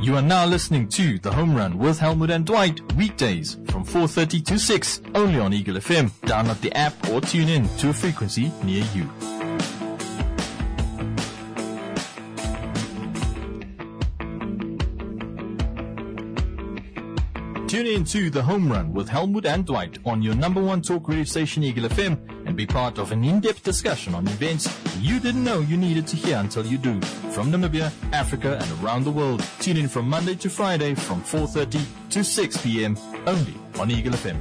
You are now listening to The Home Run with Helmut and Dwight, weekdays from 4:30 to 6, only on Eagle FM. Download the app or tune in to a frequency near you. Tune in to The Home Run with Helmut and Dwight on your number one talk radio station, Eagle FM, and be part of an in-depth discussion on events you didn't know you needed to hear until you do. From Namibia, Africa, and around the world. Tune in from Monday to Friday from 4:30 to 6 p.m. only on Eagle FM.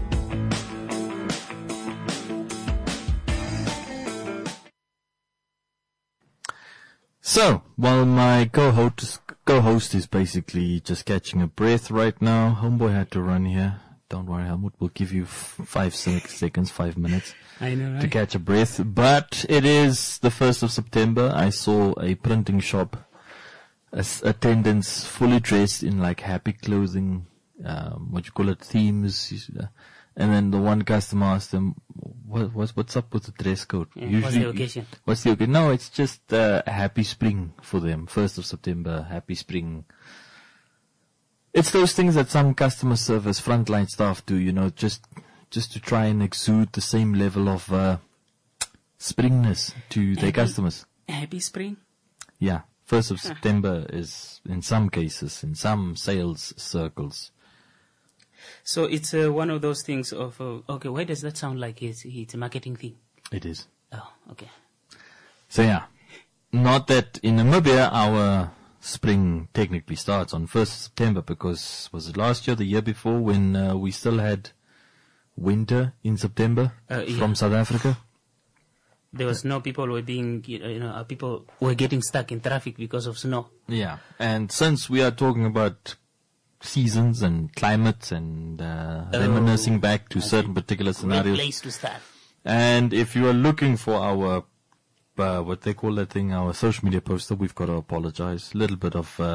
So, while my co-host is basically just catching a breath right now, Homeboy had to run here. Don't worry, Helmut, we'll give you 5 seconds, 5 minutes I know, right? to catch a breath. But it is the 1st of September. I saw a printing shop attendants fully dressed in like happy clothing, themes. And then the one customer asked them, what's up with the dress code? Yeah, what's the occasion? What's the occasion? No, it's just happy spring for them. 1st of September, happy spring. It's those things that some customer service frontline staff do, just to try and exude the same level of springness to their customers. Happy spring? Yeah. 1st of September is, in some cases, in some sales circles. So it's one of those things of, okay, why does that sound like it's a marketing thing? It is. Oh, okay. So yeah, not that in Namibia our spring technically starts on 1st of September because was it last year, the year before when we still had winter in September from South Africa? There was snow. People were people were getting stuck in traffic because of snow. Yeah, and since we are talking about seasons and climates and reminiscing back to certain particular scenarios. Great place to start. And if you are looking for our, what they call that thing, our social media poster, we've got to apologize. A little bit of,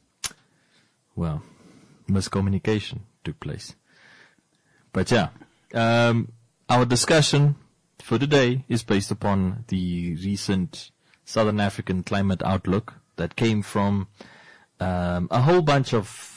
miscommunication took place. But yeah, our discussion for today is based upon the recent Southern African climate outlook that came from a whole bunch of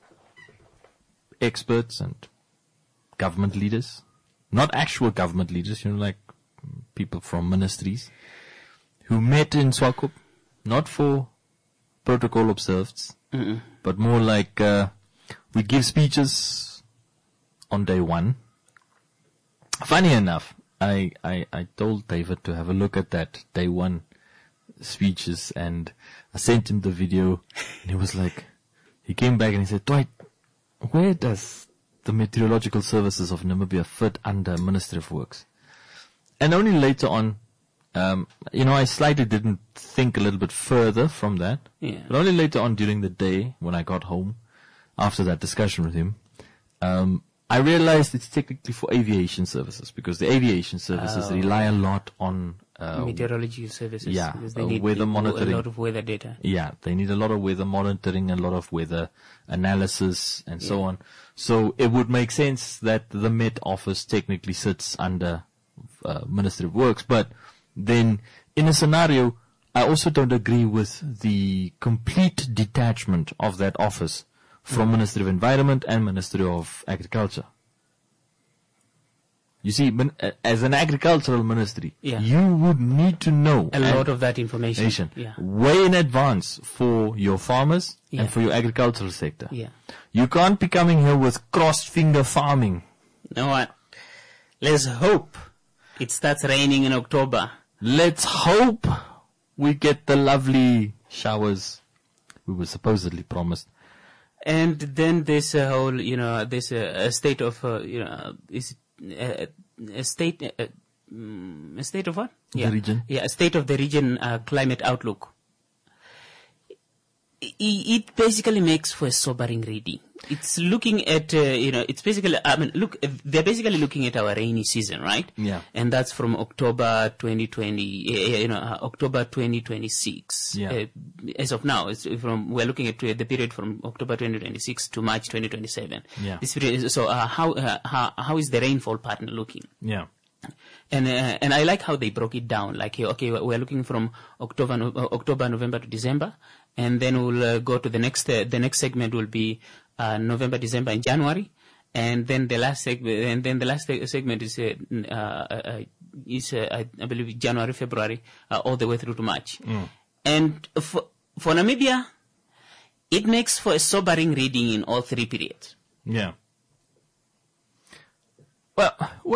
experts and government leaders, not actual government leaders, like people from ministries who met in Swakop, not for protocol observed, but more like we give speeches on day one. Funny enough, I told David to have a look at that day one speeches, and I sent him the video, and he was like, he came back and he said, Dwight, where does the Meteorological Services of Namibia fit under Ministry of Works? And only later on, I slightly didn't think a little bit further from that. Yeah. But only later on during the day, when I got home, after that discussion with him, I realized it's technically for aviation services, because the aviation services rely a lot on meteorology services. Yeah, they need weather monitoring. A lot of weather data. Yeah, they need a lot of weather monitoring, a lot of weather analysis, and so on. So it would make sense that the Met Office technically sits under Ministry of Works. But then, in a scenario, I also don't agree with the complete detachment of that office from Ministry of Environment and Ministry of Agriculture. You see, as an agricultural ministry, you would need to know a lot of that information way in advance for your farmers and for your agricultural sector. Yeah. You can't be coming here with cross-finger farming. You know what? Let's hope it starts raining in October. Let's hope we get the lovely showers we were supposedly promised. And then there's a whole, there's a state of, a state of what? The region. Yeah, a state of the region climate outlook. It basically makes for a sobering reading. It's looking at, it's basically, they're basically looking at our rainy season, right? Yeah. And that's from October 2020, October 2026. Yeah. As of now, we're looking at the period from October 2026 to March 2027. Yeah. This period, so how is the rainfall pattern looking? Yeah. And I like how they broke it down. Like, okay, we're looking from October, November to December, and then we'll go to the next segment will be November, December, and January, and then the last segment, segment is I believe January, February, all the way through to March. And for Namibia, it makes for a sobering reading in all three periods. Yeah. Well,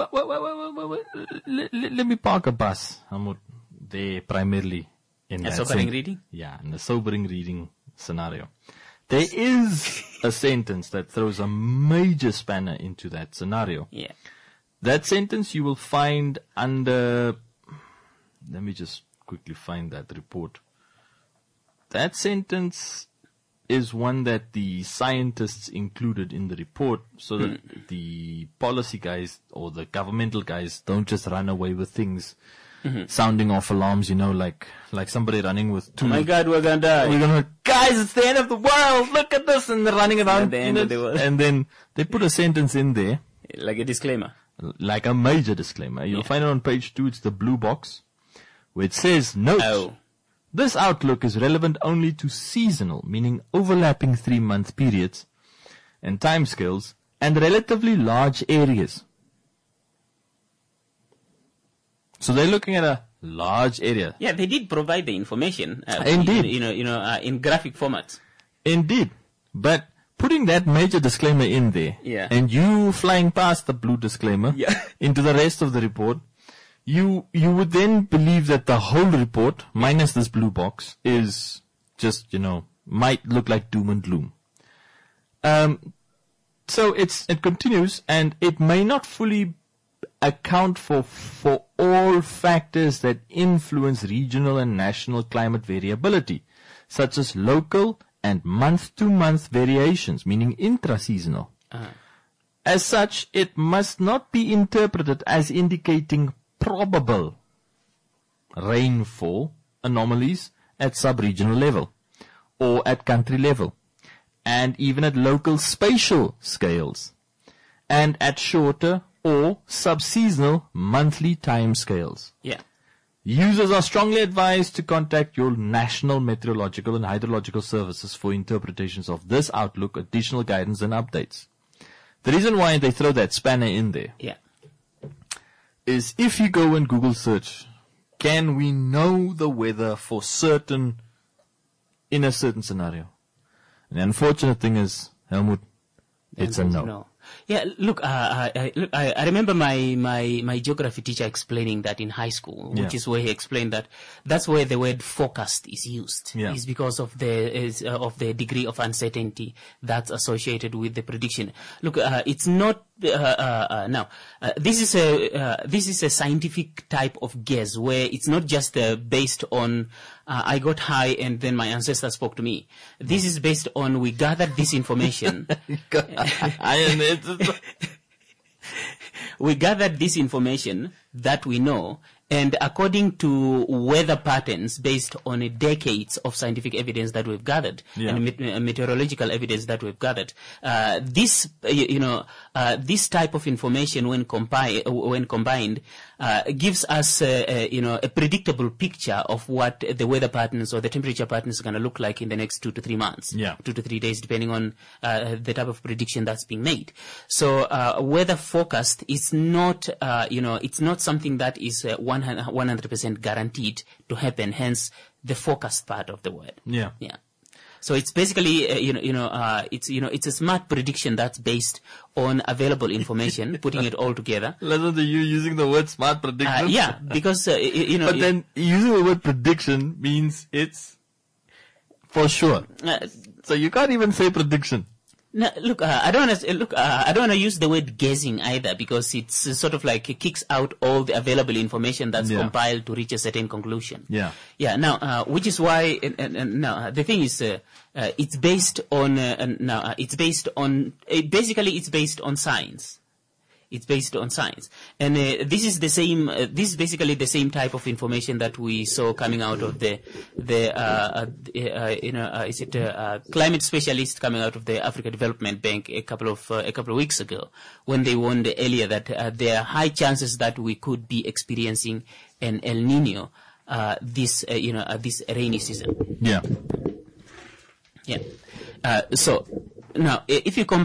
let me park a bus. They primarily in a sobering reading? Yeah, in the sobering reading scenario. There is a sentence that throws a major spanner into that scenario. Yeah. That sentence you will find under, let me just quickly find that report. That sentence is one that the scientists included in the report so that the policy guys or the governmental guys don't just run away with things, sounding off alarms, like somebody running with two. Oh my God, we're gonna die. Guys, it's the end of the world. Look at this. And they're running around. The end of the world. And then they put a sentence in there. Like a disclaimer. Like a major disclaimer. You'll find it on page 2. It's the blue box where it says, note, this outlook is relevant only to seasonal, meaning overlapping 3-month periods and timescales and relatively large areas. So they're looking at a large area. Yeah, they did provide the information. Indeed. In graphic formats. Indeed. But putting that major disclaimer in there, and you flying past the blue disclaimer into the rest of the report, you would then believe that the whole report, minus this blue box, is just, might look like doom and gloom. So it continues, and it may not fully account for all factors that influence regional and national climate variability, such as local and month-to-month variations, meaning intra-seasonal. As such, it must not be interpreted as indicating probable rainfall anomalies at sub-regional level or at country level, and even at local spatial scales, and at shorter or sub-seasonal monthly time scales. Yeah. Users are strongly advised to contact your national meteorological and hydrological services for interpretations of this outlook, additional guidance and updates. The reason why they throw that spanner in there is if you go and Google search, can we know the weather for certain in a certain scenario? And the unfortunate thing is, Helmut, it's a no. Yeah, look, I remember my geography teacher explaining that in high school, which is where he explained that that's where the word forecast is used. Is because of the degree of uncertainty that's associated with the prediction. Look, it's not now. This is a scientific type of guess where it's not just based on I got high and then my ancestor spoke to me. This is based on we gathered this information. We gathered this information that we know, and according to weather patterns based on decades of scientific evidence that we've gathered and meteorological evidence that we've gathered, this type of information when combined gives us a predictable picture of what the weather patterns or the temperature patterns are going to look like in the next 2 to 3 months, 2 to 3 days, depending on the type of prediction that's being made. So weather forecast is not it's not something that is 100% guaranteed to happen. Hence the forecast part of the word. Yeah. So it's basically, it's a smart prediction that's based on available information, putting it all together. Listen to you using the word smart prediction. Because, But then using the word prediction means it's for sure. So you can't even say prediction. No, look, I don't want to use the word guessing either, because it's sort of like it kicks out all the available information that's compiled to reach a certain conclusion. Now, which is why, now the thing is, it's based on, basically it's based on science. It's based on science. And this is basically the same type of information that we saw coming out of climate specialist coming out of the Africa Development Bank a couple of weeks ago, when they warned earlier that there are high chances that we could be experiencing an El Nino this rainy season. Yeah. Yeah. So now, if you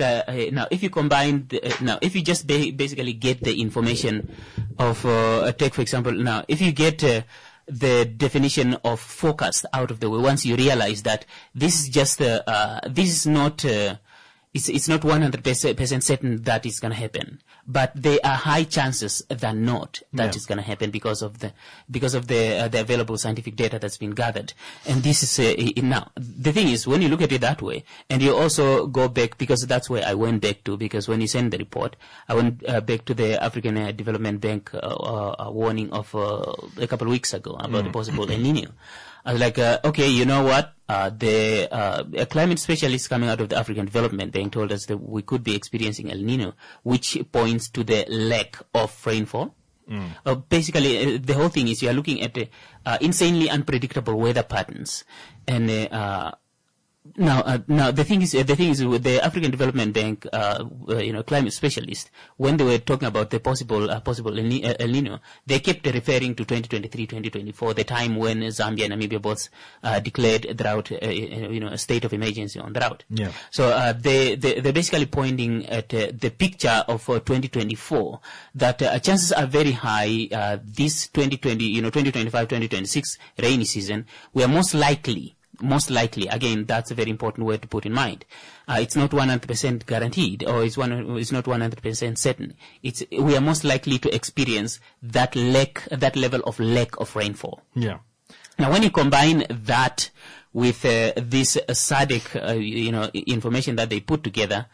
just basically get the information of, take for example, now if you get the definition of forecast out of the way, once you realize that this is just this is not. It's not 100% certain that it's going to happen, but there are high chances than not that it's going to happen because of the available scientific data that's been gathered. And this is now the thing is, when you look at it that way, and you also go back, because that's where I went back to, because when you send the report, I went back to the African Development Bank warning of a couple of weeks ago about the possible El Nino. I was like, okay, you know what? A climate specialist coming out of the African Development Bank told us that we could be experiencing El Nino, which points to the lack of rainfall. Basically, the whole thing is you are looking at insanely unpredictable weather patterns, and now the thing is with the African Development Bank, climate specialist, when they were talking about the possible El Nino, they kept referring to 2023, 2024, the time when Zambia and Namibia both declared drought, a state of emergency on drought. Yeah. So they're basically pointing at the picture of 2024, that chances are very high this 2025, 2026 rainy season, we are most likely, again, that's a very important word to put in mind. It's not 100% guaranteed, or it's not 100% certain. We are most likely to experience that level of lack of rainfall. Yeah. Now, when you combine that with this SADC, information that they put together,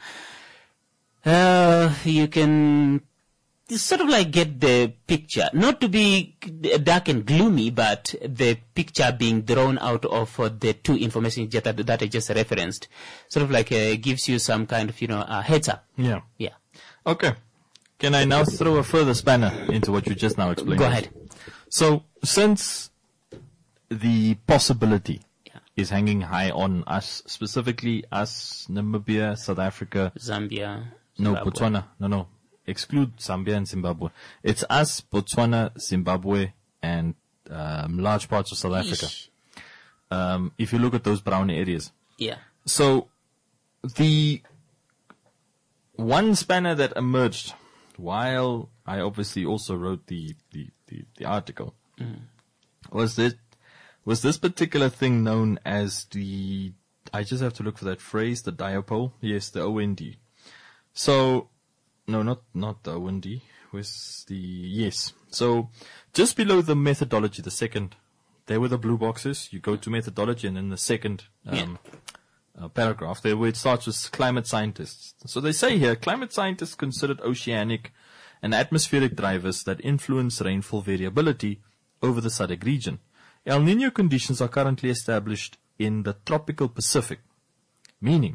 you can sort of like get the picture, not to be dark and gloomy, but the picture being drawn out of the two information that I just referenced, sort of like gives you some kind of, heads up. Yeah. Yeah. Okay. Can I now throw a further spanner into what you just now explained? Go ahead. So, since the possibility is hanging high on us, specifically us, Namibia, South Africa, Zambia, no, Zimbabwe. Botswana, no. Exclude Zambia and Zimbabwe. It's us, Botswana, Zimbabwe, and large parts of South Africa. If you look at those brown areas. Yeah. So, the one spanner that emerged while I obviously also wrote the article was this particular thing known as I just have to look for that phrase, the dipole. Yes, the OND. So, no, not the OND. Yes. So, just below the methodology, the second, there were the blue boxes. You go to methodology, and then the second paragraph there, where it starts with climate scientists. So they say here, climate scientists considered oceanic and atmospheric drivers that influence rainfall variability over the SADC region. El Nino conditions are currently established in the tropical Pacific, meaning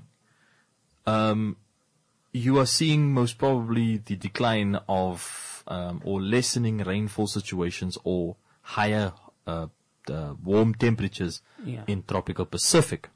you are seeing most probably the decline of or lessening rainfall situations or higher warm temperatures in tropical Pacific,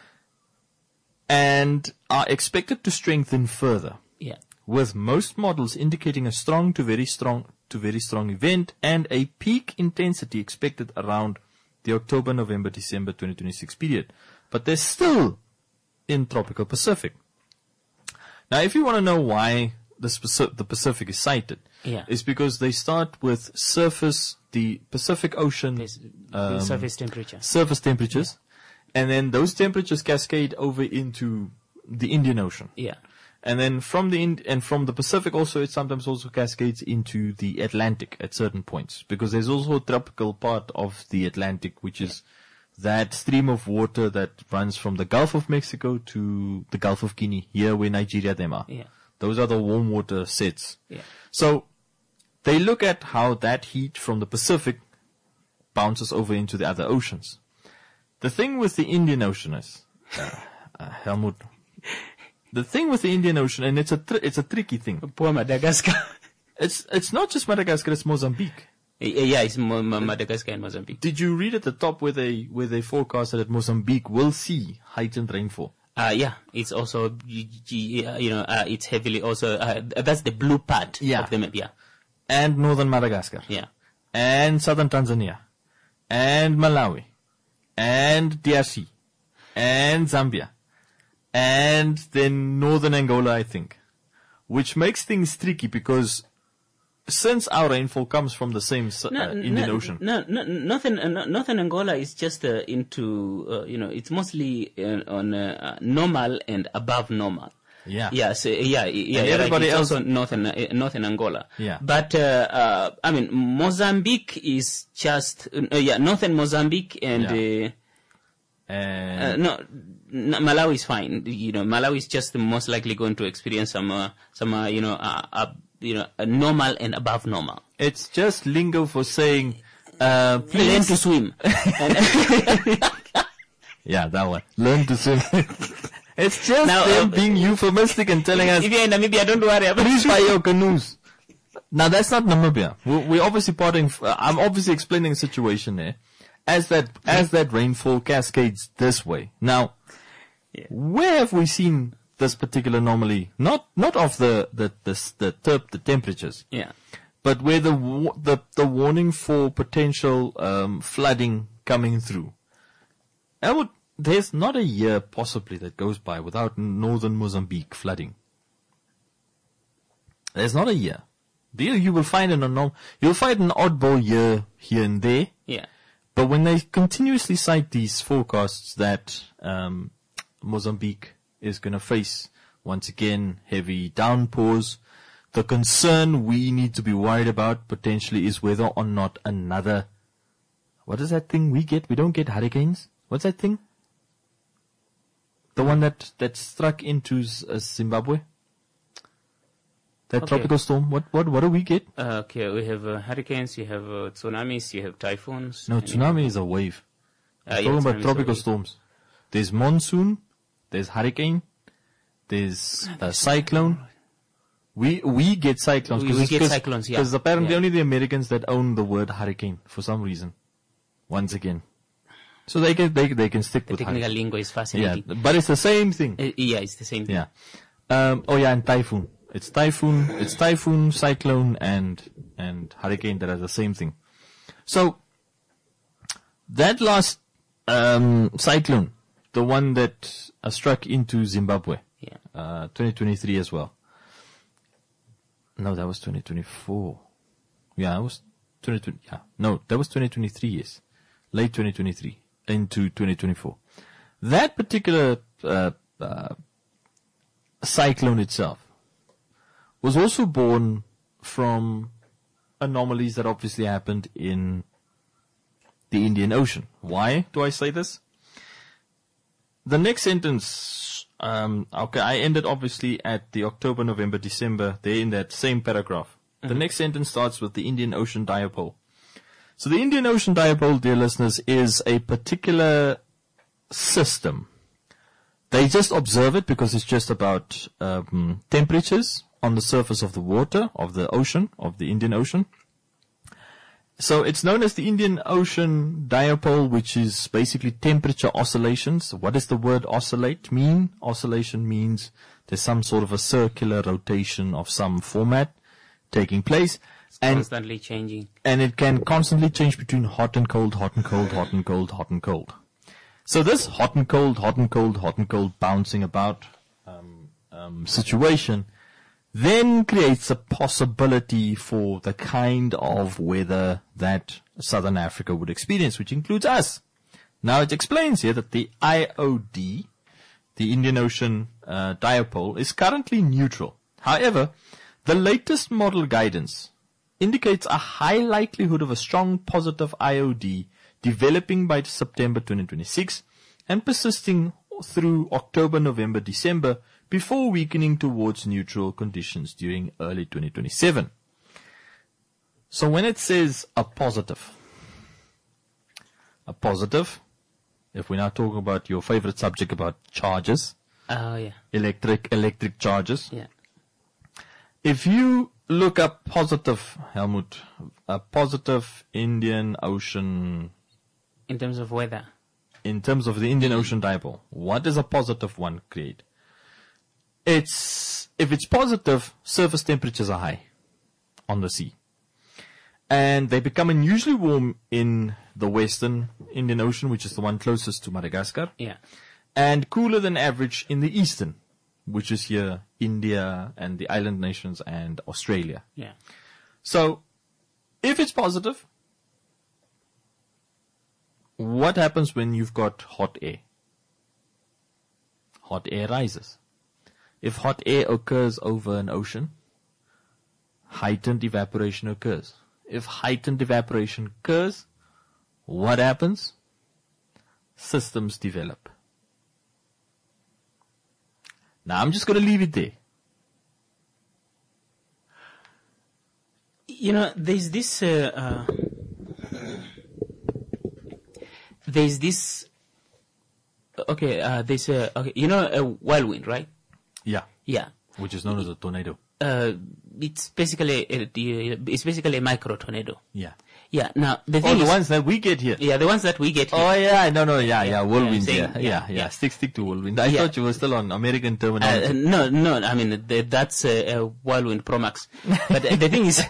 and are expected to strengthen further. Yeah. With most models indicating a strong to very strong event and a peak intensity expected around the October, November, December 2026 period. But they're still in tropical Pacific. Now, if you want to know why the Pacific is cited, it's because they start with the Pacific Ocean surface temperatures, and then those temperatures cascade over into the Indian Ocean. Yeah. And then from the Pacific also, it sometimes also cascades into the Atlantic at certain points, because there's also a tropical part of the Atlantic, which is that stream of water that runs from the Gulf of Mexico to the Gulf of Guinea, here where Nigeria them are. Yeah. Those are the warm water sets. Yeah. So they look at how that heat from the Pacific bounces over into the other oceans. The thing with the Indian Ocean is, Helmut, the thing with the Indian Ocean, and it's a tricky thing. Poor Madagascar. It's not just Madagascar, it's Mozambique. Yeah, it's Madagascar and Mozambique. Did you read at the top where they forecasted that Mozambique will see heightened rainfall? Yeah, it's also, it's heavily also, that's the blue part of the map, yeah. And northern Madagascar. Yeah. And southern Tanzania. And Malawi. And DRC. And Zambia. And then northern Angola, I think. Which makes things tricky because since our rainfall comes from the same Indian Ocean. Northern Angola is just into, it's mostly on normal and above normal. Yeah. Yeah. So everybody right. else also northern Angola. Yeah. But Mozambique is just northern Mozambique and Malawi is fine. Malawi is just most likely going to experience some normal and above normal. It's just lingo for saying please learn to swim. Yeah, that one. Learn to swim. It's just them being euphemistic and telling us, if you're in Namibia, don't worry. Please buy your canoes. Now, that's not Namibia. We're obviously I'm obviously explaining a situation there. As that rainfall cascades this way. Now, where have we seen this particular anomaly? Not of the temperatures. Yeah. But where the warning for potential flooding coming through. There's not a year possibly that goes by without northern Mozambique flooding. There's not a year. You will find you'll find an oddball year here and there. Yeah. But when they continuously cite these forecasts that Mozambique is going to face once again heavy downpours, the concern we need to be worried about potentially is whether or not another. What is that thing we get? We don't get hurricanes. What's that thing? The one that struck into Zimbabwe? That tropical storm? What do we get? Okay, we have hurricanes, you have tsunamis, you have typhoons. No, tsunami is a wave. I'm talking about tropical storms. There's monsoon, there's hurricane, there's a cyclone. We get cyclones. We get cyclones, yeah. Because apparently only the Americans that own the word hurricane for some reason. Once again. So they can stick with technical hurricane. Lingo is fascinating. Yeah, but it's the same thing. It's the same thing. Yeah. And typhoon. It's typhoon, cyclone, and hurricane that are the same thing. So, that last cyclone, the one that struck into Zimbabwe, 2023 as well. No, that was 2024. Yeah, that was 2020. Yeah, no, that was 2023. Yes, late 2023 into 2024. That particular cyclone itself was also born from anomalies that obviously happened in the Indian Ocean. Why do I say this? The next sentence, I ended obviously at the October, November, December, there in that same paragraph. Mm-hmm. The next sentence starts with the Indian Ocean Dipole. So the Indian Ocean Dipole, dear listeners, is a particular system. They just observe it because it's just about temperatures on the surface of the water, of the ocean, of the Indian Ocean. So it's known as the Indian Ocean Dipole, which is basically temperature oscillations. What does the word oscillate mean? Oscillation means there's some sort of a circular rotation of some format taking place. It's constantly changing. And it can constantly change between hot and cold, hot and cold, hot and cold, hot and cold. So this hot and cold, hot and cold, hot and cold bouncing about situation then creates a possibility for the kind of weather that Southern Africa would experience, which includes us. Now it explains here that the IOD, the Indian Ocean Dipole, is currently neutral. However, the latest model guidance indicates a high likelihood of a strong positive IOD developing by September 2026 and persisting through October, November, December before weakening towards neutral conditions during early 2027. So when it says a positive, if we're now talking about your favorite subject about charges, Oh, yeah. Electric charges. Yeah. If you look up positive, Helmut, a positive Indian Ocean... In terms of weather. In terms of the Indian Ocean dipole, what does a positive one create? If it's positive, surface temperatures are high on the sea. And they become unusually warm in the western Indian Ocean, which is the one closest to Madagascar. Yeah. And cooler than average in the eastern, which is here India and the island nations and Australia. Yeah. So, if it's positive, what happens when you've got hot air? Hot air rises. If hot air occurs over an ocean, heightened evaporation occurs. If heightened evaporation occurs, what happens? Systems develop. Now I'm just going to leave it there. You know, there's this, okay, you know, a whirlwind, right? Yeah. Yeah. Which is known as a tornado. It's basically a micro tornado. Yeah. Yeah. Now the thing the ones that we get here. Yeah, the ones that we get here. Oh yeah, yeah, whirlwind. Yeah. Stick to whirlwind. I thought you were still on American terminology. No. I mean that's a whirlwind Pro Max. But the thing is,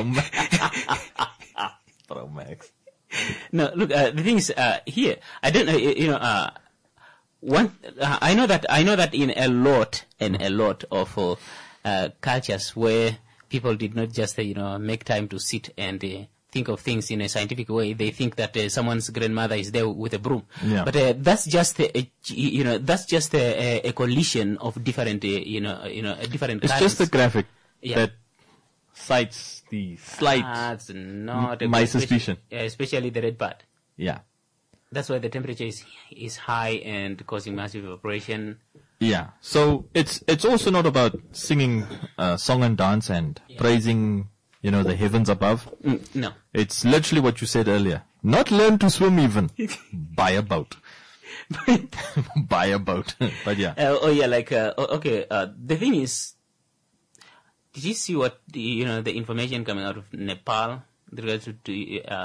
Pro Max. No, look. The thing is, here I don't know. You know, I know that in a lot of cultures where people did not just make time to sit and think of things in a scientific way, they think that someone's grandmother is there with a broom. Yeah. But that's just a collision of different different. It's just a graphic that cites the slight. That's not my suspicion. Especially the red part. Yeah. That's why the temperature is high and causing massive evaporation. Yeah. So it's also not about singing song and dance and praising, the heavens above. No. It's literally what you said earlier. Not learn to swim even. Buy a boat. Buy a boat. But yeah. The thing is, did you see what the information coming out of Nepal related to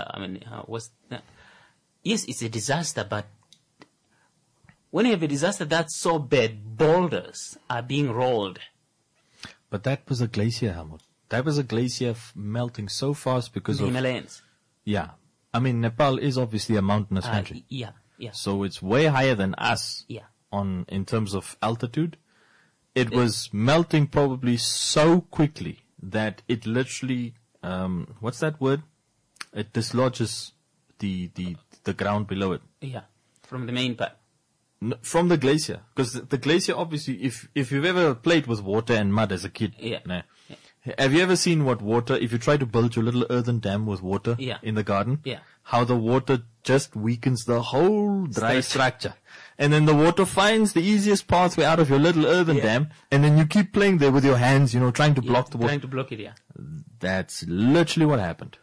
yes, it's a disaster, but when you have a disaster that's so bad, boulders are being rolled. But that was a glacier, Helmut. That was a glacier melting so fast because of the Himalayas. Yeah. I mean, Nepal is obviously a mountainous country. Yeah. So it's way higher than us. Yeah. In terms of altitude. It was melting probably so quickly that it literally, what's that word? It dislodges the ground below it. Yeah. From the main part. From the glacier. Because the glacier, obviously, if you've ever played with water and mud as a kid. Yeah. Have you ever seen what water, if you try to build your little earthen dam with water in the garden? Yeah. How the water just weakens the whole dry structure. And then the water finds the easiest pathway out of your little earthen dam. And then you keep playing there with your hands, trying to block the water. Trying to block it, yeah. That's literally what happened.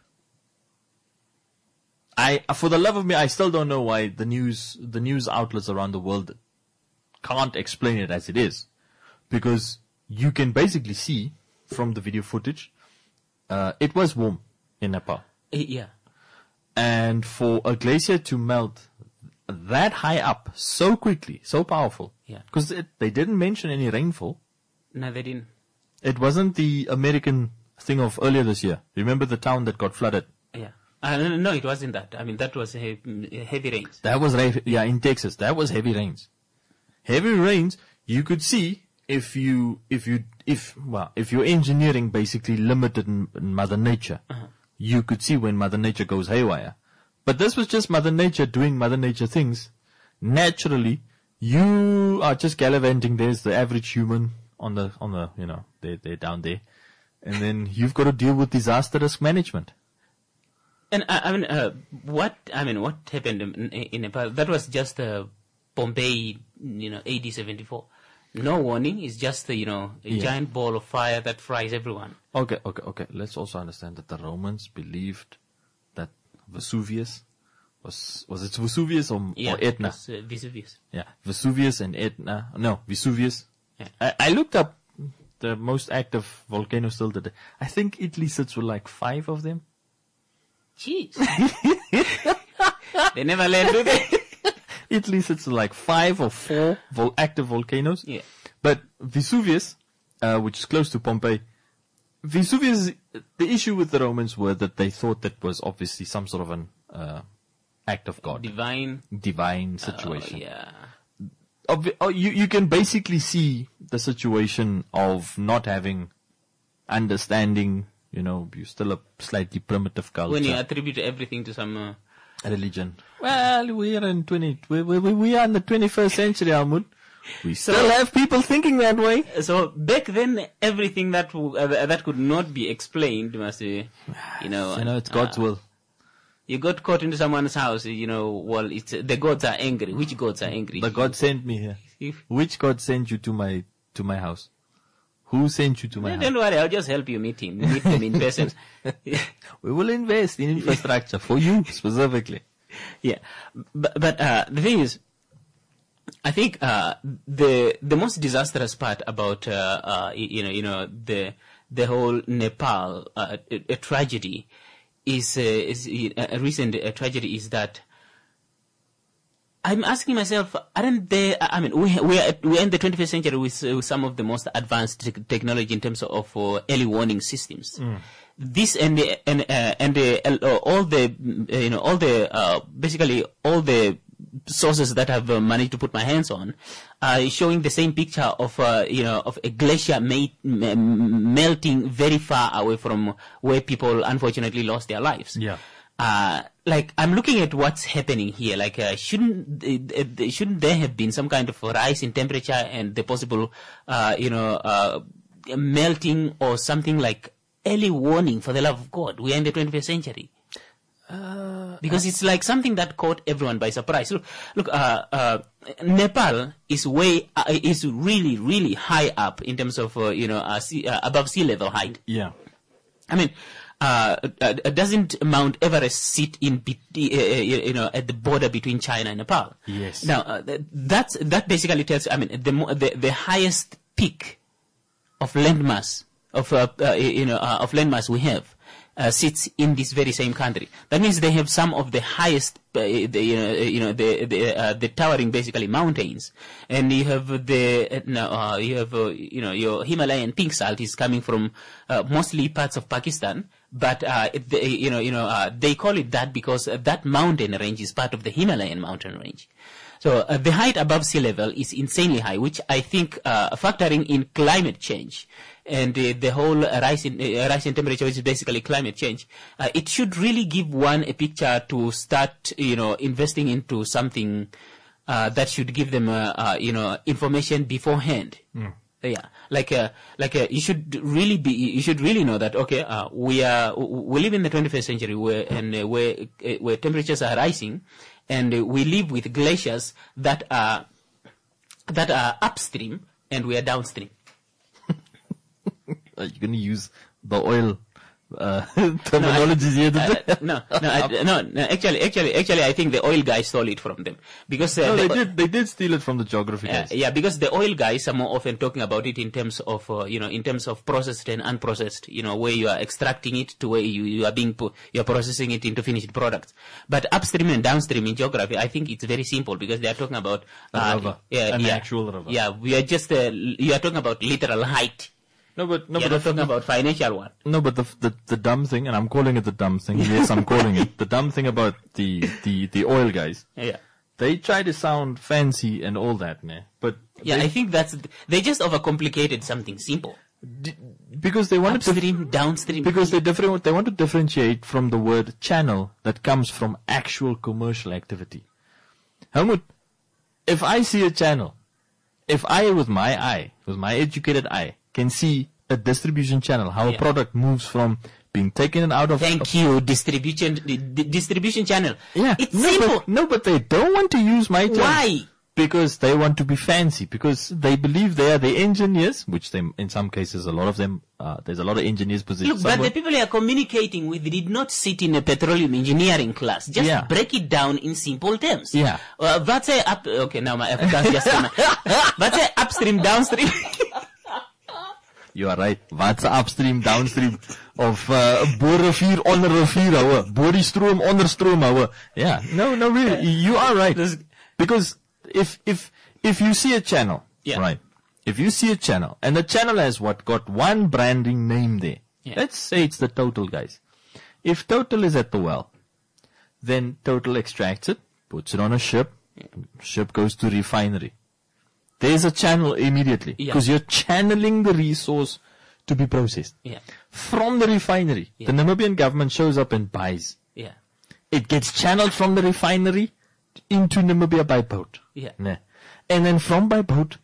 For the love of me, I still don't know why the news outlets around the world can't explain it as it is. Because you can basically see from the video footage, it was warm in Nepal. Yeah. And for a glacier to melt that high up so quickly, so powerful. Yeah. Because they didn't mention any rainfall. No, they didn't. It wasn't the American thing of earlier this year. Remember the town that got flooded? Yeah. No, it wasn't that. I mean, that was heavy rains. That was in Texas. That was heavy rains. Heavy rains. You could see if your engineering basically limited in Mother Nature, you could see when Mother Nature goes haywire. But this was just Mother Nature doing Mother Nature things. Naturally, you are just gallivanting. There's the average human on the they're down there, and then you've got to deal with disaster risk management. And what happened in Nepal? That was just Bombay, AD 74. No warning. It's just a giant ball of fire that fries everyone. Okay. Let's also understand that the Romans believed that Vesuvius was it Vesuvius or Etna? It's, Vesuvius. Yeah, Vesuvius and Etna. No, Vesuvius. Yeah. I looked up the most active volcanoes still today. I think Italy sits with like 5 of them. Jeez. They never learn, do they? Italy sits with like 5 or 4 active volcanoes. Yeah. But Vesuvius, which is close to Pompeii, Vesuvius, the issue with the Romans were that they thought that was obviously some sort of an act of God. Divine situation. Yeah. You can basically see the situation of not having understanding, you're still a slightly primitive culture. When you attribute everything to some religion. Well, we are in we are in the 21st century, Almud. We still have people thinking that way. So back then, everything that that could not be explained must be, it's God's will. You got caught into someone's house, well, it's the gods are angry. Which gods are angry? The God sent me here. Which God sent you to my house? Who sent you to my house? Don't worry, I'll just help you meet them in person. We will invest in infrastructure for you specifically. Yeah, but the thing is, I think the most disastrous part about the whole Nepal tragedy is a recent tragedy is that I'm asking myself, aren't there? I mean, we're in the 21st century with some of the most advanced technology in terms of early warning systems. This basically all the sources that I've managed to put my hands on are showing the same picture of of a glacier melting very far away from where people unfortunately lost their lives. Yeah. I'm looking at what's happening here. Shouldn't there have been some kind of rise in temperature and the possible, melting or something like early warning, for the love of God? We are in the 21st century. Because it's like something that caught everyone by surprise. Look, Nepal is is really, really high up in terms of, above sea level height. Yeah. I mean, doesn't Mount Everest sit in, at the border between China and Nepal? Yes. Now, that basically tells, the highest peak of landmass, of landmass we have, sits in this very same country. That means they have some of the highest, the towering basically mountains, and you have your Himalayan pink salt is coming from mostly parts of Pakistan, but they call it that because that mountain range is part of the Himalayan mountain range. So the height above sea level is insanely high, which I think, factoring in climate change and the whole rise in temperature, which is basically climate change, it should really give one a picture to start, investing into something that should give them, information beforehand. Yeah, you should really know that, okay, we live in the 21st century where temperatures are rising, and we live with glaciers that are upstream and we are downstream. Are you going to use the oil terminologies here today? Actually, I think the oil guys stole it from them because they did steal it from the geography guys. Yeah, because the oil guys are more often talking about it in terms of in terms of processed and unprocessed. Where you are extracting it to where you are you're processing it into finished products. But upstream and downstream in geography, I think it's very simple because they are talking about actual river. Yeah, we are just you are talking about literal height. You're not talking about financial one. No, but the dumb thing, and I'm calling it the dumb thing. Yes, I'm calling it the dumb thing about the oil guys. Yeah. They try to sound fancy and all that, man. But I think they just overcomplicated something simple. Because they want upstream, downstream. Because they want to differentiate from the word channel that comes from actual commercial activity. Helmut, if I see a channel, if I with my educated eye, can see a distribution channel, how a product moves from being taken out of... Thank you, distribution channel. Yeah. It's simple. But they don't want to use my channel. Why? because they want to be fancy, because they believe they are the engineers, which they, in some cases, a lot of them, there's a lot of engineers positions. Look, but the people you are communicating with did not sit in a petroleum engineering class. Just break it down in simple terms. Yeah. Okay, now my Afrikaans just came out. What's upstream, downstream? You are right. What's upstream, downstream of boor rivier, onder rivier, ouwe. Boor die stroom, onder stroom, ouwe. Yeah. No, really. You are right. Because if you see a channel, right? If you see a channel, and the channel has got one branding name there. Yeah. Let's say it's the Total guys. If Total is at the well, then Total extracts it, puts it on a ship, ship goes to refinery. There's a channel immediately, because you're channeling the resource to be processed. Yeah. From the refinery, the Namibian government shows up and buys. Yeah. It gets channeled from the refinery into Namibia by boat. Yeah. Nah. And then from by boat,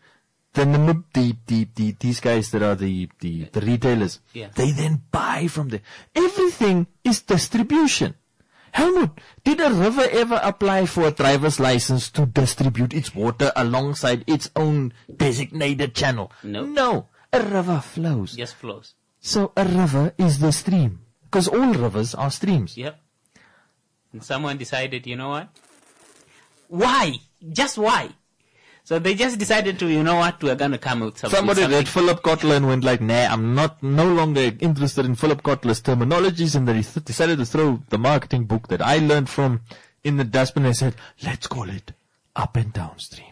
these guys that are the retailers, they then buy from there. Everything is distribution. Helmut, did a river ever apply for a driver's license to distribute its water alongside its own designated channel? No. A river flows. Just flows. So a river is the stream. Because all rivers are streams. Yep. And someone decided, you know what? Why? Just why? So they just decided to, you know what, we're going to come with something. Somebody read Philip Kotler and went like, nah, I'm no longer interested in Philip Kotler's terminologies, and they decided to throw the marketing book that I learned from in the dustbin and said, let's call it up and downstream.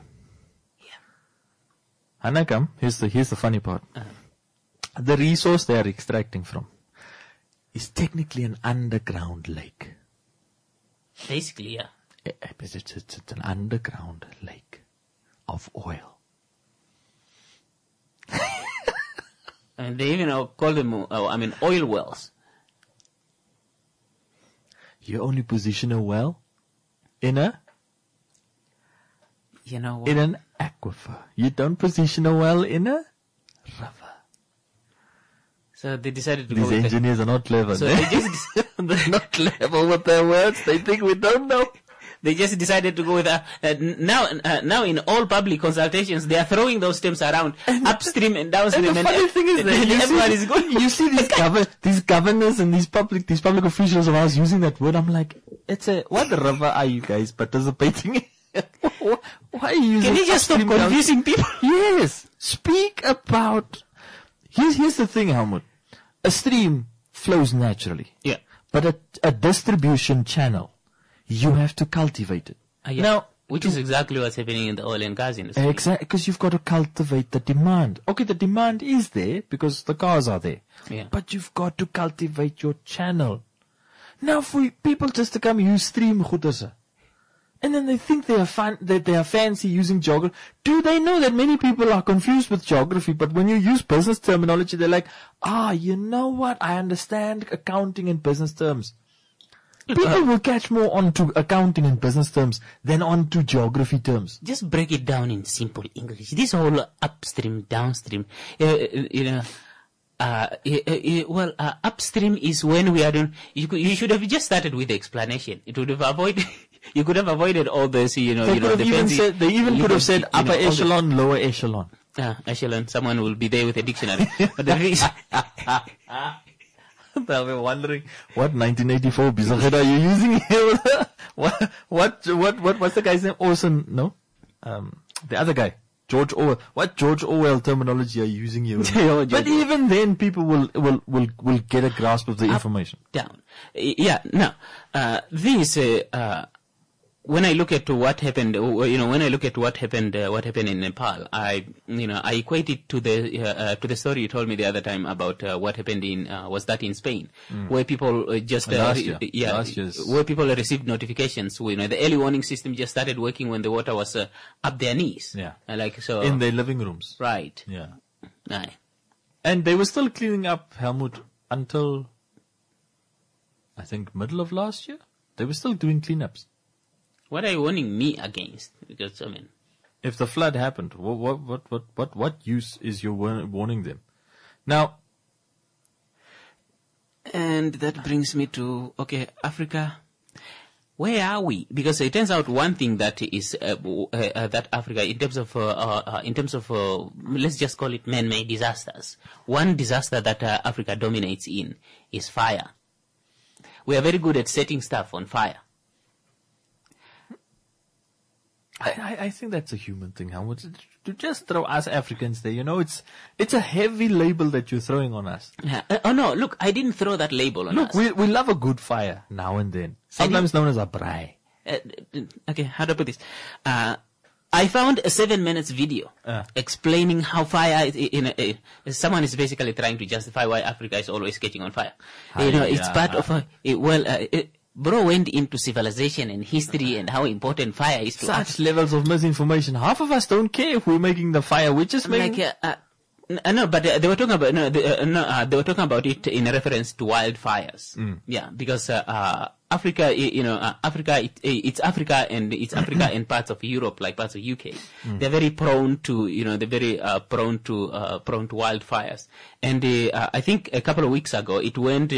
Yeah. Hanakam, here's the funny part. The resource they are extracting from is technically an underground lake. Basically, yeah. It's an underground lake of oil. And they even call them, oil wells. You only position a well in a, in an aquifer. You don't position a well in a river. So they decided to These go with engineers are not clever. So they just they're not clever with their words. They think we don't know. They just decided to go with now in all public consultations they are throwing those terms around, upstream and downstream. And the funny thing is that everyone is going. You see these governors and these public officials of ours using that word. I'm like, what river are you guys participating in? Why are you using? Can you just stop confusing people? Yes, speak about. Here's the thing, Helmut. A stream flows naturally. Yeah. But a distribution channel, you have to cultivate it. Now, which is exactly what's happening in the oil and gas industry. Exactly, because you've got to cultivate the demand. Okay, the demand is there because the cars are there. Yeah. But you've got to cultivate your channel. Now, for people just to come use stream goeders, and then they think they are fancy using geography. Do they know that many people are confused with geography, but when you use business terminology, they're like, you know what? I understand accounting and business terms. People will catch more onto accounting and business terms than onto geography terms. Just break it down in simple English. This whole upstream, downstream, upstream is when we are doing. You should have just started with the explanation. It would have avoided. You could have avoided all this. They could have said upper echelon, lower echelon. Echelon. Someone will be there with a dictionary. But the reason. They'll be wondering, what 1984 bizarre are you using here? What's the guy's name? Orson, no? The other guy. George Orwell. What George Orwell terminology are you using here? But even then, people will get a grasp of the information. Down. Yeah, no. When I look at what happened, when I look at what happened in Nepal, I equate it to the story you told me the other time about what happened was that in Spain, where people where people received notifications. The early warning system just started working when the water was up their knees. Yeah, so in their living rooms. Right. Yeah. Aye. And they were still cleaning up, Helmut, until I think middle of last year. They were still doing cleanups. What are you warning me against? Because if the flood happened, what use is your warning them? Now, and that brings me to Africa. where are we? Because it turns out one thing that is that Africa, in terms of let's just call it man-made disasters. One disaster that Africa dominates in is fire. We are very good at setting stuff on fire. I think that's a human thing, Howard. To just throw us Africans there, it's a heavy label that you're throwing on us. Oh no, look, I didn't throw that label on us. Look, we love a good fire now and then. Sometimes known as a braai. Okay, how do I put this? I found a 7 minutes video explaining how fire someone is basically trying to justify why Africa is always catching on fire. It's part of Bro went into civilization and history and how important fire is to us. Such levels of misinformation. Half of us don't care if we're making the fire. We're just making... No, but they were talking about they were talking about it in reference to wildfires. Yeah, because Africa, Africa, it's Africa and it's Africa and parts of Europe, like parts of UK. They're very prone to, they're very prone to wildfires. And I think a couple of weeks ago, it went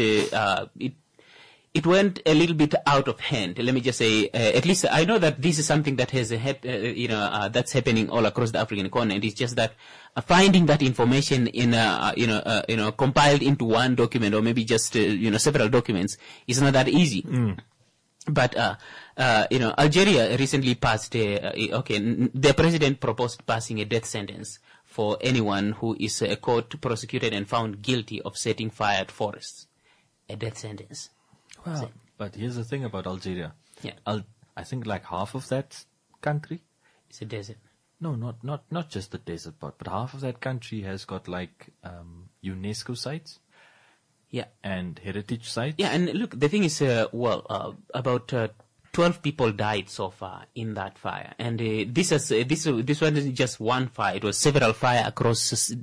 a little bit out of hand. Let me just say, at least I know that this is something that has, that's happening all across the African continent. It's just that finding that information in, compiled into one document or maybe just, several documents is not that easy. But, Algeria recently passed their president proposed passing a death sentence for anyone who is caught, prosecuted and found guilty of setting fire to forests. A death sentence. Well, but here's the thing about Algeria. Yeah. I think like half of that country is a desert. No, not just the desert part, but half of that country has got like UNESCO sites. Yeah. And heritage sites. Yeah, and look, the thing is, about 12 people died so far in that fire, and this wasn't just one fire; it was several fires across,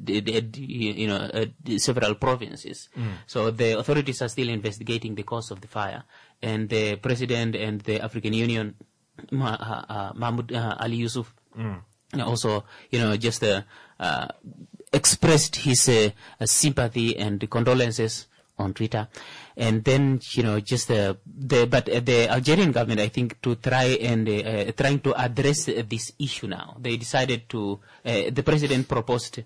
several provinces. So the authorities are still investigating the cause of the fire, and the president and the African Union, Mahmoud Ali Yusuf, also, just expressed his sympathy and condolences on Twitter. And then, but the Algerian government, I think, to try and trying to address this issue now, they decided to. The president proposed,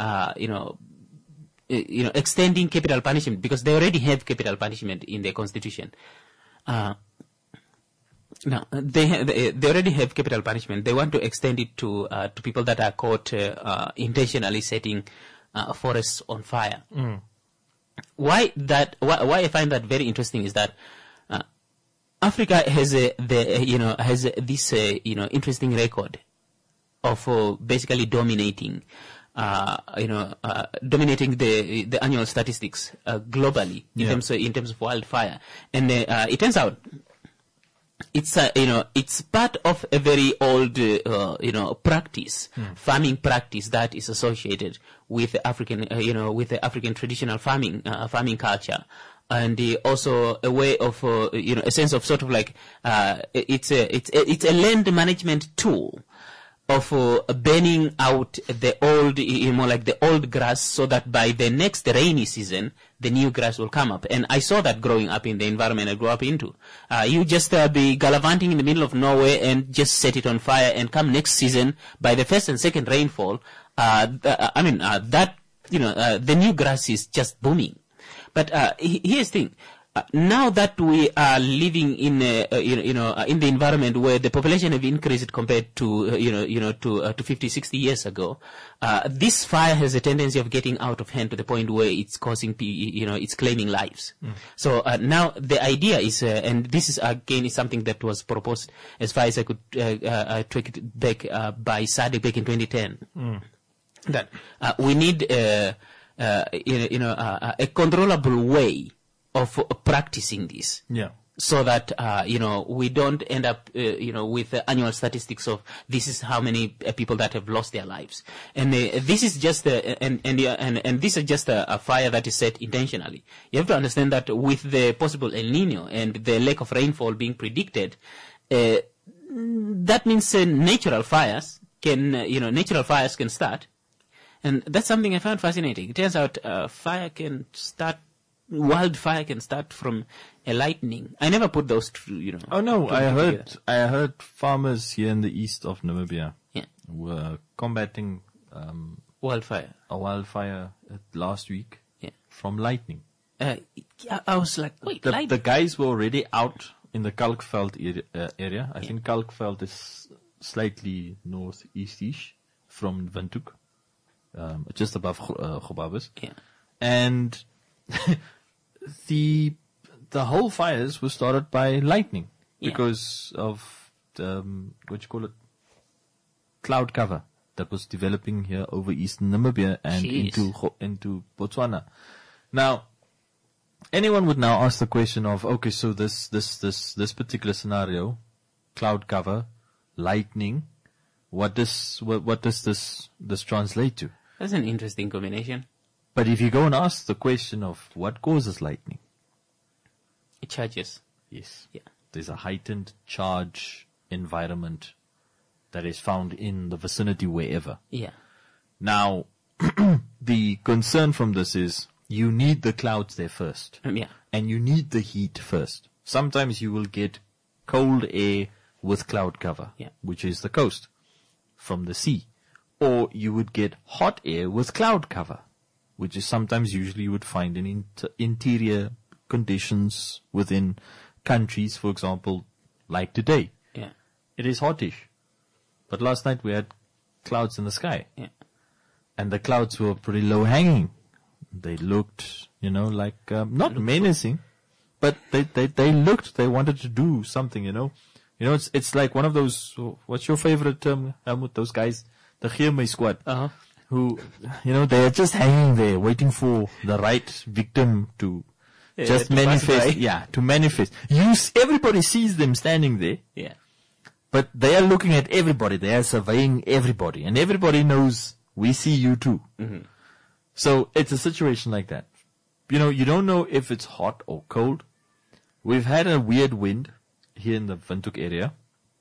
extending capital punishment because they already have capital punishment in their constitution. No, they already have capital punishment. They want to extend it to people that are caught intentionally setting forests on fire. Why I find that very interesting is that Africa has this interesting record of basically dominating the annual statistics globally in terms of wildfire, and it turns out it's part of a very old practice, farming practice that is associated with the African African traditional farming culture, and also a way of a sense of sort of like it's a land management tool of burning out the old, like the old grass, so that by the next rainy season, the new grass will come up. And I saw that growing up in the environment I grew up into. You just be gallivanting in the middle of nowhere and just set it on fire, and come next season, by the first and second rainfall, the new grass is just booming. But here's the thing. Now that we are living in in the environment where the population have increased compared to 50, 60 years ago, this fire has a tendency of getting out of hand to the point where it's causing it's claiming lives. So now the idea is, and this is again is something that was proposed as far as I could track it back by SADC back in 2010, that we need a controllable way of practicing this, so that we don't end up with annual statistics of this is how many people that have lost their lives, and this is just and this is just a fire that is set intentionally. You have to understand that with the possible El Nino and the lack of rainfall being predicted, that means natural fires can start, and that's something I found fascinating. It turns out wildfire can start from A lightning. I never put those two, Oh no, two I together. heard farmers here in the east of Namibia Yeah. were combating Wildfire. a wildfire last week Yeah. from lightning. Yeah, I was like, wait, The lightning. guys were already out in the Kalkveld area. I think Kalkveld is slightly northeast-ish from Windhoek, just above Gobabis. Yeah. And the whole fires were started by lightning because of what you call it, cloud cover that was developing here over eastern Namibia and into Botswana. Now, anyone would now ask the question of, okay, so this particular scenario, cloud cover, lightning, what does this translate to? That's an interesting combination. But if you go and ask the question of what causes lightning, It charges. yes, Yeah. there's a heightened charge environment that is found in the vicinity wherever. Yeah. Now, the concern from this is you need the clouds there first. Yeah. And you need the heat first. Sometimes you will get cold air with cloud cover, which is the coast from the sea. Or you would get hot air with cloud cover, which is sometimes usually you would find in interior conditions within countries, for example, like today. Yeah. It is hotish. But last night we had clouds in the sky. Yeah. And the clouds were pretty low hanging. They looked, like, not menacing, but they looked, they wanted to do something, it's like one of those, what's your favorite term, Helmut, those guys, the Geermee squad, who, they are just hanging there waiting for the right victim to just to manifest. pass by. Yeah, to manifest. Everybody sees them standing there. Yeah. But they are looking at everybody. They are surveying everybody. And everybody knows we see you too. Mm-hmm. So it's a situation like that. You don't know if it's hot or cold. We've had a weird wind here in the Windhoek area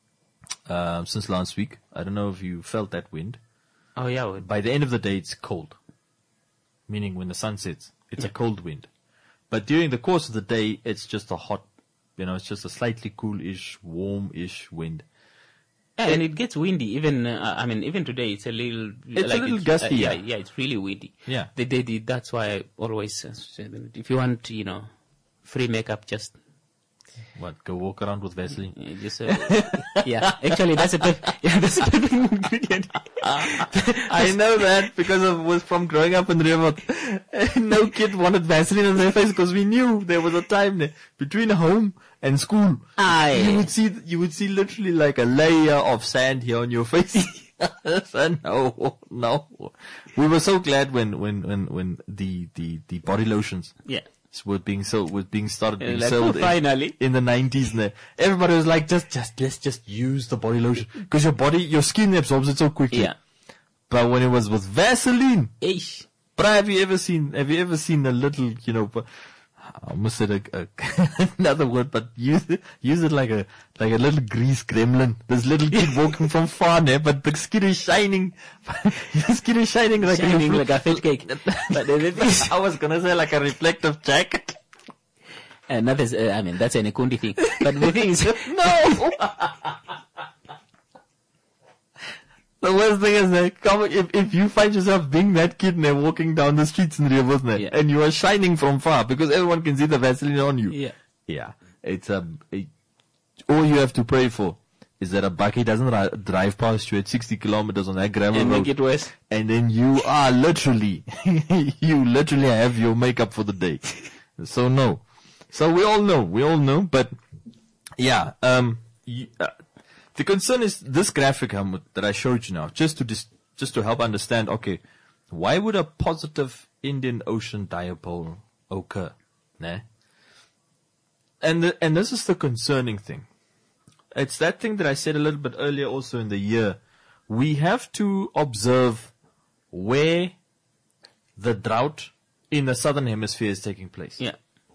since last week. I don't know if you felt that wind. Oh, yeah. By the end of the day, it's cold. Meaning when the sun sets, it's a cold wind. But during the course of the day, it's just a hot, it's just a slightly cool-ish, warm-ish wind. Yeah, and it gets windy. Even even today, it's a little. It's a little gusty. Yeah, it's really windy. Yeah. That's why I always say that if you want, free makeup, just Go walk around with Vaseline. yeah. Actually, that's a perfect ingredient. I know that because it was from growing up in Rehoboth. No kid wanted Vaseline on their face because we knew there was a time there between home and school. You would see literally like a layer of sand here on your face. No. We were so glad when the body lotions. Yeah. Was being started being Like, sold finally. in the 90s. And everybody was like, let's just use the body lotion because your skin absorbs it so quickly. Yeah. But when it was with Vaseline, Eish. but have you ever seen a little, I almost said another word, but use it like a little grease gremlin. This little kid walking from far there, but the skin is shining. The skin is shining like a fish cake. But I was gonna say like a reflective jacket. And that is, that's an Ekundi thing. But the thing is, no. The worst thing is that if you find yourself being that kid and they're walking down the streets in Rehoboth and you are shining from far because everyone can see the Vaseline on you. Yeah. It's all you have to pray for is that a bakkie doesn't drive past you at 60 kilometers on that gravel and road. make it worse. And then you are literally have your makeup for the day. So no. So we all know, but yeah, the concern is this graphic that I showed you now, just to help understand, okay, why would a positive Indian Ocean dipole occur? Nah? And this is the concerning thing. It's that thing that I said a little bit earlier also in the year. We have to observe where the drought in the southern hemisphere is taking place. Yeah.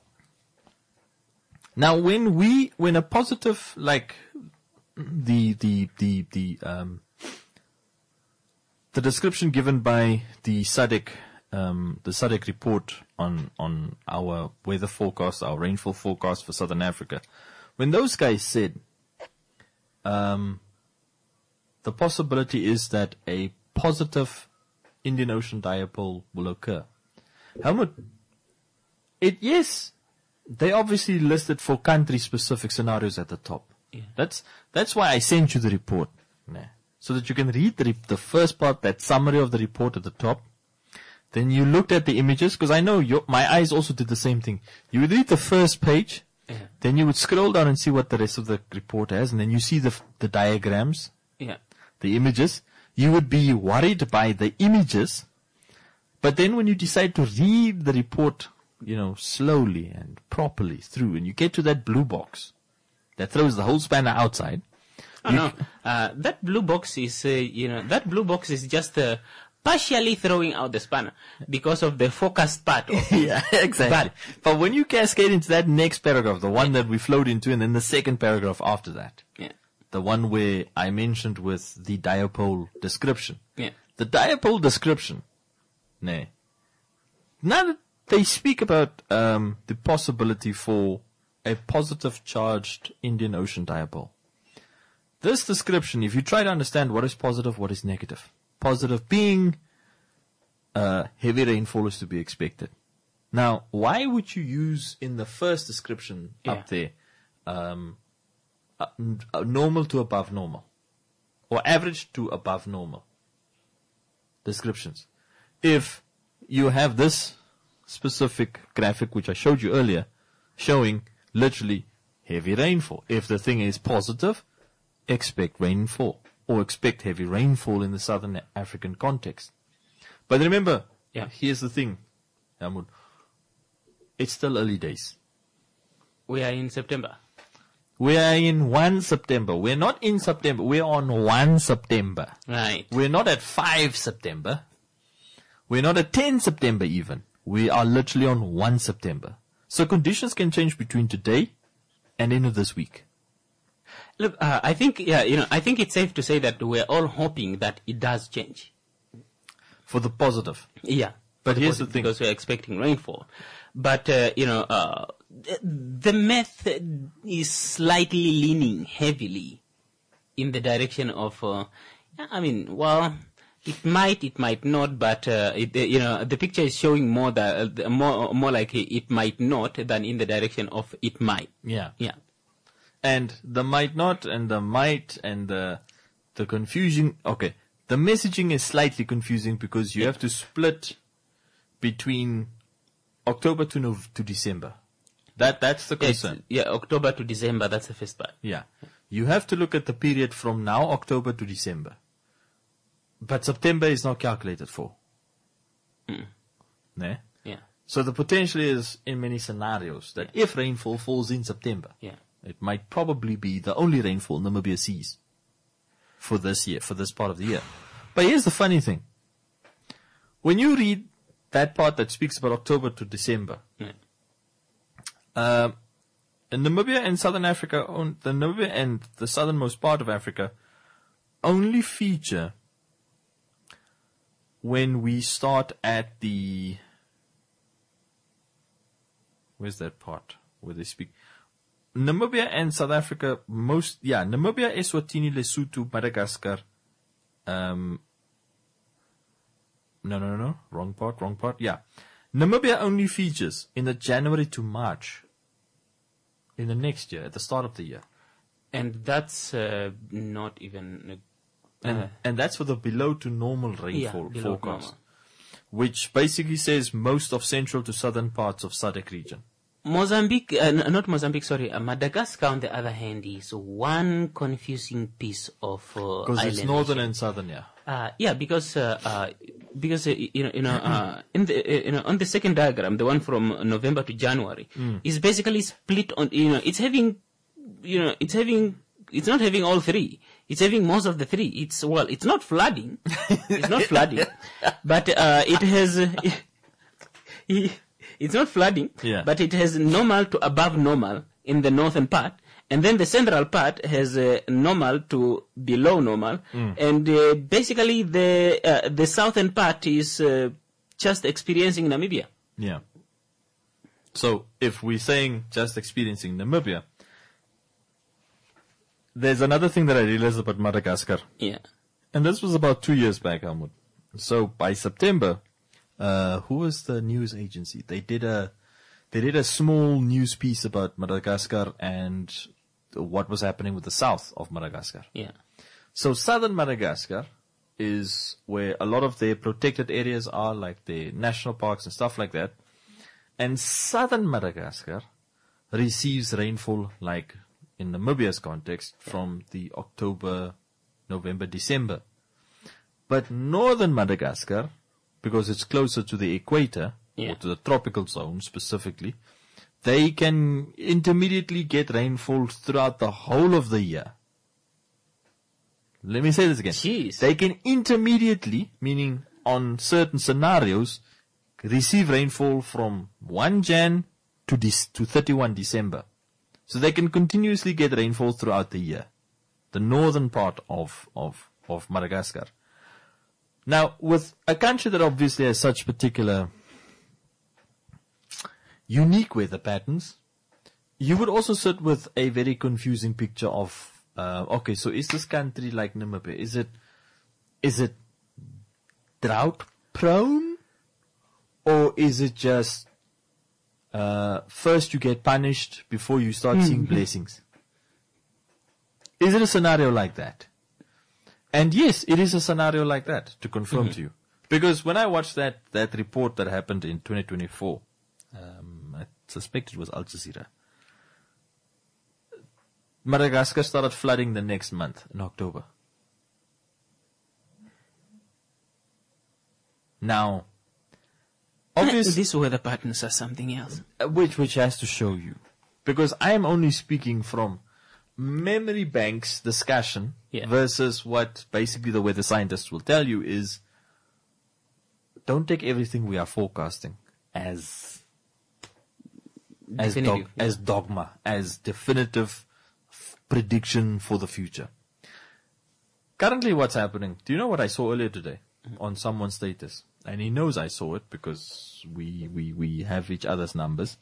Now when a positive, like the description given by the SADC the SADC report on our weather forecast, our rainfall forecast for Southern Africa, when those guys said, the possibility is that a positive Indian Ocean dipole will occur. Helmut, yes, they obviously listed for country-specific scenarios at the top. Yeah. That's why I sent you the report, so that you can read the first part, that summary of the report at the top. Then you looked at the images, because I know my eyes also did the same thing. You would read the first page, then you would scroll down and see what the rest of the report has, and then you see the diagrams, the images. You would be worried by the images, but then when you decide to read the report, slowly and properly through, and you get to that blue box that throws the whole spanner outside. That blue box is, that blue box is just partially throwing out the spanner because of the focused part of it. Yeah, exactly. But when you cascade into that next paragraph, the one that we flowed into, and then the second paragraph after that, the one where I mentioned with the dipole description. Yeah. The dipole description, now that they speak about the possibility for a positive charged Indian Ocean dipole. This description, if you try to understand what is positive, what is negative. Positive being heavy rainfall is to be expected. Now, why would you use in the first description up there normal to above normal, or average to above normal descriptions? If you have this specific graphic, which I showed you earlier, showing literally heavy rainfall. If the thing is positive, expect rainfall, or expect heavy rainfall in the Southern African context. But remember, here's the thing, Helmut. It's still early days. We are in September. We are in 1 September. We're not in September. We're on 1 September. Right. We're not at 5 September. We're not at 10 September even. We are literally on 1 September. So conditions can change between today and end of this week. Look, I think it's safe to say that we're all hoping that it does change. For the positive. Yeah. But here's the thing. Because we're expecting rainfall. But, the method is slightly leaning heavily in the direction of, it might not, but, the picture is showing more like it might not than in the direction of it might. Yeah. Yeah. And the might not and the might and the confusion. Okay. The messaging is slightly confusing because you have to split between October to December. That's the concern. October to December, that's the first part. Yeah. You have to look at the period from now, October to December. But September is not calculated for. Yeah. So the potential is in many scenarios that if rainfall falls in September, it might probably be the only rainfall Namibia sees for this year, for this part of the year. But here's the funny thing. When you read that part that speaks about October to December, in Namibia and Southern Africa, the Namibia and the southernmost part of Africa only feature when we start at the, where's that part where they speak? Namibia and South Africa, Namibia, Eswatini, Lesotho, Madagascar. No, wrong part. Yeah. Namibia only features in the January to March in the next year, at the start of the year. And that's not even... and that's for the below to normal rainfall forecast, which basically says most of central to southern parts of SADC region. Madagascar, on the other hand, is one confusing piece of because it's northern and southern, because on the second diagram, the one from November to January, is basically split on. It's not having all three. It's having most of the three. It's not flooding. It's not flooding, but it has. It's not flooding, but it has normal to above normal in the northern part, and then the central part has normal to below normal, and basically the southern part is just experiencing Namibia. Yeah. So if we're saying just experiencing Namibia, there's another thing that I realized about Madagascar. Yeah. And this was about 2 years back, Helmut. So by September, who was the news agency? They did a small news piece about Madagascar and what was happening with the south of Madagascar. Yeah. So southern Madagascar is where a lot of their protected areas are, like the national parks and stuff like that. And southern Madagascar receives rainfall, like in Namibia's context, from the October, November, December. But northern Madagascar, because it's closer to the equator, or to the tropical zone specifically, they can intermediately get rainfall throughout the whole of the year. Let me say this again. Jeez. They can intermediately, meaning on certain scenarios, receive rainfall from 1 Jan to 31 December. So they can continuously get rainfall throughout the year. The northern part of Madagascar. Now, with a country that obviously has such particular unique weather patterns, you would also sit with a very confusing picture of, okay, so is this country like Namibia? Is it drought prone? Or is it just, first you get punished before you start seeing blessings? Is it a scenario like that? And yes, it is a scenario like that, to confirm to you. Because when I watched that report that happened in 2024, I suspect it was Al Jazeera, Madagascar started flooding the next month, in October. Now, obviously, These weather patterns are something else. which has to show you. Because I am only speaking from memory banks discussion versus what basically the weather scientists will tell you is, don't take everything we are forecasting as dogma, as definitive prediction for the future. Currently what's happening, do you know what I saw earlier today on someone's status? And he knows I saw it because we have each other's numbers.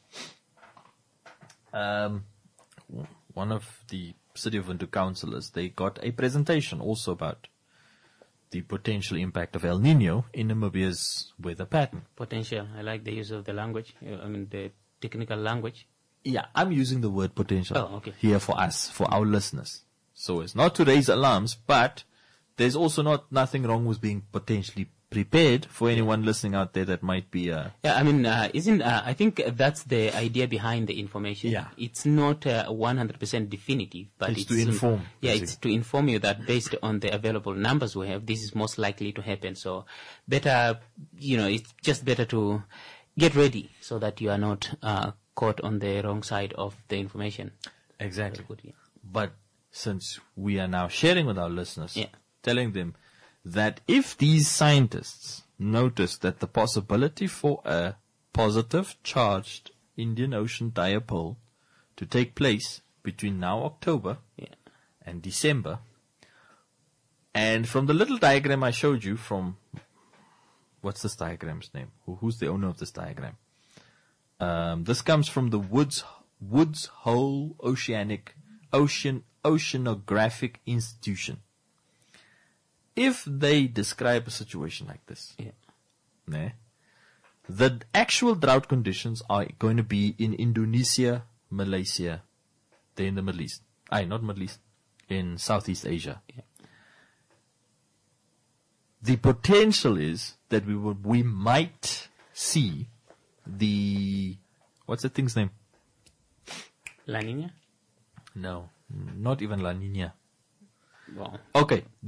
One of the City of Windhoek councillors, they got a presentation also about the potential impact of El Nino in Namibia's weather pattern. Potential. I like the use of the language. I mean, the technical language. Yeah, I'm using the word potential here for us, for our listeners. So it's not to raise alarms, but there's also nothing wrong with being potentially prepared for anyone listening out there that might be. I mean, I think that's the idea behind the information. Yeah. It's not 100% definitive, but it's to inform. It's to inform you that based on the available numbers we have, this is most likely to happen. So better, it's just better to get ready so that you are not caught on the wrong side of the information. Exactly. Good, yeah. But since we are now sharing with our listeners, telling them that if these scientists notice that the possibility for a positive charged Indian Ocean dipole to take place between now October and December, and from the little diagram I showed you from, what's this diagram's name? Who's the owner of this diagram? This comes from the Woods Hole Oceanographic Institution. If they describe a situation like this, the actual drought conditions are going to be in Indonesia, Malaysia, they're in the Middle East. Not Middle East, in Southeast Asia. The potential is that we might see what's the thing's name? La Nina? No, not even La Nina. Well, okay, we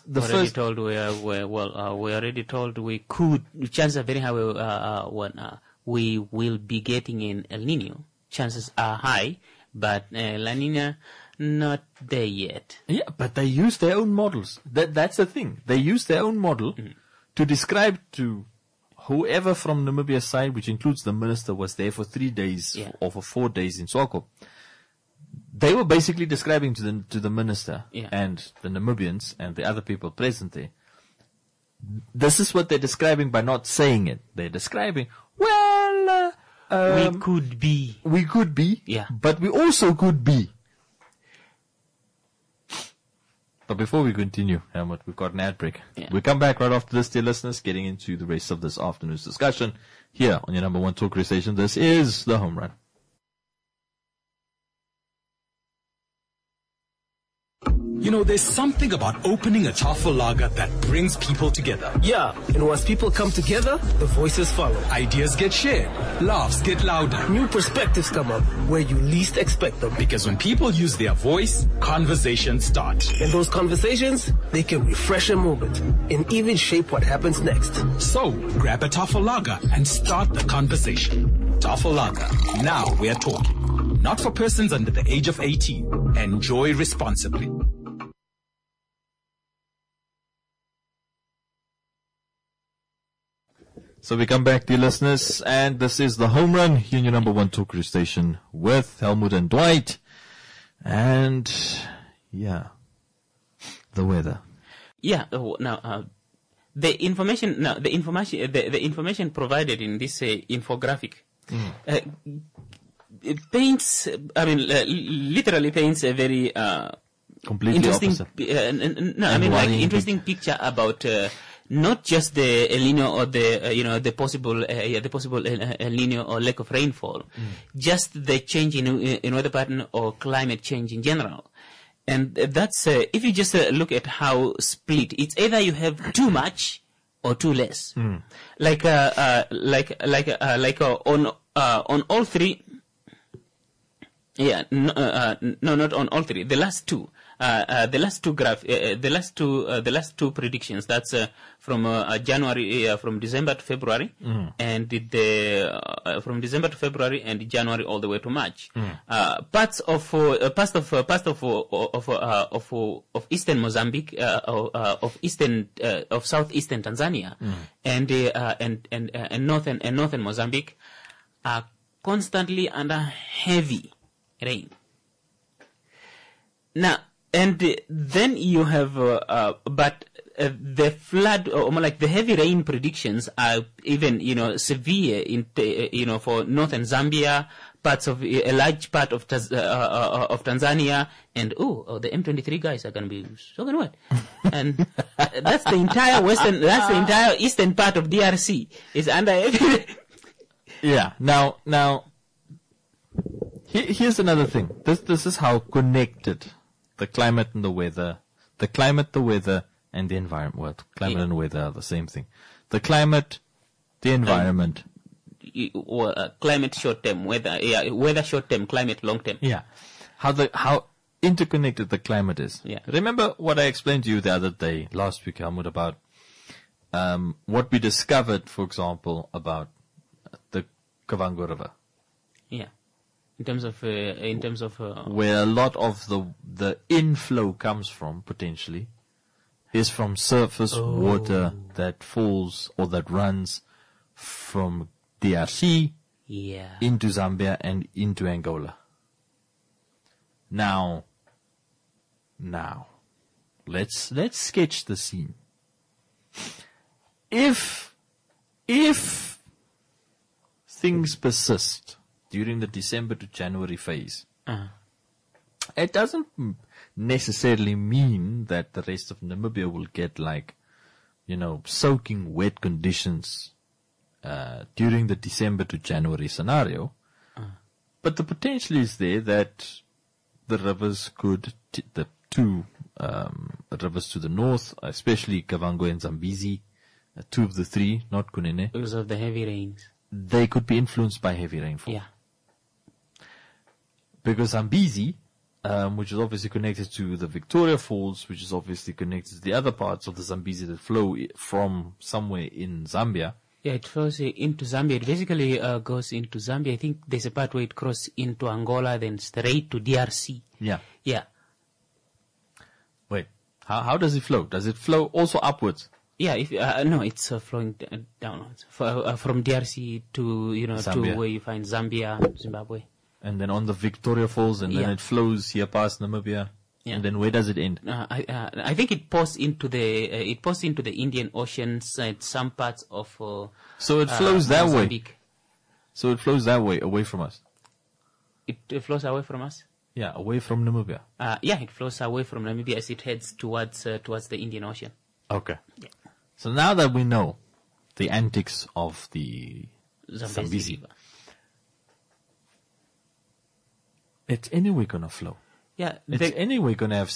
already told we could, chances are very high we will be getting in El Nino. Chances are high, but La Nina, not there yet. Yeah, but they use their own models. That's the thing. They use their own model to describe to whoever from Namibia's side, which includes the minister, was there for 3 days or for 4 days in Swakop. They were basically describing to the minister and the Namibians and the other people present there this is what they're describing by not saying it. They're describing, well, we could be. We could be. Yeah. But we also could be. But before we continue, Helmut, we've got an ad break. Yeah. We'll come back right after this, dear listeners, getting into the rest of this afternoon's discussion here on your number one talk station. This is The Home Run. You know, there's something about opening a Tafel Lager that brings people together. Yeah, and once people come together, the voices follow. Ideas get shared, laughs get louder. New perspectives come up where you least expect them. Because when people use their voice, conversations start. And those conversations, they can refresh a moment and even shape what happens next. So, grab a Tafel Lager and start the conversation. Tafel Lager. Now we're talking. Not for persons under the age of 18. Enjoy responsibly. So we come back, dear listeners, and this is The Home Run here on your number one talk radio station with Helmut and Dwight. And, yeah, the weather. Yeah, now, the information provided in this infographic, it paints, literally paints a very, completely interesting, opposite. interesting picture about, not just the El Nino or the possible El Nino or lack of rainfall, just the change in weather pattern or climate change in general. And that's, if you just look at how split, it's either you have too much or too less. Like on all three, yeah, no, not on all three, the last two predictions. That's from January, from December to February, and from December to February and January all the way to March. Parts of eastern Mozambique, of southeastern Tanzania, and northern Mozambique are constantly under heavy rain. Now. And then you have, the flood, or more like the heavy rain predictions are even, severe for northern Zambia, a large part of Tanzania, and the M23 guys are going to be so good what? And that's the entire eastern part of DRC is under heavy. Yeah. Now, here's another thing. This is how connected the climate and the weather, and the environment. Well, climate and weather are the same thing. The climate, the environment. Climate short term, weather short term, climate long term. Yeah. How interconnected the climate is. Yeah. Remember what I explained to you the other day, last week, Helmut, about what we discovered, for example, about the Kavango River. Yeah. In terms of where a lot of the inflow comes from, potentially, is from surface water that falls or that runs from DRC into Zambia and into Angola. Now, let's sketch the scene. If things persist during the December to January phase, it doesn't necessarily mean that the rest of Namibia will get soaking wet conditions during the December to January scenario. But the potential is there that the rivers could, the two rivers to the north, especially Kavango and Zambezi, two of the three, not Kunene, because of the heavy rains, they could be influenced by heavy rainfall. Yeah. Because Zambezi, which is obviously connected to the Victoria Falls, which is obviously connected to the other parts of the Zambezi that flow from somewhere in Zambia. Yeah, it flows into Zambia. It basically goes into Zambia. I think there's a part where it crosses into Angola, then straight to DRC. Yeah. Yeah. Wait, how does it flow? Does it flow also upwards? Yeah, it's flowing downwards from DRC to to where you find Zambia, Zimbabwe. And then on the Victoria Falls, and then it flows here past Namibia. Yeah. And then where does it end? I think it pours into the Indian Oceans and some parts of. So it flows that way. Mozambique. So it flows that way, away from us. It flows away from us. Yeah, away from Namibia. It flows away from Namibia as it heads towards the Indian Ocean. Okay. Yeah. So now that we know the antics of the Zambezi River. It's anyway gonna flow. Yeah, It's anyway gonna have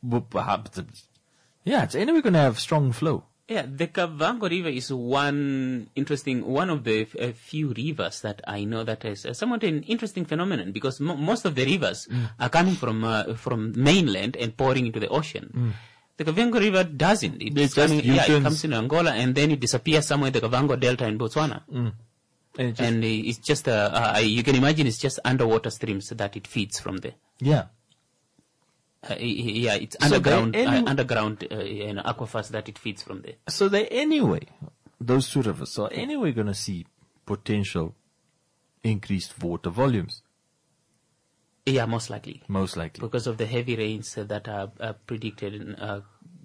it's anyway gonna have strong flow. Yeah, the Kavango River is one of the few rivers that I know that is somewhat an interesting phenomenon, because most of the rivers are coming from mainland and pouring into the ocean. The Kavango River doesn't. It comes in Angola and then it disappears somewhere in the Kavango Delta in Botswana. And it's just you can imagine it's just underwater streams that it feeds from there. Yeah. It's underground aquifers that it feeds from there. So those two rivers are anyway going to see potential increased water volumes. Yeah, most likely. Most likely. Because of the heavy rains that are predicted, from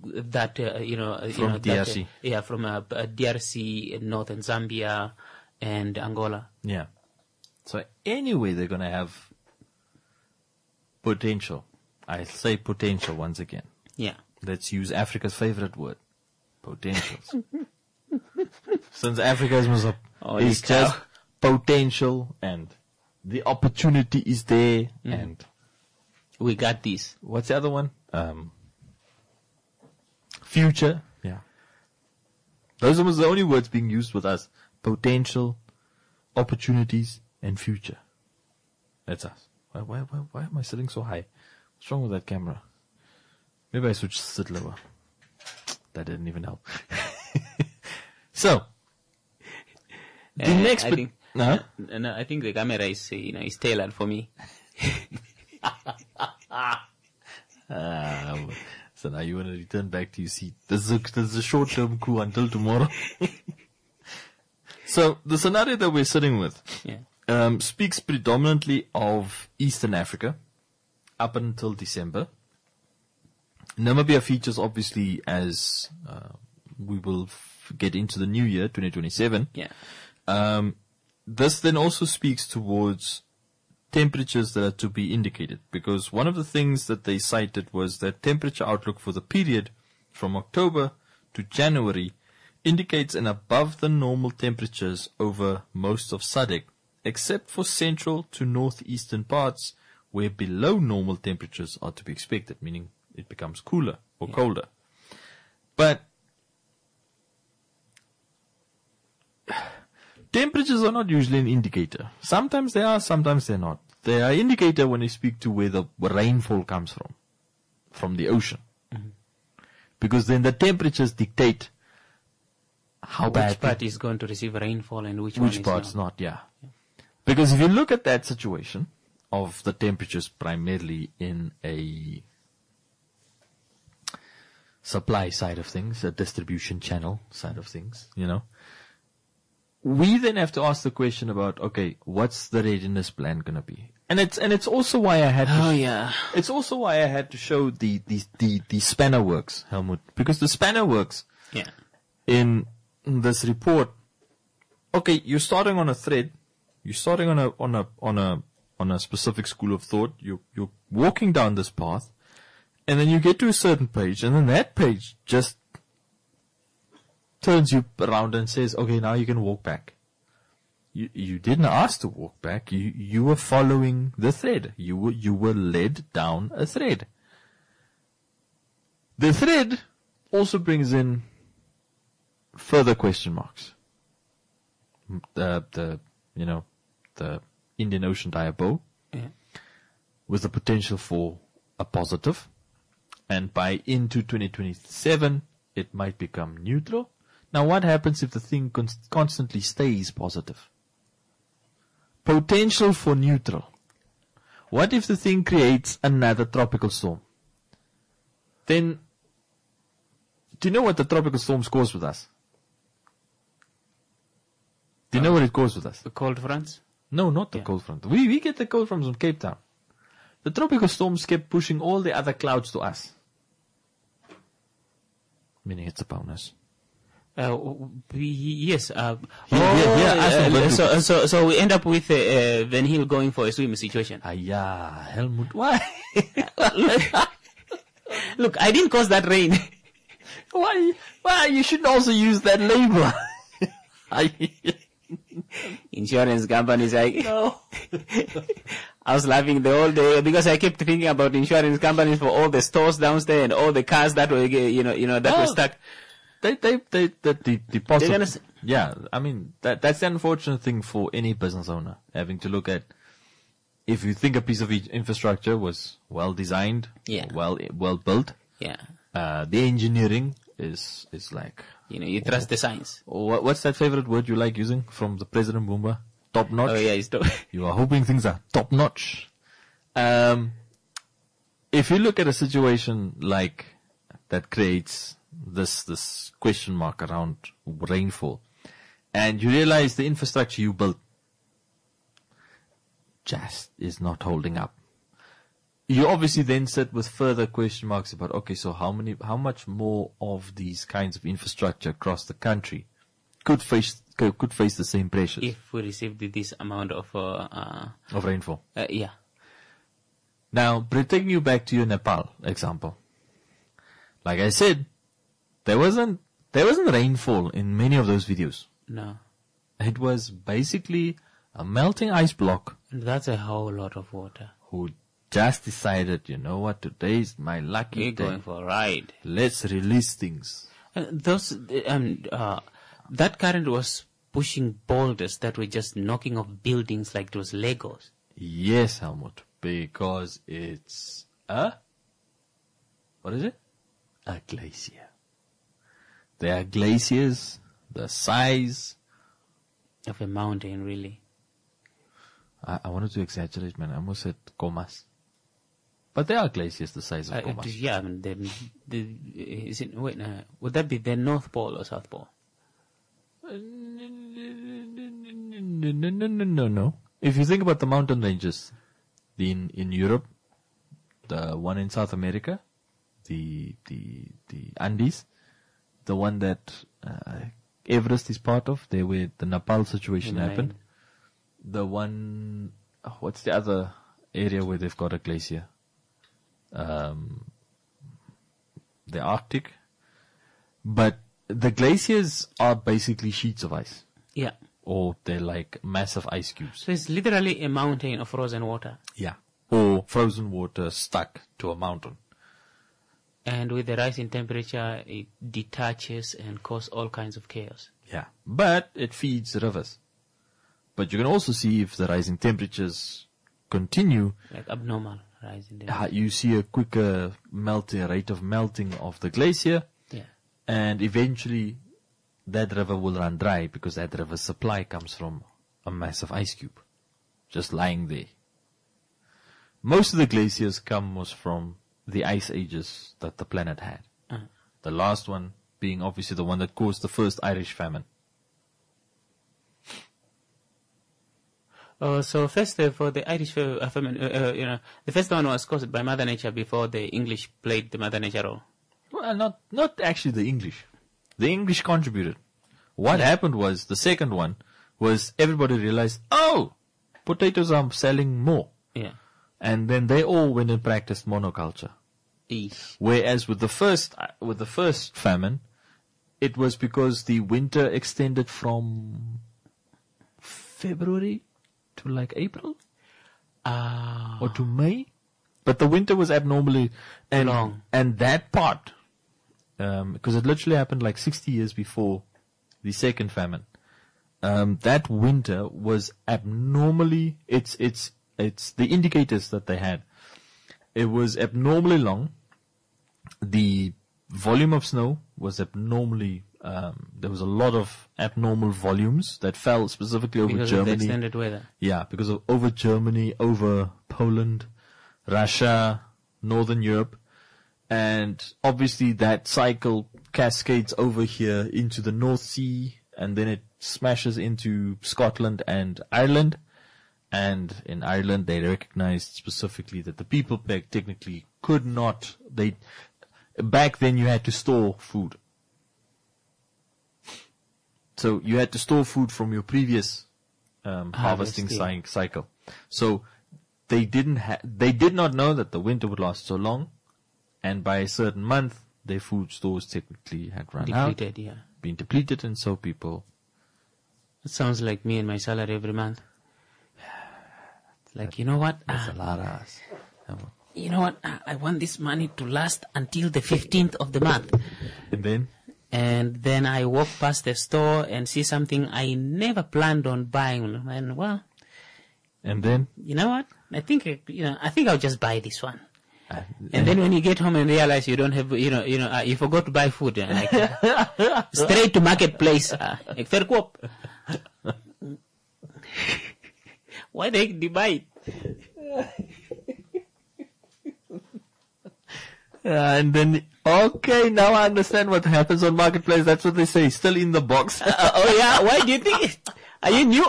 DRC. From DRC, northern Zambia, and Angola. Yeah. So anyway, they're going to have potential. I say potential once again. Yeah. Let's use Africa's favorite word, potentials. Since Africa is just potential and the opportunity is there and we got this. What's the other one? Future. Yeah. Those are the only words being used with us. Potential, opportunities, and future. That's us. Why am I sitting so high? What's wrong with that camera? Maybe I should sit lower. That didn't even help. So, the next... I think the camera is tailored for me. So now you want to return back to your seat. This is a short-term coup until tomorrow. So, the scenario that we're sitting with speaks predominantly of Eastern Africa up until December. Namibia features obviously as we will get into the new year, 2027. Yeah. This then also speaks towards temperatures that are to be indicated, because one of the things that they cited was that temperature outlook for the period from October to January indicates an above the normal temperatures over most of SADC, except for central to northeastern parts where below normal temperatures are to be expected, meaning it becomes cooler or colder. But temperatures are not usually an indicator. Sometimes they are, sometimes they're not. They are an indicator when they speak to where the rainfall comes from the ocean. Mm-hmm. Because then the temperatures dictate how bad. Which part is going to receive rainfall and which part's not. Yeah. Because if you look at that situation of the temperatures primarily in a supply side of things, a distribution channel side of things, we then have to ask the question about, okay, what's the readiness plan going to be? And it's also why I had to it's also why I had to show the spanner works, Helmut, because the spanner works in this report. Okay, you're starting on a thread, you're starting on a specific school of thought, you're walking down this path, and then you get to a certain page, and then that page just turns you around and says, okay, now you can walk back. You didn't ask to walk back. You were following the thread. You were led down a thread. The thread also brings in further question marks. The Indian Ocean diapole with the potential for a positive, and by into 2027 it might become neutral. Now, what happens if the thing constantly stays positive? Potential for neutral. What if the thing creates another tropical storm? Then, do you know what the tropical storms cause with us? Do you know what it causes with us? The cold fronts? No, not the cold front. We get the cold fronts from Cape Town. the tropical storms kept pushing all the other clouds to us. Meaning it's a bonus. Yes. So we end up with Van Hill going for a swim situation. Yeah, Helmut, why? Look, I didn't cause that rain. Why? You should also use that label. Insurance companies, No. I was laughing the whole day because I kept thinking about insurance companies for all the stores downstairs and all the cars that were, that were stuck. Yeah, I mean, that's the unfortunate thing for any business owner, having to look at, if you think a piece of infrastructure was well designed, well built, the engineering is like, you trust the science. What's that favorite word you like using from the President Bumba? Top notch. Oh yeah, it's top. You are hoping things are top notch. If you look at a situation like that creates this question mark around rainfall, and you realize the infrastructure you built just is not holding up, you obviously then sit with further question marks about, okay, so how much more of these kinds of infrastructure across the country could face the same pressures if we received this amount of rainfall. Yeah. Now, taking you back to your Nepal example, like I said, there wasn't rainfall in many of those videos. No. It was basically a melting ice block. And that's a whole lot of water. Who just decided, you know what, today's my lucky We're day. going for a ride. Let's release things. That current was pushing boulders that were just knocking off buildings like those Legos. Yes, Helmut, because it's what is it? A glacier. There are glaciers the size of a mountain, really. I wanted to exaggerate, man. I almost said comas. But there are glaciers the size of comas. Yeah, I mean, would that be the North Pole or South Pole? No. If you think about the mountain ranges in Europe, the one in South America, the Andes, the one that Everest is part of, there where the Nepal situation happened. The one, what's the other area where they've got a glacier? The Arctic. But the glaciers are basically sheets of ice. Yeah. Or they're like massive ice cubes. So it's literally a mountain of frozen water. Yeah. Or frozen water stuck to a mountain. And with the rise in temperature, it detaches and causes all kinds of chaos. Yeah. But it feeds rivers. But you can also see if the rising temperatures continue. Like abnormal rising temperature. You see a quicker rate of melting of the glacier. Yeah. And eventually that river will run dry because that river's supply comes from a massive ice cube just lying there. Most of the glaciers was from the ice ages that the planet had. The last one being obviously the one that caused the first Irish famine. So first for the Irish famine, the first one was caused by Mother Nature before the English played the Mother Nature role. Well, not actually the English. The English contributed. What happened was, the second one was everybody realized, potatoes are selling more. Yeah. And then they all went and practiced monoculture. Whereas with the first famine, it was because the winter extended from February to like April? Or to May? But the winter was abnormally long. And that part, because it literally happened like 60 years before the second famine. That winter was abnormally, it's the indicators that they had. It was abnormally long. The volume of snow was abnormally, there was a lot of abnormal volumes that fell specifically over because Germany. Of the extended weather. Yeah, because of over Germany, over Poland, Russia, Northern Europe. And obviously that cycle cascades over here into the North Sea, and then it smashes into Scotland and Ireland. And in Ireland, they recognized specifically that the people technically could not, back then you had to store food. So you had to store food from your previous harvesting cycle. So they did not know that the winter would last so long, and by a certain month, their food stores technically had run out, been depleted, and so people. It sounds like me and my salary every month. Like, you know what? That's a lot of us. You know what? I want this money to last until the 15th of the month. And then I walk past the store and see something I never planned on buying. And then? You know what? I think I'll just buy this one. And then when you get home and realize you don't have, you forgot to buy food. Straight to marketplace. Why the heck do you buy it? And then, okay, now I understand what happens on marketplace. That's what they say. Still in the box. Oh yeah? Why do you think? Are you new?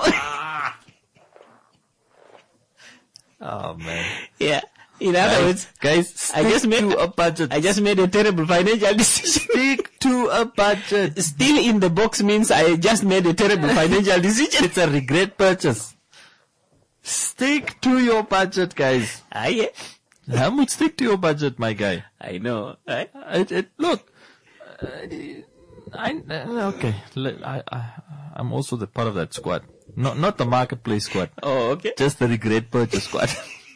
Oh man. Yeah. In other words, guys, I just made a budget. I just made a terrible financial decision. Stick to a budget. Still in the box means I just made a terrible financial decision. It's a regret purchase. Stick to your budget, guys. Yeah. How much stick to your budget, my guy? I know. Right? Look, okay. I'm also the part of that squad. Not the marketplace squad. Oh, okay. Just the regret purchase squad.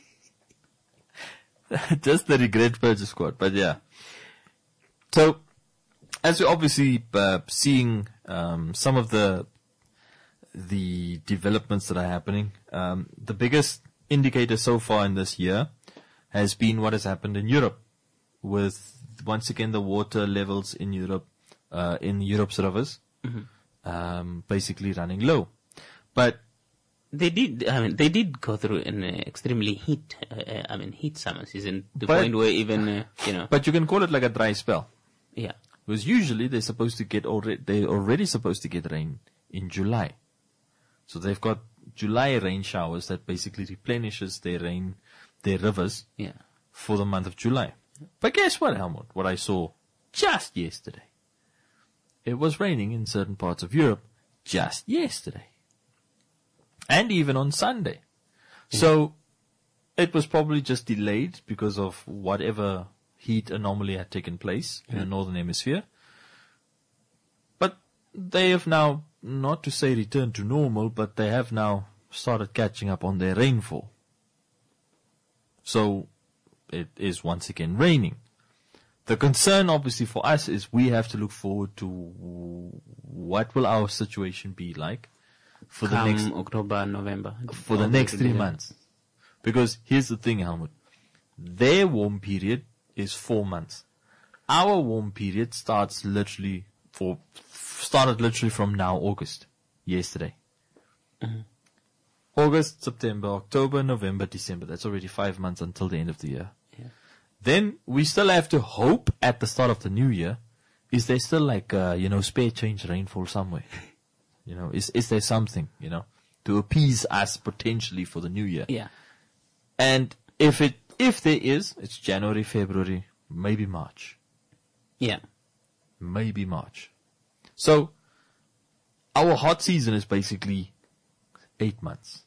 Just the regret purchase squad. But yeah. So, as we're obviously seeing some of the developments that are happening, the biggest indicator so far in this year has been what has happened in Europe, with once again the water levels in Europe, in Europe's rivers, basically running low. But they did go through an extremely heat summer season, to the point where even But you can call it like a dry spell. Yeah. Because usually they're already supposed to get rain in July. So they've got July rain showers that basically replenishes their rivers for the month of July. But guess what, Helmut? What I saw just yesterday. It was raining in certain parts of Europe just yesterday. And even on Sunday. So it was probably just delayed because of whatever heat anomaly had taken place in the northern hemisphere. But they have now, not to say returned to normal, but they have now started catching up on their rainfall. So it is once again raining. The concern obviously for us is we have to look forward to what will our situation be like for the next October, November, for the next 3 months. Because here's the thing, Helmut. Their warm period is 4 months. Our warm period started literally from now, August, yesterday. August, September, October, November, December. That's already 5 months until the end of the year. Yeah. Then we still have to hope at the start of the new year, is there still like, spare change rainfall somewhere? Is there something, to appease us potentially for the new year? Yeah. And if there is, it's January, February, maybe March. Yeah. Maybe March. So, our hot season is basically 8 months.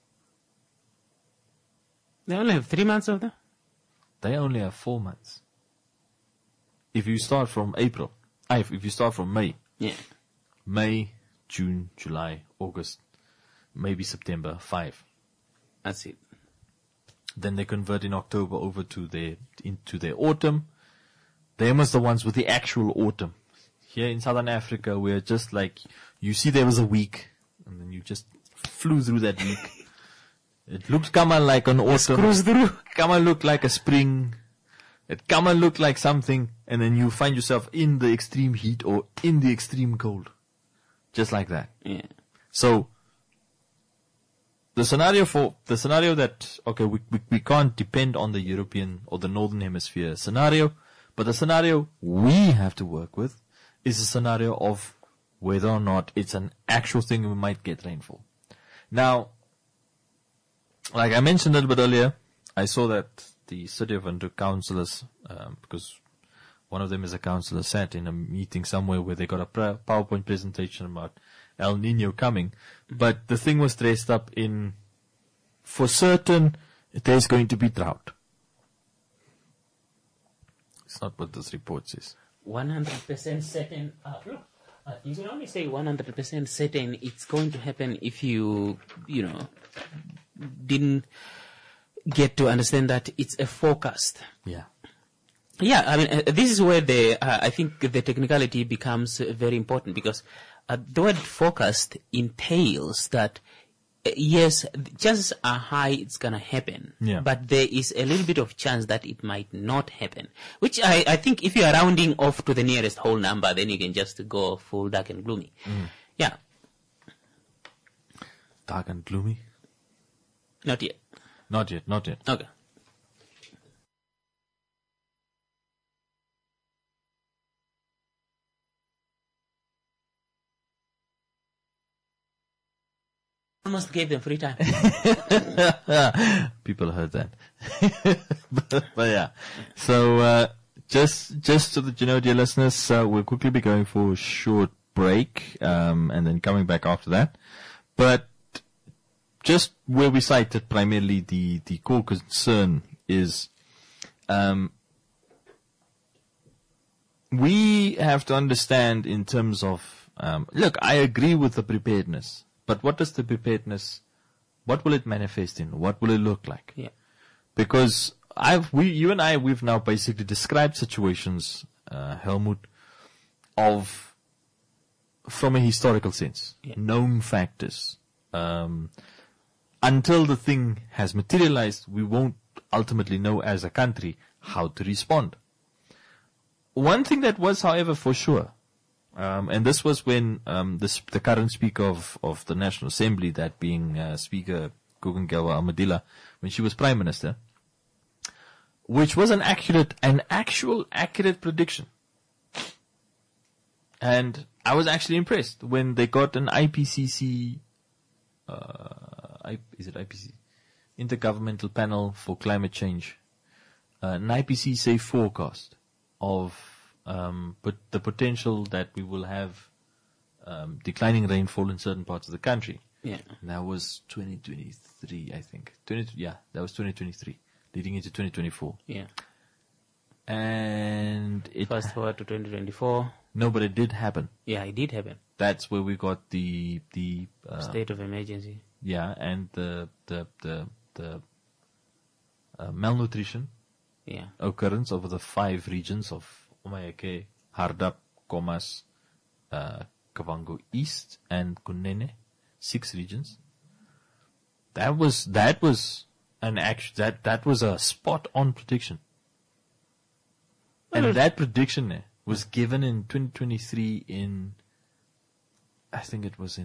They only have 3 months of that? They only have 4 months. If you start from April, if you start from May. Yeah. May, June, July, August, maybe September, 5. That's it. Then they convert in October over into their autumn. Them was the ones with the actual autumn. Here in Southern Africa, we're just like, you see there was a week, and then you just flew through that week. It looked come on like an autumn. Cruise through. Come on look like a spring. It come on look like something, and then you find yourself in the extreme heat or in the extreme cold. Just like that. Yeah. So, the scenario that, okay, we can't depend on the European or the Northern Hemisphere scenario, but the scenario we have to work with is a scenario of whether or not it's an actual thing we might get rainfall. Now, like I mentioned a little bit earlier, I saw that the City of Windhoek councillors, because one of them is a councillor, sat in a meeting somewhere where they got a PowerPoint presentation about El Nino coming, but the thing was dressed up in, for certain, there's going to be drought. It's not what this report says. 100% certain. Look, you can only say 100% certain it's going to happen if you didn't get to understand that it's a forecast. Yeah. Yeah, I mean, this is where I think the technicality becomes very important, because the word forecast entails that, yes, chances are high it's going to happen, but there is a little bit of chance that it might not happen, which I think if you are rounding off to the nearest whole number, then you can just go full dark and gloomy. Yeah. Dark and gloomy? Not yet. Not yet. Okay. Almost gave them free time. People heard that. but yeah. So, just so that you know, dear listeners, we'll quickly be going for a short break, and then coming back after that. But just where we cited primarily the core concern is, we have to understand in terms of, look, I agree with the preparedness. But what does the preparedness, what will it manifest in? What will it look like? Yeah. Because you and I, we've now basically described situations, Helmut, from a historical sense, known factors. Until the thing has materialized, we won't ultimately know as a country how to respond. One thing that was, however, for sure, and this was when the current Speaker of the National Assembly, that being Speaker Gugungelwa Almadila, when she was Prime Minister, which was an actual accurate prediction. And I was actually impressed when they got an IPCC, is it IPCC? Intergovernmental Panel for Climate Change, an IPCC forecast of but the potential that we will have declining rainfall in certain parts of the country. Yeah. And that was 2023, I think. That was 2023, leading into 2024. Yeah. And it fast forward to 2024. No, but it did happen. Yeah, it did happen. That's where we got the state of emergency. Yeah, and the malnutrition. Yeah. Occurrence over the 5 regions of Umayake, Hardap, Komas, Kavango East, and Kunene, 6 regions. That was an action. That was a spot on prediction. And that prediction was given in 2023 I think it was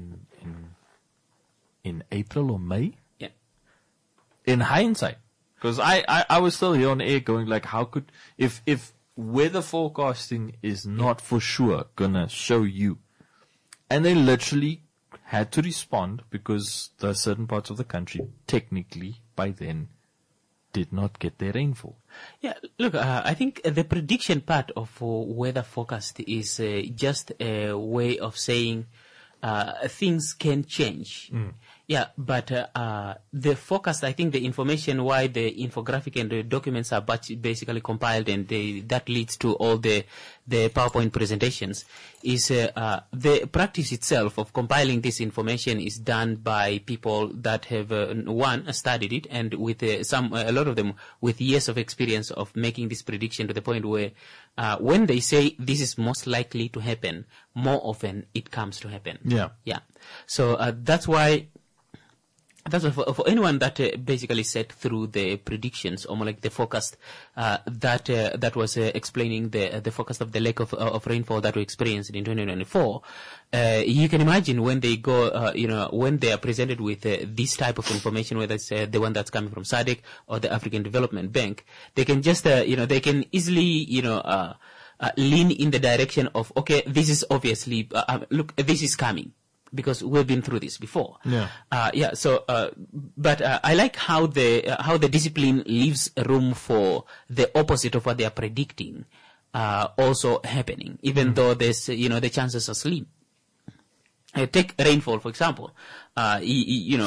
in April or May. Yeah. In hindsight, because I was still here on air going like, how could, if weather forecasting is not for sure gonna show you, and they literally had to respond because there are certain parts of the country technically by then did not get their rainfall. Yeah, look, I think the prediction part of weather forecast is just a way of saying things can change. Yeah, but the forecast, I think the information, why the infographic and the documents are basically compiled, and that leads to all the PowerPoint presentations, is the practice itself of compiling this information is done by people that have, studied it, and with a lot of them with years of experience of making this prediction to the point where when they say this is most likely to happen, more often it comes to happen. Yeah. Yeah. So that's why for anyone that basically set through the predictions, or more like the forecast that was explaining the forecast of the lack of rainfall that we experienced in 2024, you can imagine when they go, when they are presented with this type of information, whether it's the one that's coming from SADC or the African Development Bank, they can just, they can easily, lean in the direction of, okay, this is obviously, look, this is coming. because we've been through this before. Yeah. But I like how the discipline leaves room for the opposite of what they are predicting also happening, even though there's, the chances are slim. Take rainfall, for example. You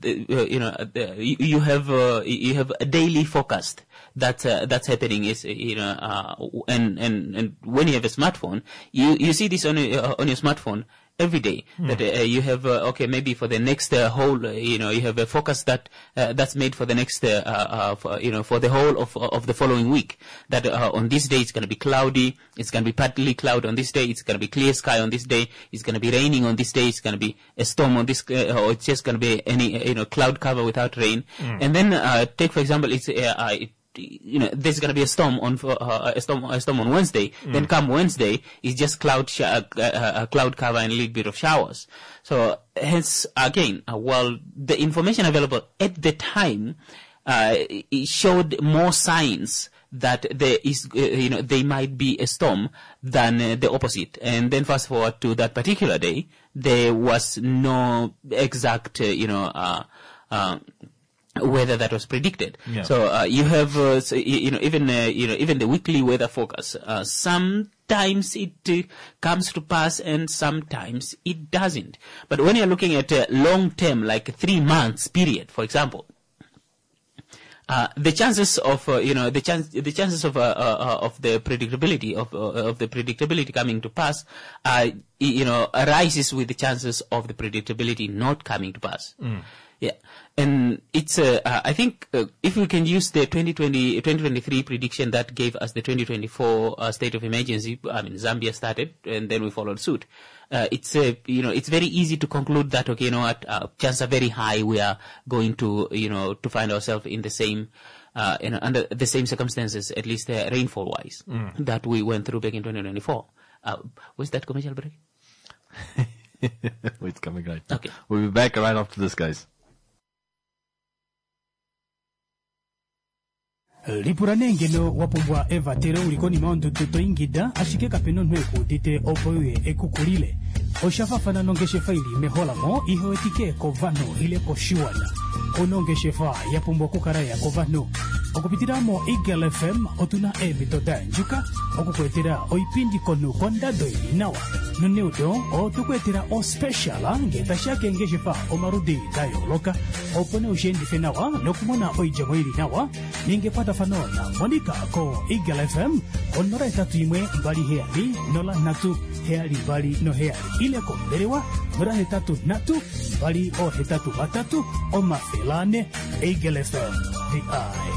have a daily forecast that's happening is, and when you have a smartphone, you see this on your smartphone every day, that you have maybe for the next you have a forecast that's made for the next for the whole of the following week, that on this day it's going to be cloudy, it's going to be partly cloud on this day, it's going to be clear sky on this day, it's going to be raining on this day, it's going to be a storm on this, or it's just going to be any cloud cover without rain. And then take for example, it's there's going to be a storm on Wednesday. Then come Wednesday, it's just cloud cover and a little bit of showers. So hence again, while the information available at the time it showed more signs that there is there might be a storm than the opposite. And then fast forward to that particular day, there was no exact weather that was predicted. Yeah. So you have even the weekly weather forecast. Sometimes it comes to pass and sometimes it doesn't. But when you're looking at a long term, like 3 months period, for example, the chances of the chances of the predictability of the predictability coming to pass rises with the chances of the predictability not coming to pass. Yeah, and it's I think if we can use the 2023 prediction that gave us the 2024 state of emergency. I mean, Zambia started and then we followed suit. It's very easy to conclude that chances are very high we are going to to find ourselves in the same under the same circumstances, at least rainfall wise, that we went through back in 2024. Was that commercial break? It's coming right now. Okay, we'll be back right after this, guys. Lipuranengeno wapumbwa eva tere ulikoni maondo tuto ingida ashike kapeno nweku dite opoye ekukulile oshafafana nongeshe faili mehola mo iho etike kovano ile koshiwana onongeshe fa yapumbwa kukaraya kovano okupitiramo Eagle FM otuna emitoda njuka okukwetera oipindi konu kondado inawa nuneudo otukwetera o special ngetashake ngeshe fa omarudi dayo loka opone ushendi fenawa nokumona oijamo ili nawa ningepata fanona monika ko Eagle FM onora etatu imwe mbali heali nola natu heali mbali no heali ile komberewa nora hetatu natu mbali o hetatu batatu o mafelane Eagle FM the eye.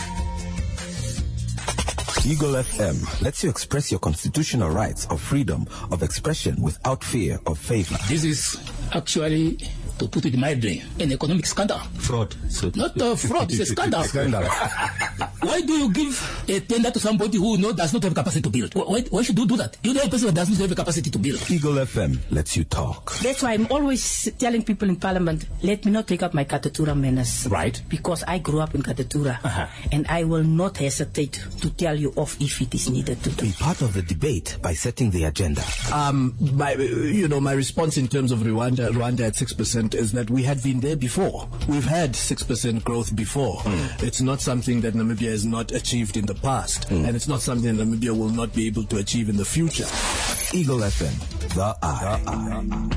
Eagle FM lets you express your constitutional rights of freedom of expression without fear of favor. This is actually, to put it mildly, an economic scandal. Fraud. So not fraud, it's a scandal. Why do you give a tender to somebody who does not have capacity to build? Why should you do that? You know a person who does not have a capacity to build. Eagle FM lets you talk. That's why I'm always telling people in Parliament, let me not take up my Katatura menace. Right. Because I grew up in Katatura. And I will not hesitate to tell you off if it is needed to do. Be part of the debate by setting the agenda. My response in terms of Rwanda at 6% is that we had been there before. We've had 6% growth before. It's not something that Namibia has not achieved in the past. And it's not something that Namibia will not be able to achieve in the future. Eagle FM, the eye.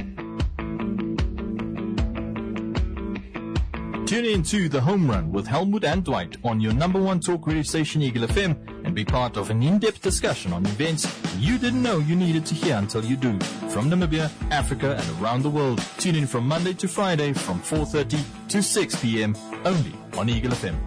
Tune in to The Home Run with Helmut and Dwight on your number one talk radio station, Eagle FM, and be part of an in-depth discussion on events you didn't know you needed to hear until you do. From Namibia, Africa, and around the world. Tune in from Monday to Friday from 4:30 to 6 p.m. only on Eagle FM.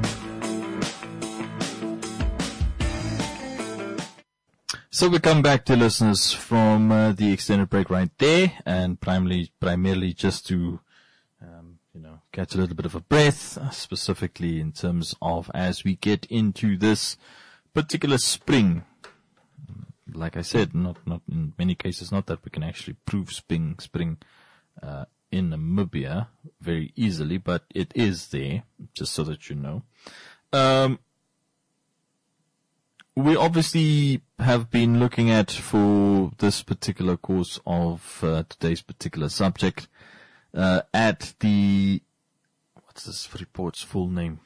So we come back to listeners from the extended break right there, and primarily just to catch a little bit of a breath, specifically in terms of as we get into this particular spring. Like I said, not in many cases, not that we can actually prove spring in Namibia very easily, but it is there, just so that you know. we obviously have been looking at, for this particular course of today's particular subject, at the, what's this report's full name?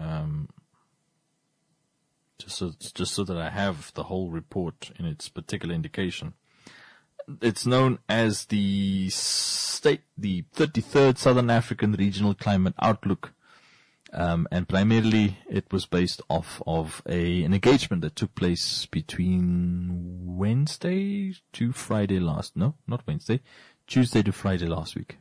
Just so that I have the whole report in its particular indication. It's known as the 33rd Southern African Regional Climate Outlook. And primarily it was based off of an engagement that took place between Wednesday to Friday Tuesday to Friday last week.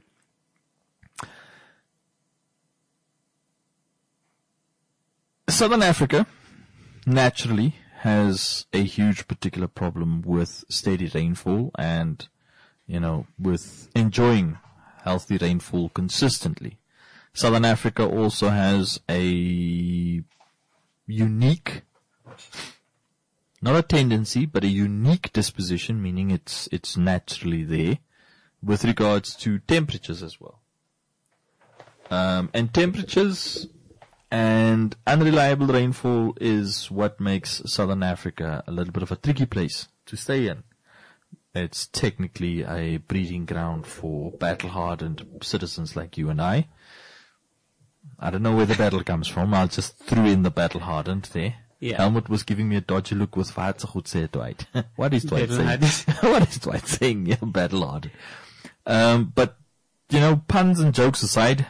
Southern Africa naturally has a huge particular problem with steady rainfall and, with enjoying healthy rainfall consistently. Southern Africa also has a unique, not a tendency, but a unique disposition, meaning it's naturally there, with regards to temperatures as well. And temperatures and unreliable rainfall is what makes Southern Africa a little bit of a tricky place to stay in. It's technically a breeding ground for battle-hardened citizens like you and I. I don't know where the battle comes from. I'll just throw in the battle-hardened there. Yeah. Helmut was giving me a dodgy look with Dwight. What is Dwight saying? What is Dwight saying? Yeah, battle-hardened. But, puns and jokes aside,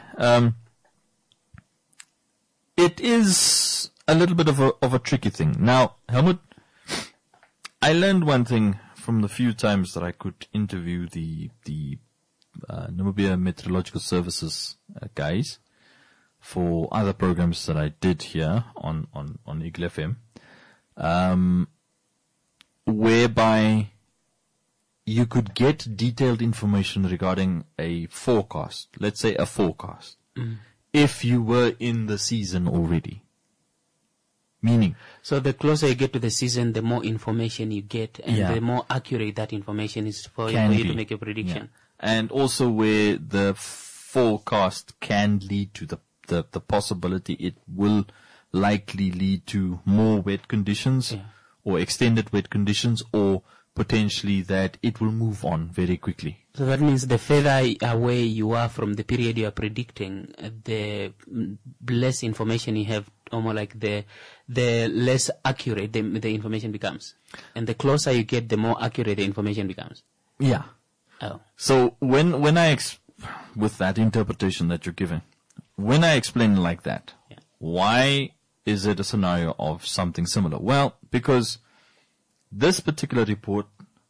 it is a little bit of a tricky thing. Now, Helmut, I learned one thing from the few times that I could interview the Namibia Meteorological Services guys for other programs that I did here on Eagle FM, whereby you could get detailed information regarding a forecast, let's say a forecast, if you were in the season already. Meaning? So the closer you get to the season, the more information you get, and the more accurate that information is for you to make a prediction. Yeah. And also where the forecast can lead to the possibility it will likely lead to more wet conditions or extended wet conditions, or potentially that it will move on very quickly. So that means the further away you are from the period you are predicting, the less information you have, or more like the less accurate the information becomes. And the closer you get, the more accurate the information becomes. Yeah. Oh. So when I, with that interpretation that you're giving, when I explain it like that, why is it a scenario of something similar? Well, because this particular report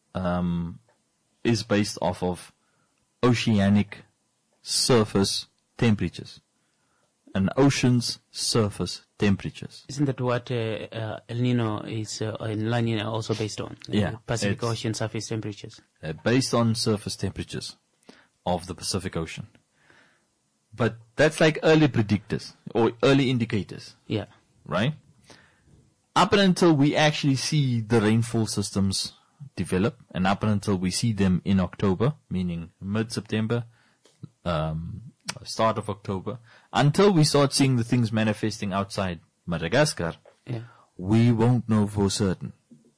is based off of oceanic surface temperatures. An ocean's surface temperatures. Isn't that what El Nino is, and La Nina also based on? Pacific Ocean surface temperatures. Based on surface temperatures of the Pacific Ocean. But that's like early predictors or early indicators. Yeah. Right? Up until we actually see the rainfall systems develop, and up until we see them in October, meaning mid-September, start of October, until we start seeing the things manifesting outside Madagascar, we won't know for certain.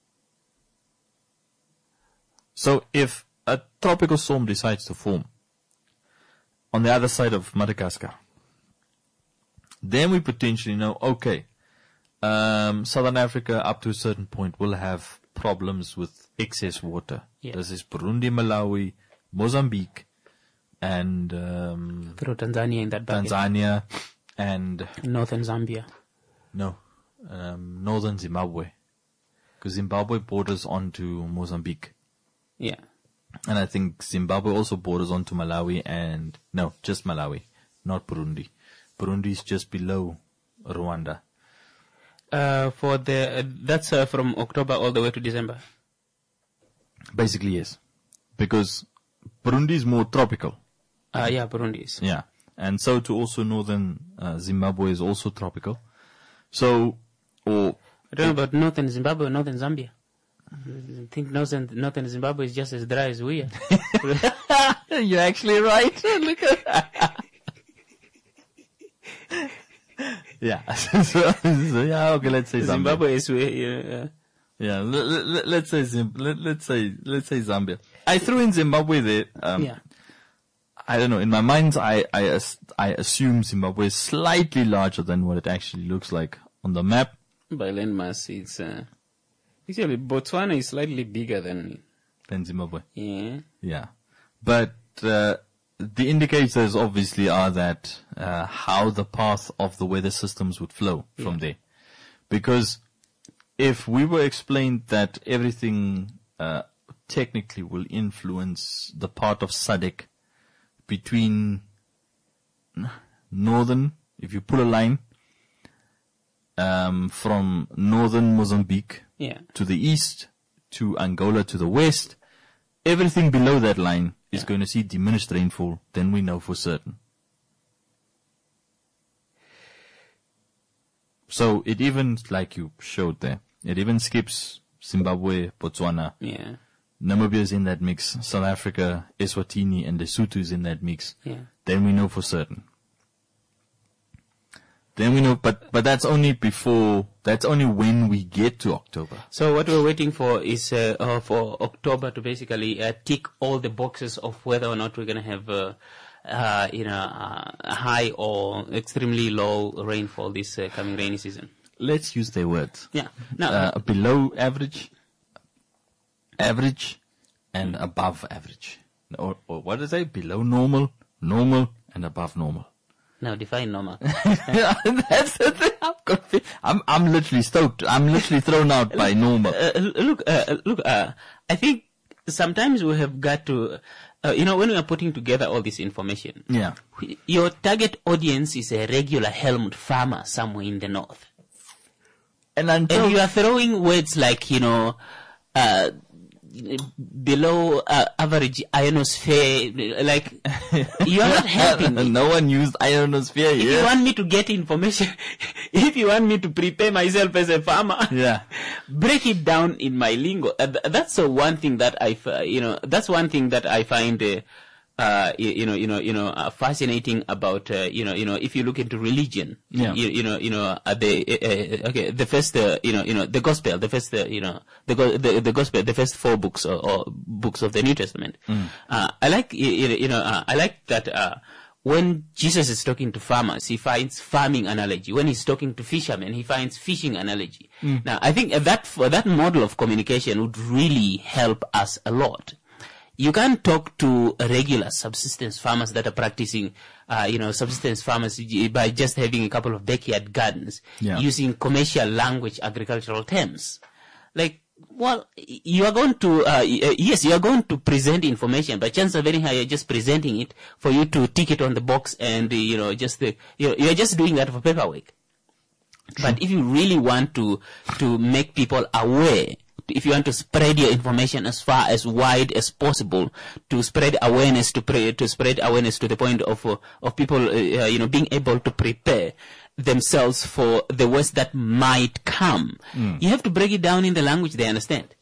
So if a tropical storm decides to form on the other side of Madagascar, then we potentially know, okay, Southern Africa up to a certain point will have problems with excess water. Yeah. This is Burundi, Malawi, Mozambique, and through Tanzania in that bucket. Tanzania and northern Zambia. No, northern Zimbabwe, because Zimbabwe borders onto Mozambique. Yeah. And I think Zimbabwe also borders onto Malawi, and no, just Malawi, not Burundi. Burundi is just below Rwanda. That's from October all the way to December. Basically, yes, because Burundi is more tropical. Yeah, Burundi is. Yeah, and so to also northern Zimbabwe is also tropical. So, I don't know about northern Zimbabwe or northern Zambia. I think northern Zimbabwe is just as dry as we are. You're actually right. Look at that. Yeah. So, yeah, okay, let's say Zimbabwe is Yeah, let's say Zambia. I threw in Zimbabwe there. I don't know. In my mind, I assume Zimbabwe is slightly larger than what it actually looks like on the map. By landmass, it's actually Botswana is slightly bigger than Zimbabwe. Yeah. Yeah, but the indicators obviously are that how the path of the weather systems would flow from there, because if we were explained that everything technically will influence the part of SADC between northern, if you pull a line from northern Mozambique to the east to Angola to the west, everything below that line is going to see diminished rainfall, then we know for certain. So it even, like you showed there, it even skips Zimbabwe, Botswana. Yeah. Namibia is in that mix. South Africa, Eswatini, and Lesotho is in that mix. Yeah. Then we know for certain. Then we know, but that's only when we get to October. So what we're waiting for is for October to basically tick all the boxes of whether or not we're going to have high or extremely low rainfall this coming rainy season. Let's use their words. Yeah. Now, below average, and above average. Or what did I say? Below normal, and above normal. Now define normal. That's the thing. I'm literally stoked. I'm literally thrown out by normal. Look. I think sometimes we have got to, when we are putting together all this information. Yeah. Your target audience is a regular Helmut farmer somewhere in the north. And you are throwing words like, below average ionosphere, like, you are not helping me. No one used ionosphere here. If you want me to get information, if you want me to prepare myself as a farmer, break it down in my lingo. That's one thing that that's one thing that I find, fascinating about, if you look into religion, the first, the gospel, the first, the gospel, the first 4 books or books of the New Testament. I like that, when Jesus is talking to farmers, he finds farming analogy. When he's talking to fishermen, he finds fishing analogy. Now, I think that model of communication would really help us a lot. You can't talk to regular subsistence farmers that are practicing, subsistence farmers by just having a couple of backyard gardens, using commercial language, agricultural terms. Like, well, you are going to, yes, you are going to present information, but chances are very high you're just presenting it for you to tick it on the box and, you're just doing that for paperwork. But if you really want to make people aware, if you want to spread your information as far as wide as possible, to spread awareness, to spread awareness to the point of people, being able to prepare themselves for the worst that might come, you have to break it down in the language they understand.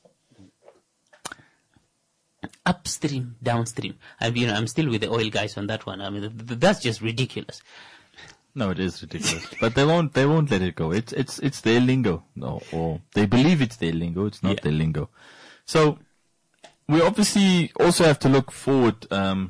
Upstream, downstream. I'm still with the oil guys on that one. I mean, that's just ridiculous. No, it is ridiculous. But they won't let it go. It's their lingo. No, or they believe it's their lingo. It's not their lingo. So we obviously also have to look forward,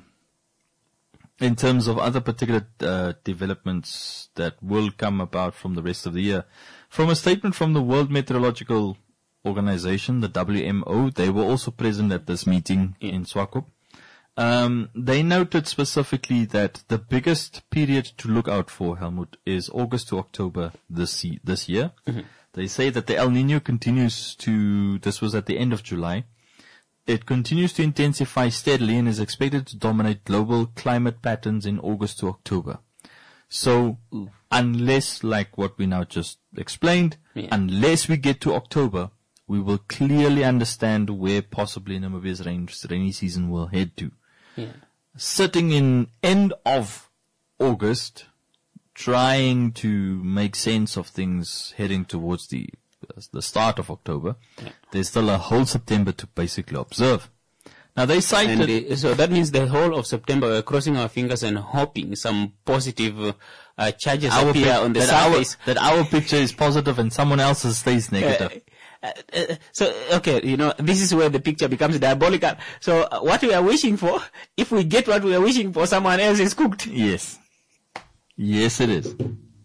in terms of other particular, developments that will come about from the rest of the year. From a statement from the World Meteorological Organization, the WMO, they were also present at this meeting in Swakop. They noted specifically that the biggest period to look out for, Helmut, is August to October this year. Mm-hmm. They say that the El Nino continues this was at the end of July. It continues to intensify steadily and is expected to dominate global climate patterns in August to October. So, unless, like what we now just explained, unless we get to October, we will clearly understand where possibly Namibia's rainy season will head to. Yeah. Sitting in end of August, trying to make sense of things heading towards the start of October, there's still a whole September to basically observe. Now they cited... so that means the whole of September we're crossing our fingers and hoping some positive charges appear on the surface. That our picture is positive and someone else's stays negative. So, okay, this is where the picture becomes diabolical. So, what we are wishing for, if we get what we are wishing for, someone else is cooked. Yes. Yes, it is.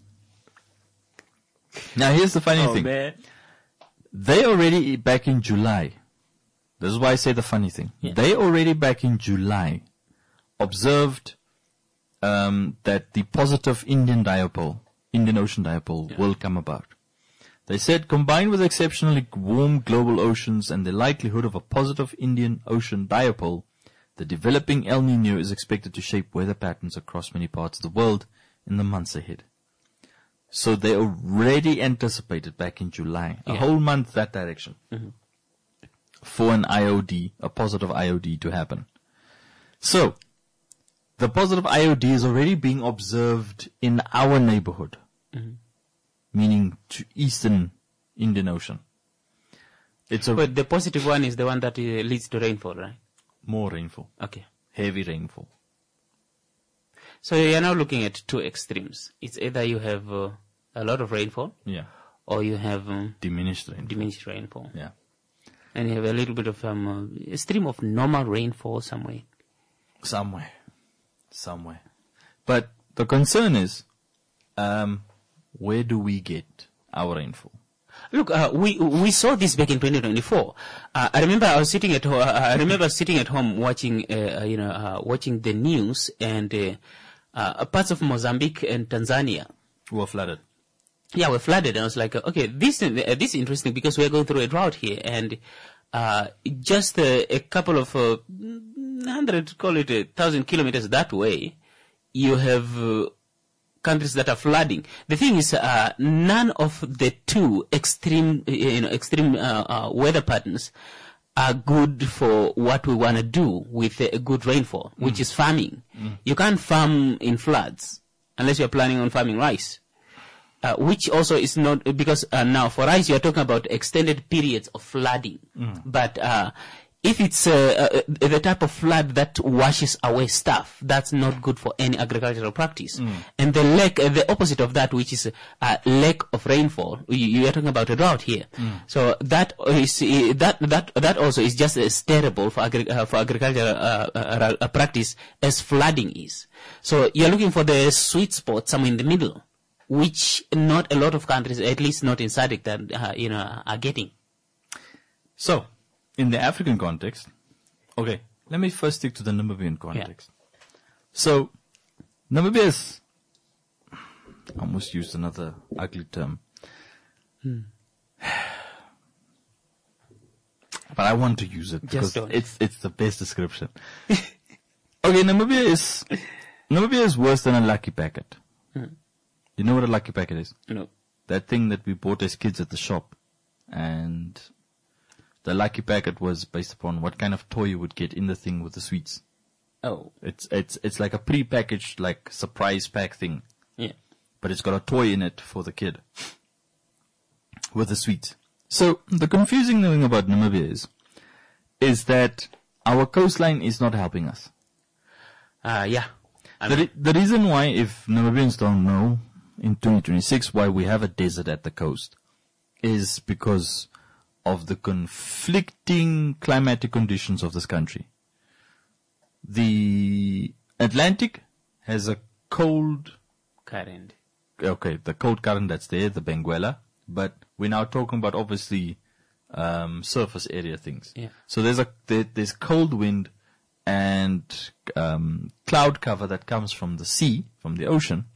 Now, here's the funny thing. Man. They already, back in July, this is why I say the funny thing. Yeah. They already back in July observed that the positive Indian Ocean dipole will come about. They said, combined with exceptionally warm global oceans and the likelihood of a positive Indian Ocean dipole, the developing El Niño is expected to shape weather patterns across many parts of the world in the months ahead. So they already anticipated back in July, a whole month that direction, for an IOD, a positive IOD to happen. So, the positive IOD is already being observed in our neighborhood, meaning to eastern Indian Ocean. But the positive one is the one that leads to rainfall, right? More rainfall. Okay. Heavy rainfall. So you're now looking at two extremes. It's either you have a lot of rainfall, or you have diminished rainfall. Yeah. And you have a little bit of a stream of normal rainfall somewhere. Somewhere. But the concern is, where do we get our rainfall? Look, we saw this back in 2024. I remember sitting at home watching watching the news, and parts of Mozambique and Tanzania were flooded. Yeah, we're flooded, and I was like, okay, this is interesting because we're going through a drought here, and just a couple of 1,000 kilometers that way, you have countries that are flooding. The thing is, none of the two extreme weather patterns are good for what we want to do with a good rainfall, which is farming. You can't farm in floods unless you're planning on farming rice. Which also is not, because now for rice you are talking about extended periods of flooding. But if it's the type of flood that washes away stuff, that's not good for any agricultural practice. And the opposite of that, which is lack of rainfall, you are talking about a drought here. So that is that also is just as terrible for agricultural practice as flooding is. So you're looking for the sweet spot somewhere in the middle, which not a lot of countries, at least not in SADC, that are getting. So, in the African context, okay, let me first stick to the Namibian context. So, Namibia is, I almost used another ugly term, but I want to use it because it's the best description. Okay, Namibia is worse than a lucky packet. You know what a lucky packet is? No. That thing that we bought as kids at the shop. And the lucky packet was based upon what kind of toy you would get in the thing with the sweets. Oh. It's like a pre-packaged, like, surprise pack thing. Yeah. But it's got a toy in it for the kid. With the sweets. So, the confusing thing about Namibia is that our coastline is not helping us. Yeah. The reason why, if Namibians don't know, in 2026, why we have a desert at the coast is because of the conflicting climatic conditions of this country. The Atlantic has a cold current. Okay, the cold current that's there, the Benguela, but we're now talking about obviously surface area things. Yeah. So there's cold wind and cloud cover that comes from the sea, from the ocean.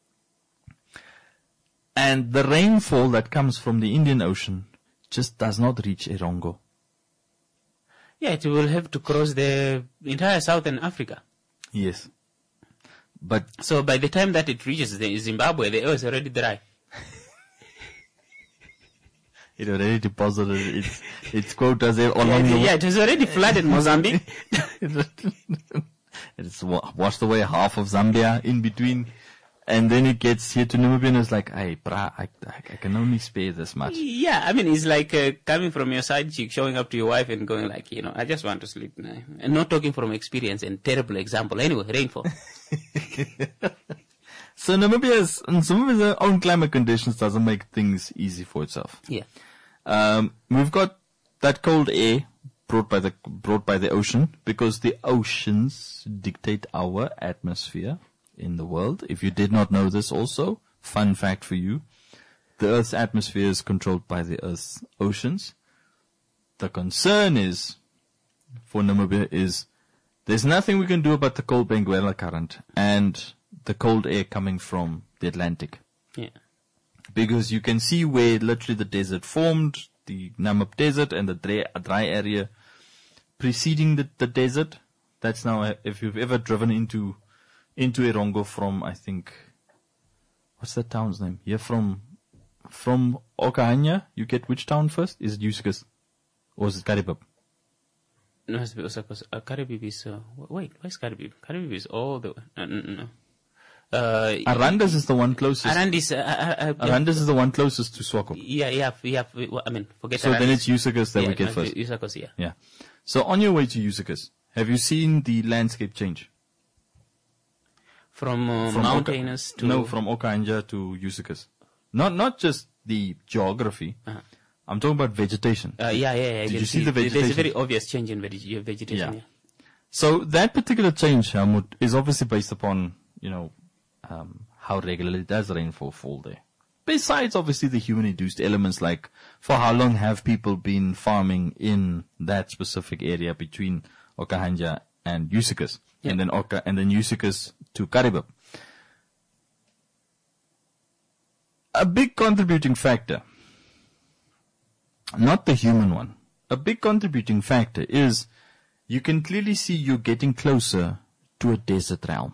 And the rainfall that comes from the Indian Ocean just does not reach Erongo. Yeah, it will have to cross the entire southern Africa. Yes. But so by the time that it reaches Zimbabwe, the air is already dry. It already deposited its quotas along the way. Yeah, it has already flooded Mozambique. It's washed away half of Zambia in between. And then it gets here to Namibia and it's like, hey, brah, I can only spare this much. Yeah, I mean, it's like coming from your side chick, showing up to your wife and going like, I just want to sleep now. And not talking from experience and terrible example. Anyway, rainfall. So Namibia's own climate conditions doesn't make things easy for itself. Yeah. We've got that cold air brought by the ocean, because the oceans dictate our atmosphere in the world. If you did not know this also, fun fact for you, the Earth's atmosphere is controlled by the Earth's oceans. The concern is, for Namibia, is there's nothing we can do about the cold Benguela current and the cold air coming from the Atlantic. Yeah. Because you can see where literally the desert formed, the Namib Desert and the dry area preceding the desert. That's now, if you've ever driven into Erongo from, I think, what's that town's name? Yeah, from Okahanya, you get which town first? Is it Usikas? Or is it Karibib? No, it's Karibib is, wait, where's Karibib? Karibib is all the, no. Arandas is the one closest. Arandas is the one closest to Swakop. Yeah, I mean, forget so Arandis. Then it's Usikas that we get first. Usikas, yeah. Yeah. So on your way to Usikas, have you seen the landscape change? From mountainous to... No, from Okahanja to Usikas. Not just the geography. Uh-huh. I'm talking about vegetation. Yeah. Did you see the vegetation? There's a very obvious change in vegetation. Yeah. So that particular change, Helmut, is obviously based upon, how regularly does rainfall fall there. Besides, obviously, the human-induced elements, like for how long have people been farming in that specific area between Okahanja and Usikas, and then Usikas to Karibib. A big contributing factor, not the human one, a big contributing factor is you can clearly see you're getting closer to a desert realm.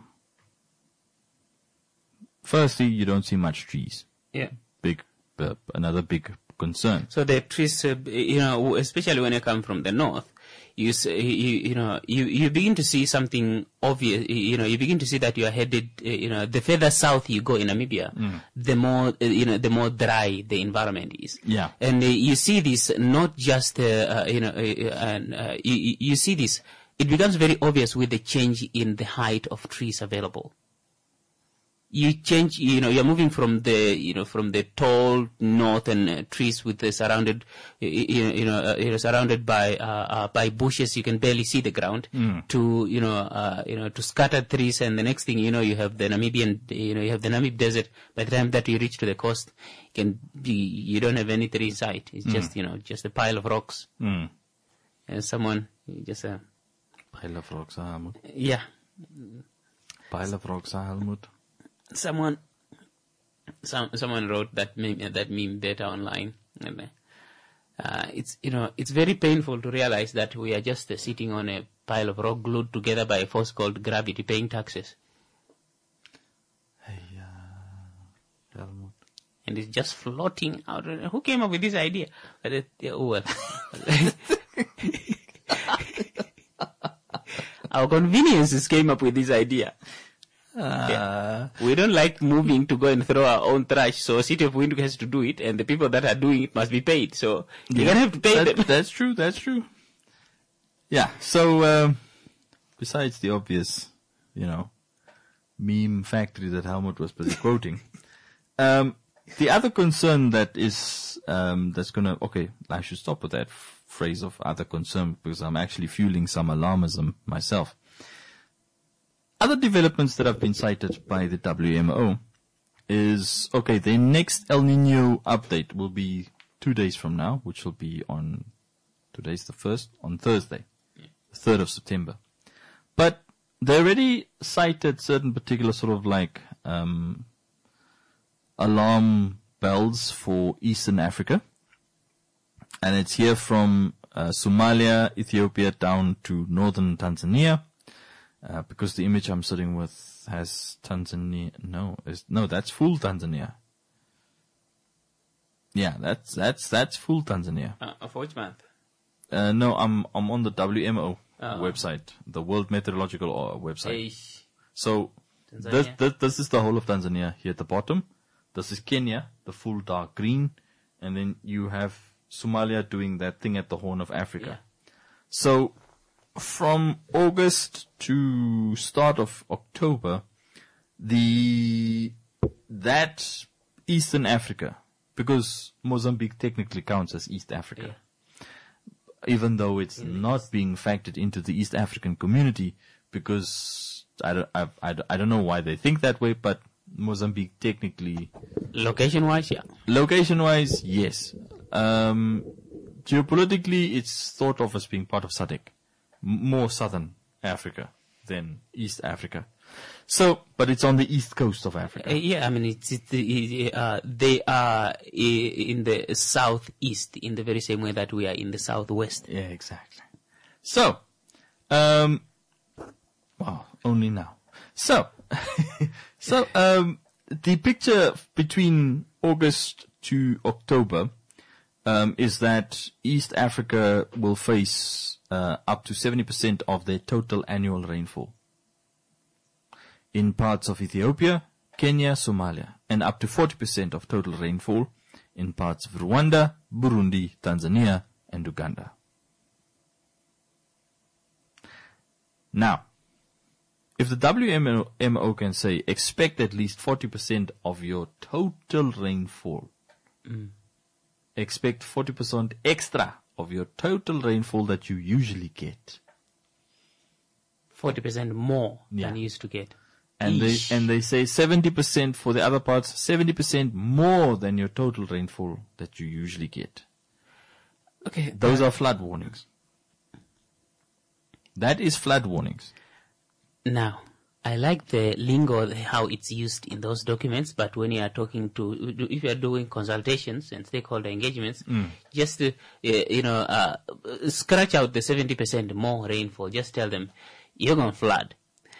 Firstly, you don't see much trees. Yeah. Another big concern. So the trees, especially when you come from the north, you begin to see something obvious. You begin to see that you are headed. The further south you go in Namibia, the more dry the environment is. Yeah. And you see this not just you see this. It becomes very obvious with the change in the height of trees available. You change, you're moving from the tall northern trees with the surrounded by bushes. You can barely see the ground to scattered trees. And the next thing you have the Namib Desert. By the time that you reach to the coast, you don't have any tree in sight. It's just a pile of rocks. And Pile of rocks, Helmut. Yeah. Pile of rocks, Helmut. Someone wrote that meme data online, and it's very painful to realize that we are just sitting on a pile of rock glued together by a force called gravity, paying taxes. And it's just floating out. Who came up with this idea? Our conveniences came up with this idea. We don't like moving to go and throw our own trash, so City of Windhoek has to do it, and the people that are doing it must be paid. So you're gonna have to pay them. That's true. Yeah. So besides the obvious, meme factory that Helmut was busy quoting, the other concern that is I should stop with that phrase of other concern because I'm actually fueling some alarmism myself. Other developments that have been cited by the WMO is, the next El Nino update will be 2 days from now, which will be on Thursday, the 3rd of September. But they already cited certain particular sort of alarm bells for Eastern Africa. And it's here from Somalia, Ethiopia down to northern Tanzania. Because the image I'm sitting with has Tanzania. No, that's full Tanzania. Yeah, that's full Tanzania. Of which month? No, I'm on the WMO website, the World Meteorological website. So this is the whole of Tanzania here at the bottom. This is Kenya, the full dark green, and then you have Somalia doing that thing at the Horn of Africa. Yeah. So from August to start of October, that Eastern Africa because Mozambique technically counts as East Africa. Even though it's not being factored into the East African community, because I don't know why they think that way, but Mozambique technically... Location-wise, yeah. Location-wise, yes. Geopolitically, it's thought of as being part of SADC. More southern Africa than East Africa. So, but it's on the east coast of Africa. They are in the southeast in the very same way that we are in the southwest. Yeah, exactly. So, wow, only now. So, the picture between August to October is that East Africa will face up to 70% of their total annual rainfall. In parts of Ethiopia, Kenya, Somalia, and up to 40% of total rainfall in parts of Rwanda, Burundi, Tanzania, and Uganda. Now, if the WMO can say expect at least 40% of your total rainfall, expect 40% extra of your total rainfall that you usually get. 40% more than you used to get. And they say 70% for the other parts, 70% more than your total rainfall that you usually get. Okay. Those are flood warnings. That is flood warnings. Now, I like the lingo, how it's used in those documents, but when you are talking to, if you are doing consultations and stakeholder engagements, just to, scratch out the 70% more rainfall. Just tell them, you're going to flood.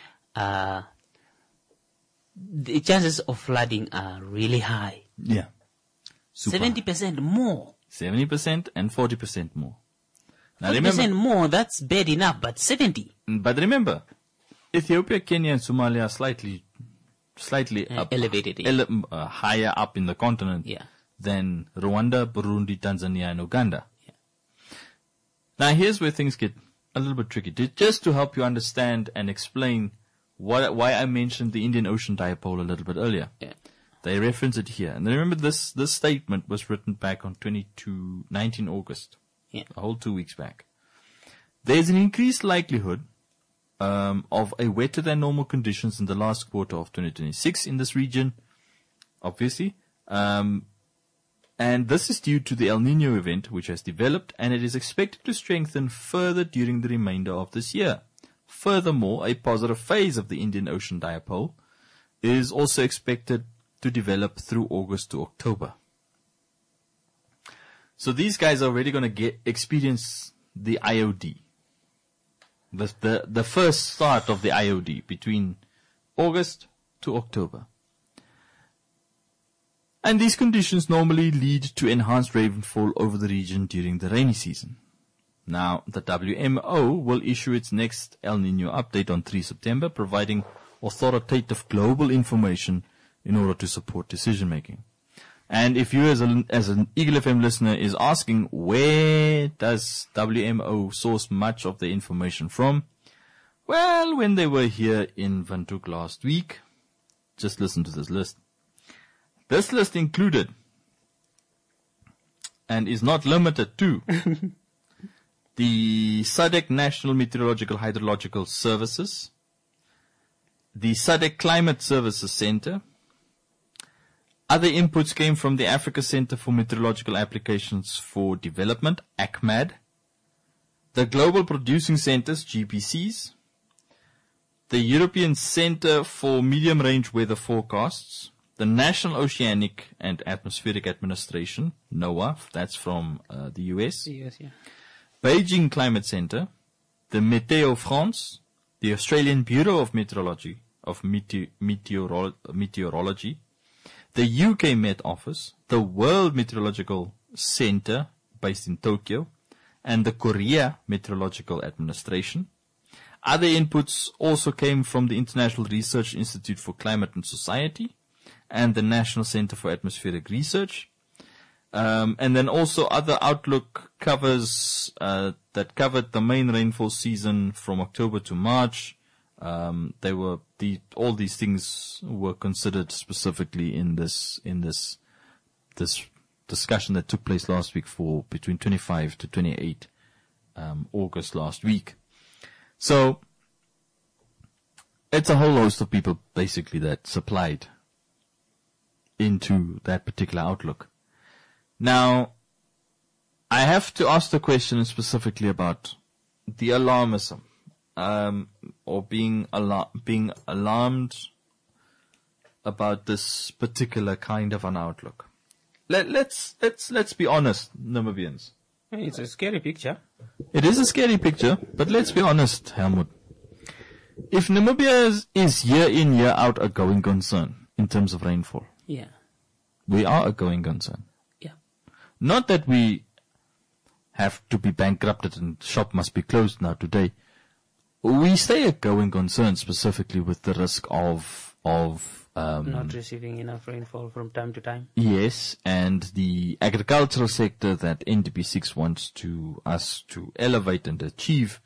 The chances of flooding are really high. Yeah. 70% more. 70% and 40% more. Now 40% more, that's bad enough, but 70. But remember, Ethiopia, Kenya, and Somalia are slightly elevated, higher up in the continent than Rwanda, Burundi, Tanzania, and Uganda. Yeah. Now, here's where things get a little bit tricky. Just to help you understand and explain why I mentioned the Indian Ocean dipole a little bit earlier. Yeah. They reference it here. And remember, this statement was written back on 19 August. Yeah. A whole 2 weeks back. There's an increased likelihood of a wetter than normal conditions in the last quarter of 2026 in this region, obviously. And this is due to the El Nino event, which has developed, and it is expected to strengthen further during the remainder of this year. Furthermore, a positive phase of the Indian Ocean dipole is also expected to develop through August to October. So these guys are already going to experience the IOD. The first start of the IOD between August to October. And these conditions normally lead to enhanced rainfall over the region during the rainy season. Now, the WMO will issue its next El Nino update on 3 September, providing authoritative global information in order to support decision making. And if you as an Eagle FM listener is asking, where does WMO source much of the information from? Well, when they were here in Windhoek last week, just listen to this list. This list included, and is not limited to, the SADC National Meteorological Hydrological Services, the SADC Climate Services Center. Other inputs came from the Africa Center for Meteorological Applications for Development, ACMAD, the Global Producing Centers, GPCs, the European Center for Medium Range Weather Forecasts, the National Oceanic and Atmospheric Administration, NOAA, that's from the US, yeah. Beijing Climate Center, the Météo France, the Australian Bureau of Meteorology, Meteorology, the UK Met Office, the World Meteorological Center based in Tokyo, and the Korea Meteorological Administration. Other inputs also came from the International Research Institute for Climate and Society and the National Center for Atmospheric Research. And then also other outlook covers that covered the main rainfall season from October to March. All these things were considered specifically in this discussion that took place last week for between 25 to 28 August last week. So it's a whole host of people basically that supplied into that particular outlook. Now, I have to ask the question specifically about the alarmism, or being alarmed about this particular kind of an outlook. Let's be honest, Namibians. It's a scary picture. It is a scary picture, but let's be honest, Helmut. If Namibia is year in, year out a going concern in terms of rainfall, yeah, we are a going concern. Yeah. Not that we have to be bankrupted and shop must be closed now today. We stay a going concern specifically with the risk of not receiving enough rainfall from time to time. Yes, and the agricultural sector that NDP6 wants us to elevate and achieve.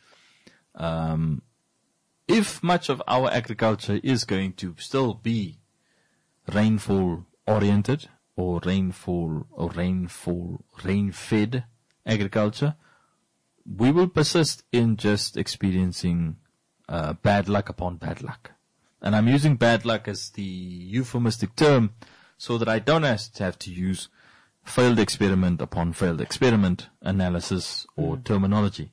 If much of our agriculture is going to still be rainfall oriented or rain-fed agriculture, we will persist in just experiencing bad luck upon bad luck. And I'm using bad luck as the euphemistic term so that I don't have to use failed experiment upon failed experiment analysis or terminology.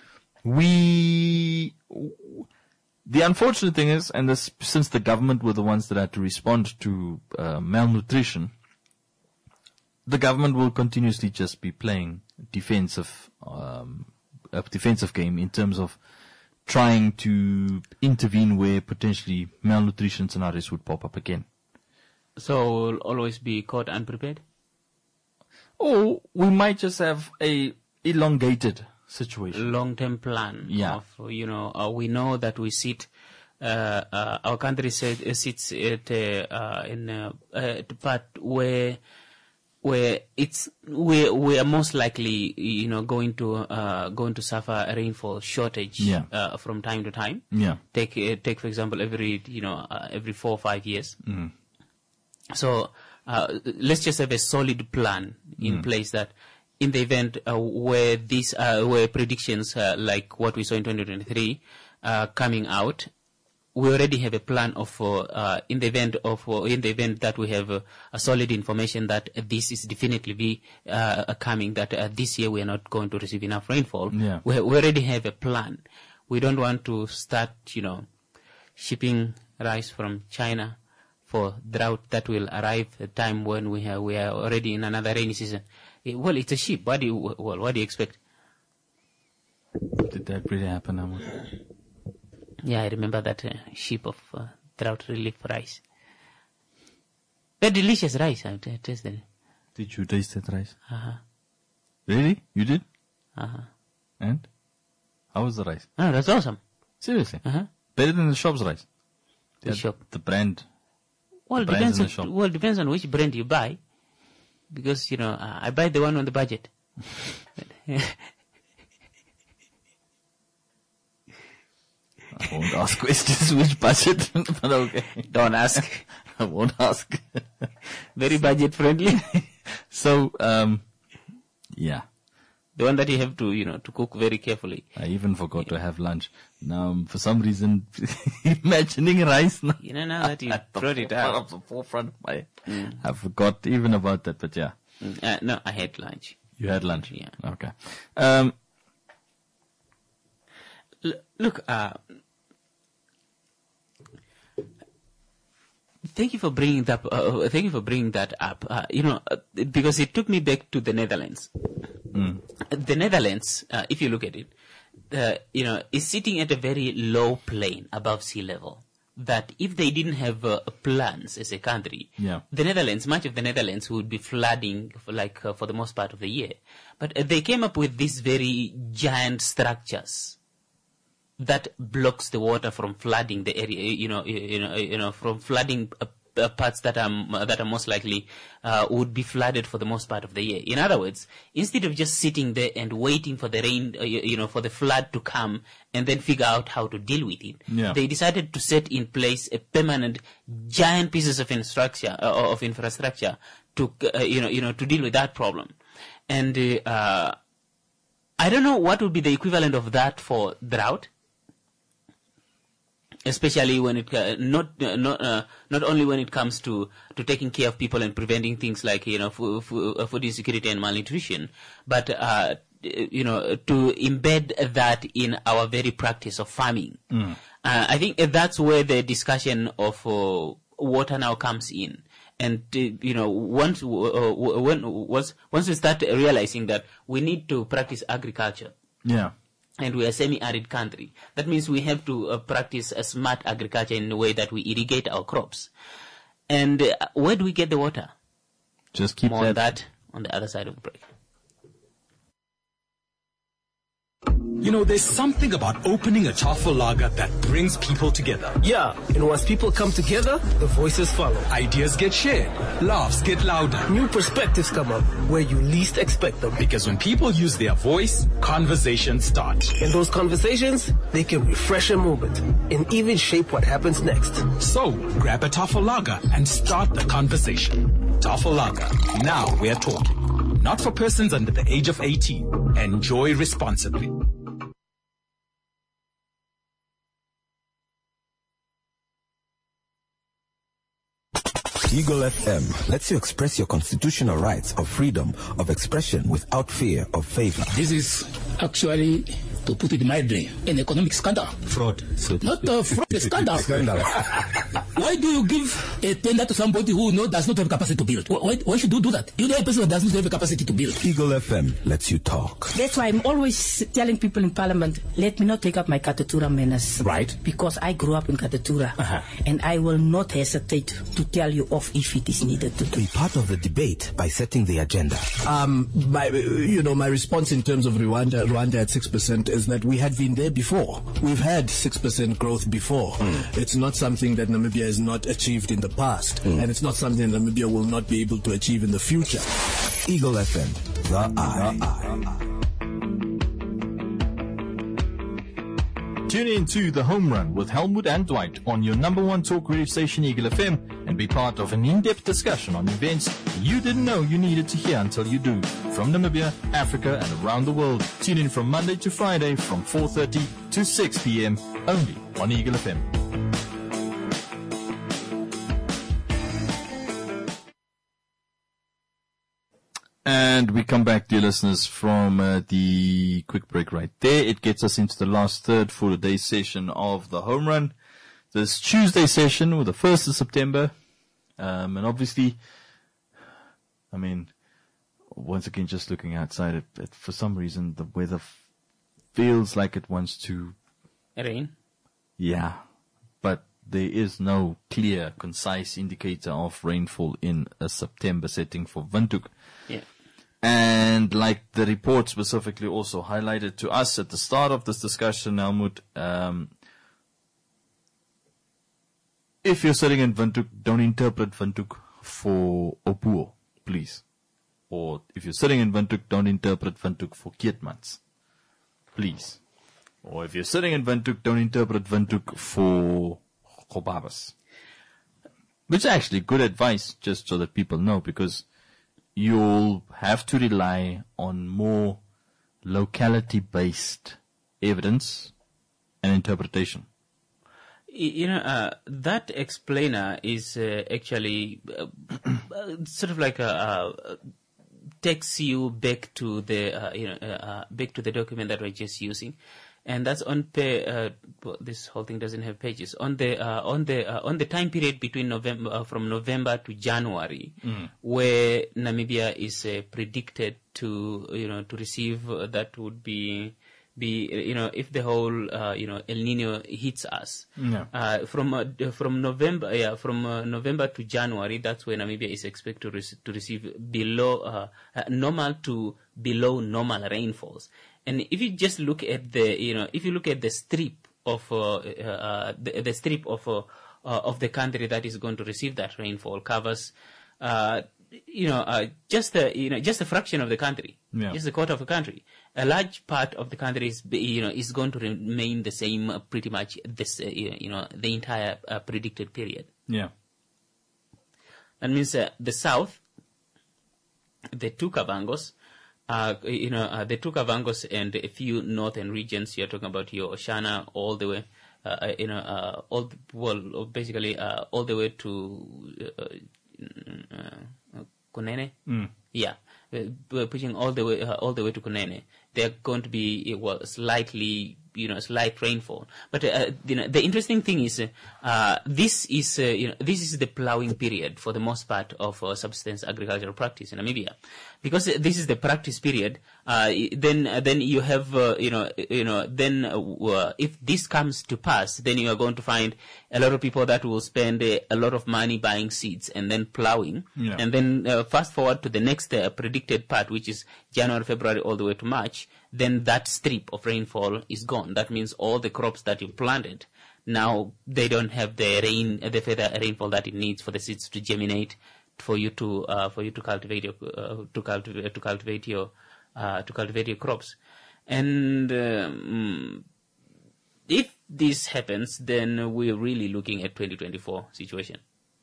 The unfortunate thing is, and since the government were the ones that had to respond to malnutrition, the government will continuously just be playing a defensive game in terms of trying to intervene where potentially malnutrition scenarios would pop up again. So we'll always be caught unprepared? Or we might just have a elongated situation. Long-term plan. Yeah. We know that we sit, our country sits at the part where we are most likely, going to suffer a rainfall shortage, from time to time. Yeah. Take for example, every 4 or 5 years. Mm. So, let's just have a solid plan in place that in the event, where predictions, like what we saw in 2023, coming out, we already have a plan of in the event that we have a solid information that this is definitely coming, that this year we are not going to receive enough rainfall. Yeah. We already have a plan. We don't want to start, shipping rice from China for drought that will arrive at a time when we are already in another rainy season. Well, it's a ship. What do you expect? Did that really happen, Amor? Yeah, I remember that ship of drought relief rice. Very delicious rice. I tasted it. Did you taste that rice? Uh-huh. Really? You did? Uh-huh. And? How was the rice? Oh, that's awesome. Seriously? Uh-huh. Better than the shop's rice? The shop. The brand. Well, depends on which brand you buy. Because, I buy the one on the budget. I won't ask questions which budget, but okay. Don't ask. I won't ask. Very budget friendly. So, yeah. The one that you have to, to cook very carefully. I even forgot to have lunch. Now, for some reason, imagining rice now. Now that you brought it out. Off the forefront of my, I forgot even about that, but yeah. No, I had lunch. You had lunch? Yeah. Okay. Look, thank you for bringing that. Thank you for bringing that up. Because it took me back to the Netherlands. The Netherlands, if you look at it, is sitting at a very low plane above sea level. That if they didn't have plans as a country, much of the Netherlands would be flooding for the most part of the year. But they came up with these very giant structures that blocks the water from flooding the area, from flooding parts that are most likely would be flooded for the most part of the year. In other words, instead of just sitting there and waiting for the rain, for the flood to come and then figure out how to deal with it, they decided to set in place a permanent giant pieces of infrastructure to deal with that problem. And I don't know what would be the equivalent of that for drought, especially when it not only when it comes to taking care of people and preventing things like food insecurity and malnutrition, but to embed that in our very practice of farming. I think that's where the discussion of water now comes in. And once we start realizing that we need to practice agriculture, and we are a semi-arid country, that means we have to practice a smart agriculture in the way that we irrigate our crops. And where do we get the water? Just keep more on that on the other side of the break. There's something about opening a Tafel Lager that brings people together. Yeah, and once people come together, the voices follow. Ideas get shared, laughs get louder. New perspectives come up where you least expect them. Because when people use their voice, conversations start. And those conversations, they can refresh a moment and even shape what happens next. So, grab a Tafel Lager and start the conversation. Tafel Lager, now we're talking. Not for persons under the age of 18. Enjoy responsibly. Eagle FM lets you express your constitutional rights of freedom of expression without fear of favor. This is actually, to put it mildly, an economic scandal. Fraud. Not a fraud, a scandal. Why do you give a tender to somebody who does not have capacity to build? Why should you do that? You know a person who does not have a capacity to build. Eagle FM lets you talk. That's why I'm always telling people in Parliament, let me not take up my Katatura menace. Right. Because I grew up in Katatura. And I will not hesitate to tell you off if it is needed to do. Be part of the debate by setting the agenda. My response in terms of Rwanda at 6% is that we had been there before. We've had 6% growth before. It's not something that Namibia has not achieved in the past, and it's not something that Namibia will not be able to achieve in the future. Eagle FM, the eye. Tune in to The Home Run with Helmut and Dwight on your number one talk radio station, Eagle FM, and be part of an in-depth discussion on events you didn't know you needed to hear until you do. From Namibia, Africa, and around the world. Tune in from Monday to Friday from 4:30 to 6 p.m. only on Eagle FM. And we come back, dear listeners, from the quick break right there. It gets us into the last third for today's session of the Home Run. This Tuesday session, with the 1st of September. And obviously, once again, just looking outside, for some reason, the weather feels like it wants to rain. Yeah. But there is no clear, concise indicator of rainfall in a September setting for Windhoek. Yeah. And like the report specifically also highlighted to us at the start of this discussion, Helmut, if you're sitting in Windhoek, don't interpret Windhoek for Opuo, please. Or if you're sitting in Windhoek, don't interpret Windhoek for Keetmans, please. Or if you're sitting in Windhoek, don't interpret Windhoek for Gobabas. Which is actually good advice, just so that people know, because you'll have to rely on more locality-based evidence and interpretation. That explainer is actually sort of like takes you back to the back to the document that we're just using, and that's on this whole thing doesn't have pages on the time period between from November to January, where Namibia is predicted to receive. That would be if the whole El Nino hits us. From November to January, that's when Namibia is expected to receive below normal to below normal rainfalls. And if you just look at the strip of the strip of the country that is going to receive that rainfall covers just a fraction of the country, just a quarter of the country. A large part of the country is going to remain the same pretty much the entire predicted period. Yeah. That means the south the two Kavangos, the two Kavangos and a few northern regions. You're talking about your Oshana all the way, all the way to Kunene. Yeah, we're pushing all the way to Kunene. They're going to be slight rainfall. But the interesting thing is this is the plowing period for the most part of subsistence agricultural practice in Namibia, because this is the practice period. Then you have if this comes to pass, then you are going to find a lot of people that will spend a lot of money buying seeds and then plowing, and then fast forward to the next predicted part, which is January, February, all the way to March. Then that strip of rainfall is gone. That means all the crops that you planted, now they don't have the further rainfall that it needs for the seeds to germinate, for you to cultivate your crops. And if this happens, then we're really looking at 2024 situation.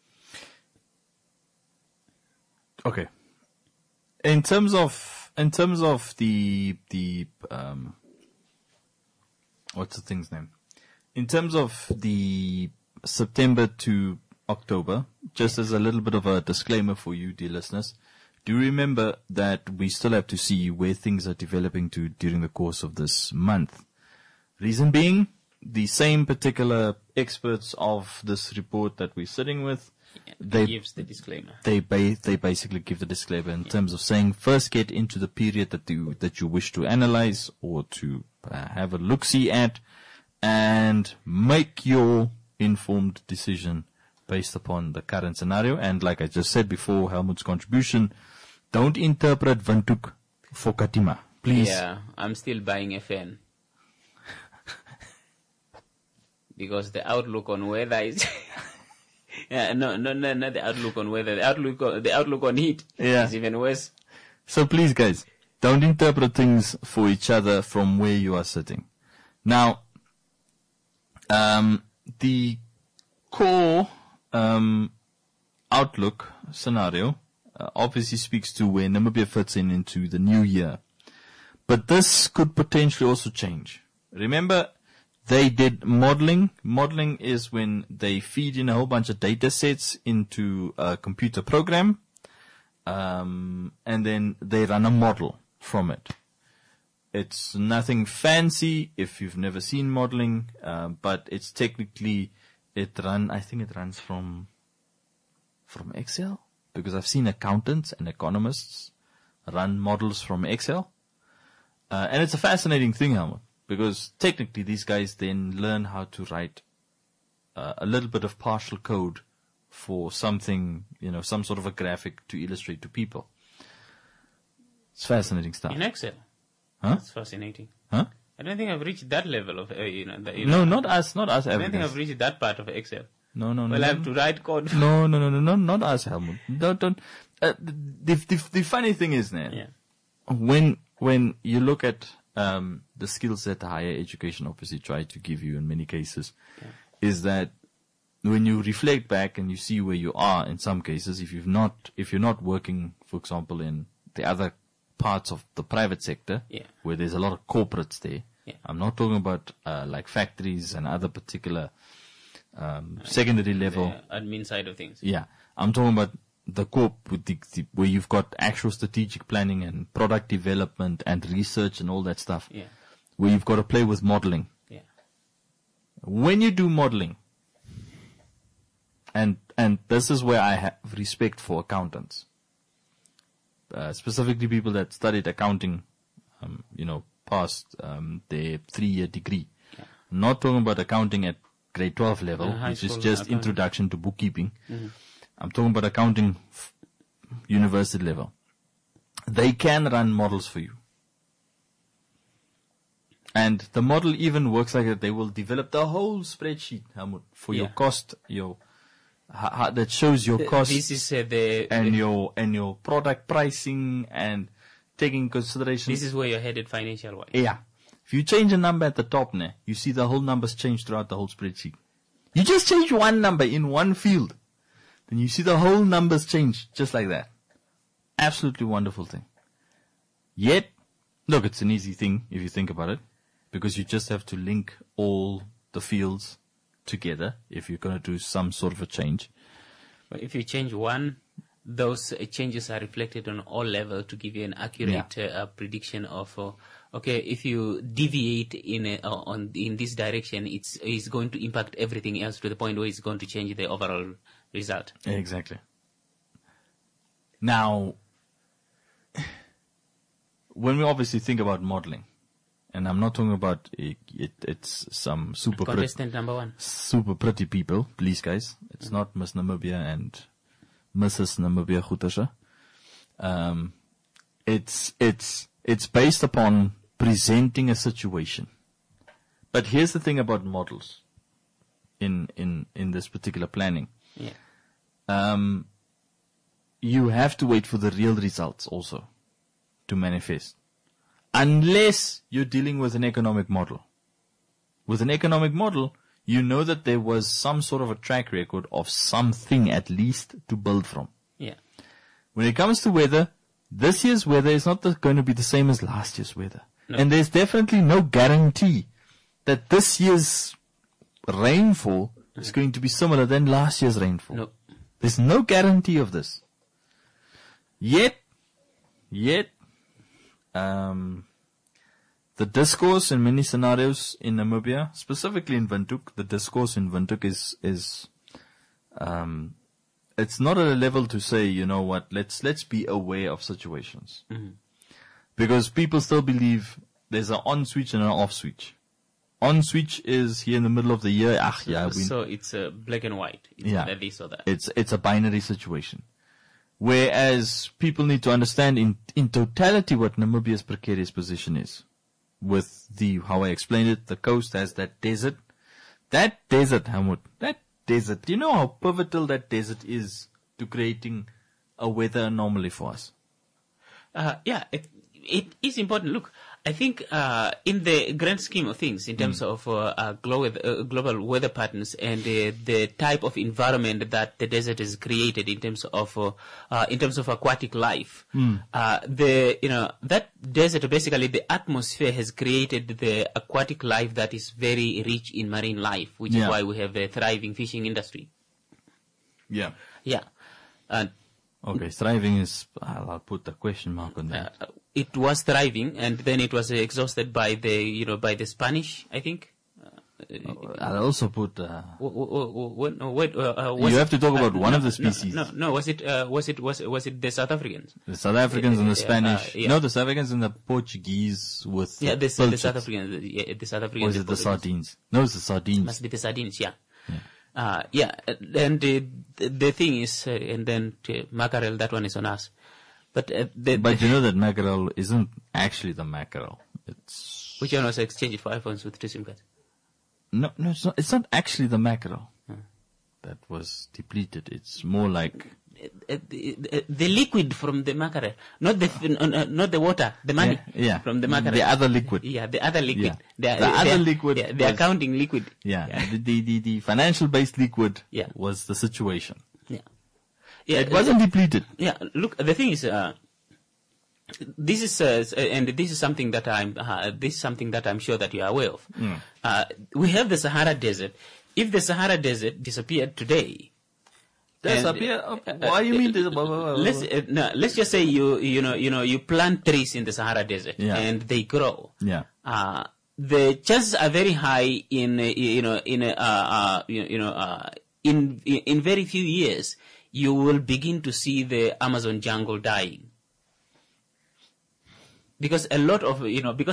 Okay. In terms of the what's the thing's name? In terms of the September to October, just as a little bit of a disclaimer for you, dear listeners, do remember that we still have to see where things are developing to during the course of this month. Reason being, the same particular experts of this report that we're sitting with, they gives the disclaimer. They basically give the disclaimer in terms of saying, first get into the period that you wish to analyze or to have a look-see at, and make your informed decision based upon the current scenario. And like I just said before, Helmut's contribution, don't interpret Windhoek for Katima, please. Yeah, I'm still buying a fan. Because the outlook on weather is... Yeah, no, not the outlook on weather. The outlook on heat is even worse. So please, guys, don't interpret things for each other from where you are sitting. Now, the core outlook scenario obviously speaks to where Namibia fits into the new year. But this could potentially also change. Remember, they did modeling. Modeling is when they feed in a whole bunch of data sets into a computer program, and then they run a model from it. It's nothing fancy if you've never seen modeling, but it's technically, I think it runs from Excel, because I've seen accountants and economists run models from Excel. And it's a fascinating thing, Helmut. Because technically these guys then learn how to write a little bit of partial code for something, some sort of a graphic to illustrate to people. It's fascinating stuff. In Excel? Huh? That's fascinating. Huh? I don't think I've reached that level of, No, not us. I don't think I've reached that part of Excel. No. Well, I have to write code. No, not us, Helmut. Don't. The funny thing is, when you look at the skills that higher education obviously try to give you in many cases, is that when you reflect back and you see where you are in some cases, if you're not working, for example, in the other parts of the private sector, where there's a lot of corporates there. I'm not talking about like factories and other particular secondary level admin side of things. Yeah, I'm talking about the corp with where you've got actual strategic planning and product development and research and all that stuff. Where you've got to play with modeling. When you do modeling, and this is where I have respect for accountants, specifically people that studied accounting, past their 3-year degree. I'm not talking about accounting at grade 12 level, which is just accounting. Introduction to bookkeeping. I'm talking about accounting university level. They can run models for you. And the model even works like that. They will develop the whole spreadsheet, Helmut, for your cost, that shows your cost. This is your product pricing and taking consideration. This is where you're headed financial wise. Yeah. If you change a number at the top, you see the whole numbers change throughout the whole spreadsheet. You just change one number in one field, then you see the whole numbers change just like that. absolutely wonderful thing. Yet, look, it's an easy thing if you think about it, because you just have to link all the fields together if you're going to do some sort of a change. But if you change one, those changes are reflected on all levels to give you an accurate prediction of, okay, if you deviate in this direction, it's going to impact everything else to the point where it's going to change the overall result. Exactly. Now, when we obviously think about modeling, and I'm not talking about it's some super contestant number one, super pretty people, please guys. It's not Miss Namibia and Mrs. Namibia Gutersa. It's based upon presenting a situation. But here's the thing about models in this particular planning. Yeah. You have to wait for the real results also to manifest. Unless you're dealing with an economic model. With an economic model, you know that there was some sort of a track record of something at least to build from. Yeah. When it comes to weather, this year's weather is not going to be the same as last year's weather. No. And there's definitely no guarantee that this year's rainfall is going to be similar than last year's rainfall. No. There's no guarantee of this. Yet, the discourse in many scenarios in Namibia, specifically in Windhoek, the discourse in Windhoek is it's not at a level to say, you know what, let's be aware of situations. Mm-hmm. Because people still believe there's an on switch and an off switch. On switch is here in the middle of the year. So it's black and white. It's either this or that. It's a binary situation. Whereas people need to understand in totality what Namibia's precarious position is. With how I explained it, the coast has that desert. That desert, Hamud, do you know how pivotal that desert is to creating a weather anomaly for us? It is important. Look, I think in the grand scheme of things, in terms of global weather patterns and the type of environment that the desert has created in terms of aquatic life, that desert, basically the atmosphere has created the aquatic life that is very rich in marine life, which is why we have a thriving fishing industry. Yeah. Yeah. Okay, thriving is, I'll put a question mark on that. It was thriving, and then it was exhausted by the Spanish, I think. I'll also put. You have to talk about one of the species. No. Was it the South Africans? The South Africans and the Spanish. No, the South Africans and the Portuguese with. The South Africans. The South Africans. Or is it the sardines? No, it's the sardines. Must be the sardines. Yeah. And the thing is, and then mackerel, that one is on us. But you know that mackerel isn't actually the mackerel. It's which one was exchanged for iPhones with 2 SIM cards? No, it's not. It's not actually the mackerel that was depleted. It's more like the liquid from the mackerel, not the water, the money from the mackerel. The other liquid. Yeah, the other liquid. The other liquid. Yeah, the accounting liquid. Yeah. The financial based liquid was the situation. Yeah, it wasn't depleted. Yeah, look, the thing is, this is something that I'm sure that you are aware of. We have the Sahara Desert. If the Sahara Desert disappeared today, why you mean this? Let's just say you plant trees in the Sahara Desert and they grow. Yeah. The chances are very high in very few years you will begin to see the Amazon jungle dying. Because a lot of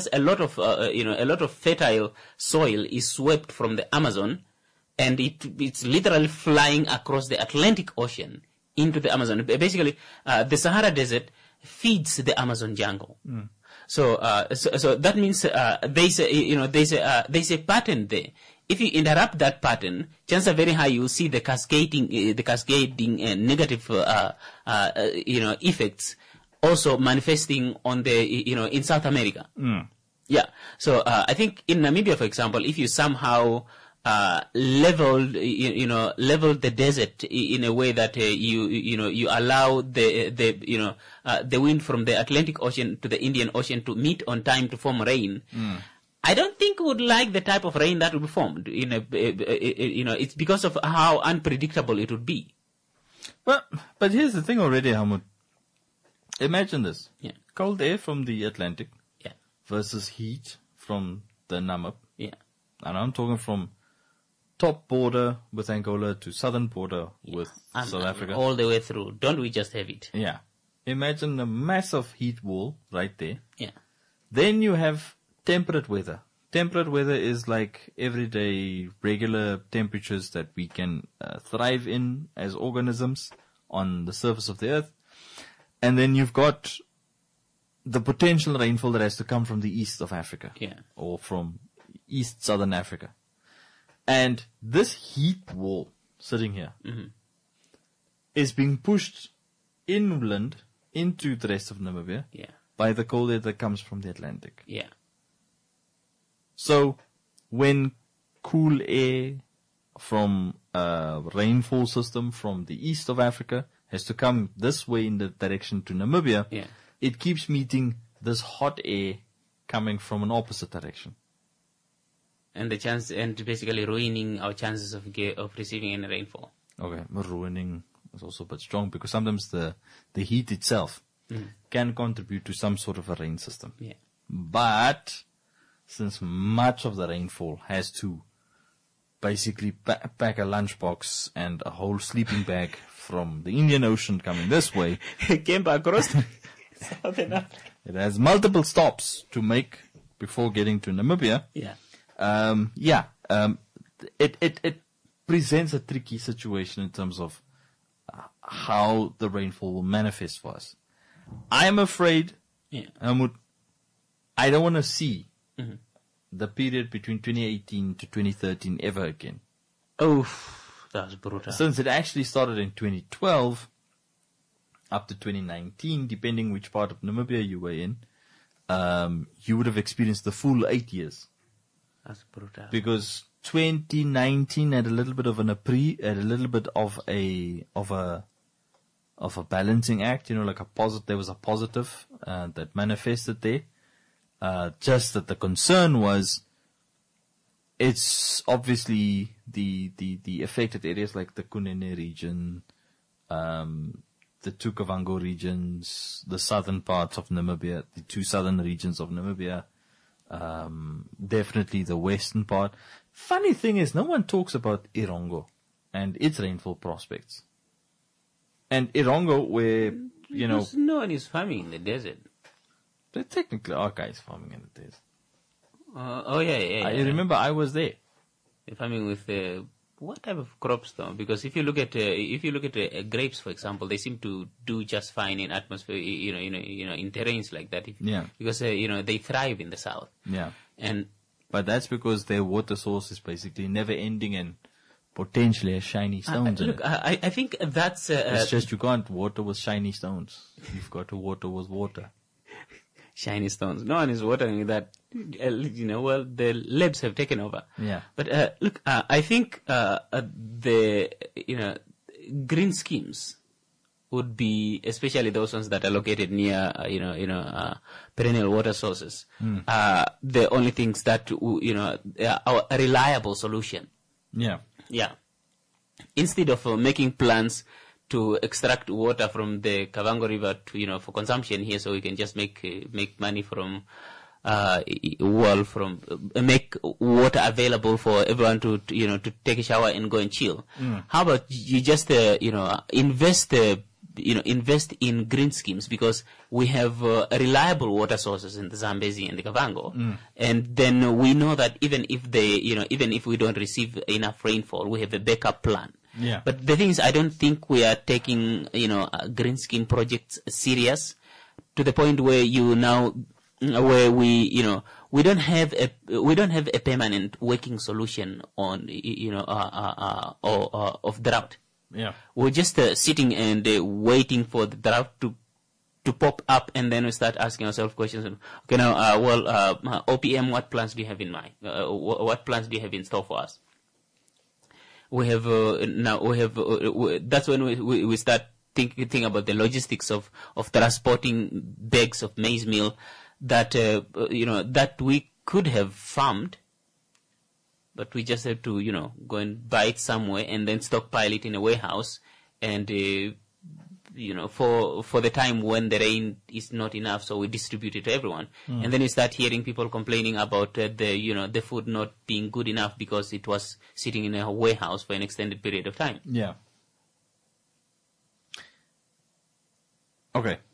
fertile soil is swept from the Amazon, and it's literally flying across the Atlantic Ocean into the Amazon. Basically, the Sahara Desert feeds the Amazon jungle. So that means there's a pattern there. If you interrupt that pattern, chances are very high you'll see the cascading negative effects also manifesting on in South America. Yeah. So I think in Namibia, for example, if you somehow leveled the desert in a way that you allow the wind from the Atlantic Ocean to the Indian Ocean to meet on time to form rain. I don't think we would like the type of rain that will be formed. It's because of how unpredictable it would be. Well, but here's the thing already, Hamud. Imagine this. Yeah. Cold air from the Atlantic Yeah. versus heat from the Namib. Yeah. And I'm talking from top border with Angola to southern border with South Africa. All the way through. Don't we just have it? Yeah. Imagine a massive heat wall right there. Yeah. Then you have temperate weather. Temperate weather is like everyday regular temperatures that we can thrive in as organisms on the surface of the earth. And then you've got the potential rainfall that has to come from the east of Africa. Yeah. Or from east southern Africa. And this heat wall sitting here is being pushed inland into the rest of Namibia by the cold air that comes from the Atlantic. Yeah. So when cool air from a rainfall system from the east of Africa has to come this way in the direction to Namibia, it keeps meeting this hot air coming from an opposite direction. And basically ruining our chances of receiving any rainfall. Okay, ruining is also a bit strong because sometimes the heat itself can contribute to some sort of a rain system. Yeah. But since much of the rainfall has to basically pack a lunchbox and a whole sleeping bag from the Indian Ocean coming this way, it came across Southern Africa. It has multiple stops to make before getting to Namibia. Yeah. It presents a tricky situation in terms of how the rainfall will manifest for us. I'm afraid, I don't want to see the period between 2018 to 2013 ever again. Oh, that's brutal. Since it actually started in 2012 up to 2019, depending which part of Namibia you were in, you would have experienced the full 8 years. That's brutal. Because 2019 had a little bit of a balancing act, like there was a positive that manifested there. Just that the concern was, it's obviously the affected areas like the Kunene region, the two Kavango regions, the southern parts of Namibia, the two southern regions of Namibia, definitely the western part. Funny thing is, no one talks about Irongo and its rainfall prospects. And Irongo, where, Because no one is farming in the desert. There technically are guys farming in the desert. I remember I was there. They're farming with what type of crops though? Because if you look at grapes, for example, they seem to do just fine in atmosphere, in terrains like that. Because they thrive in the south. Yeah. But that's because their water source is basically never ending and potentially has shiny stones in it. I think that's it's just you can't water with shiny stones. You've got to water with water. Shiny stones. No one is watering that. The labs have taken over. Yeah. But I think the green schemes would be, especially those ones that are located near perennial water sources, the only things that are a reliable solution. Yeah. Yeah. Instead of making plans to extract water from the Kavango River to, for consumption here, so we can just make money from, make water available for everyone to take a shower and go and chill. How about you just, invest in green schemes, because we have reliable water sources in the Zambezi and the Kavango. And then we know that even if we don't receive enough rainfall, we have a backup plan. Yeah. But the thing is, I don't think we are taking, green scheme projects serious to the point where where we don't have a permanent working solution on, of drought. Yeah. We're just sitting and waiting for the drought to pop up, and then we start asking ourselves questions. Okay, now, OPM, what plans do you have in mind? What plans do you have in store for us? we have that's when we start thinking about the logistics of transporting bags of maize meal that that we could have farmed, but we just have to go and buy it somewhere and then stockpile it in a warehouse, and for the time when the rain is not enough, so we distribute it to everyone. And then you start hearing people complaining about the food not being good enough because it was sitting in a warehouse for an extended period of time. Yeah. Okay.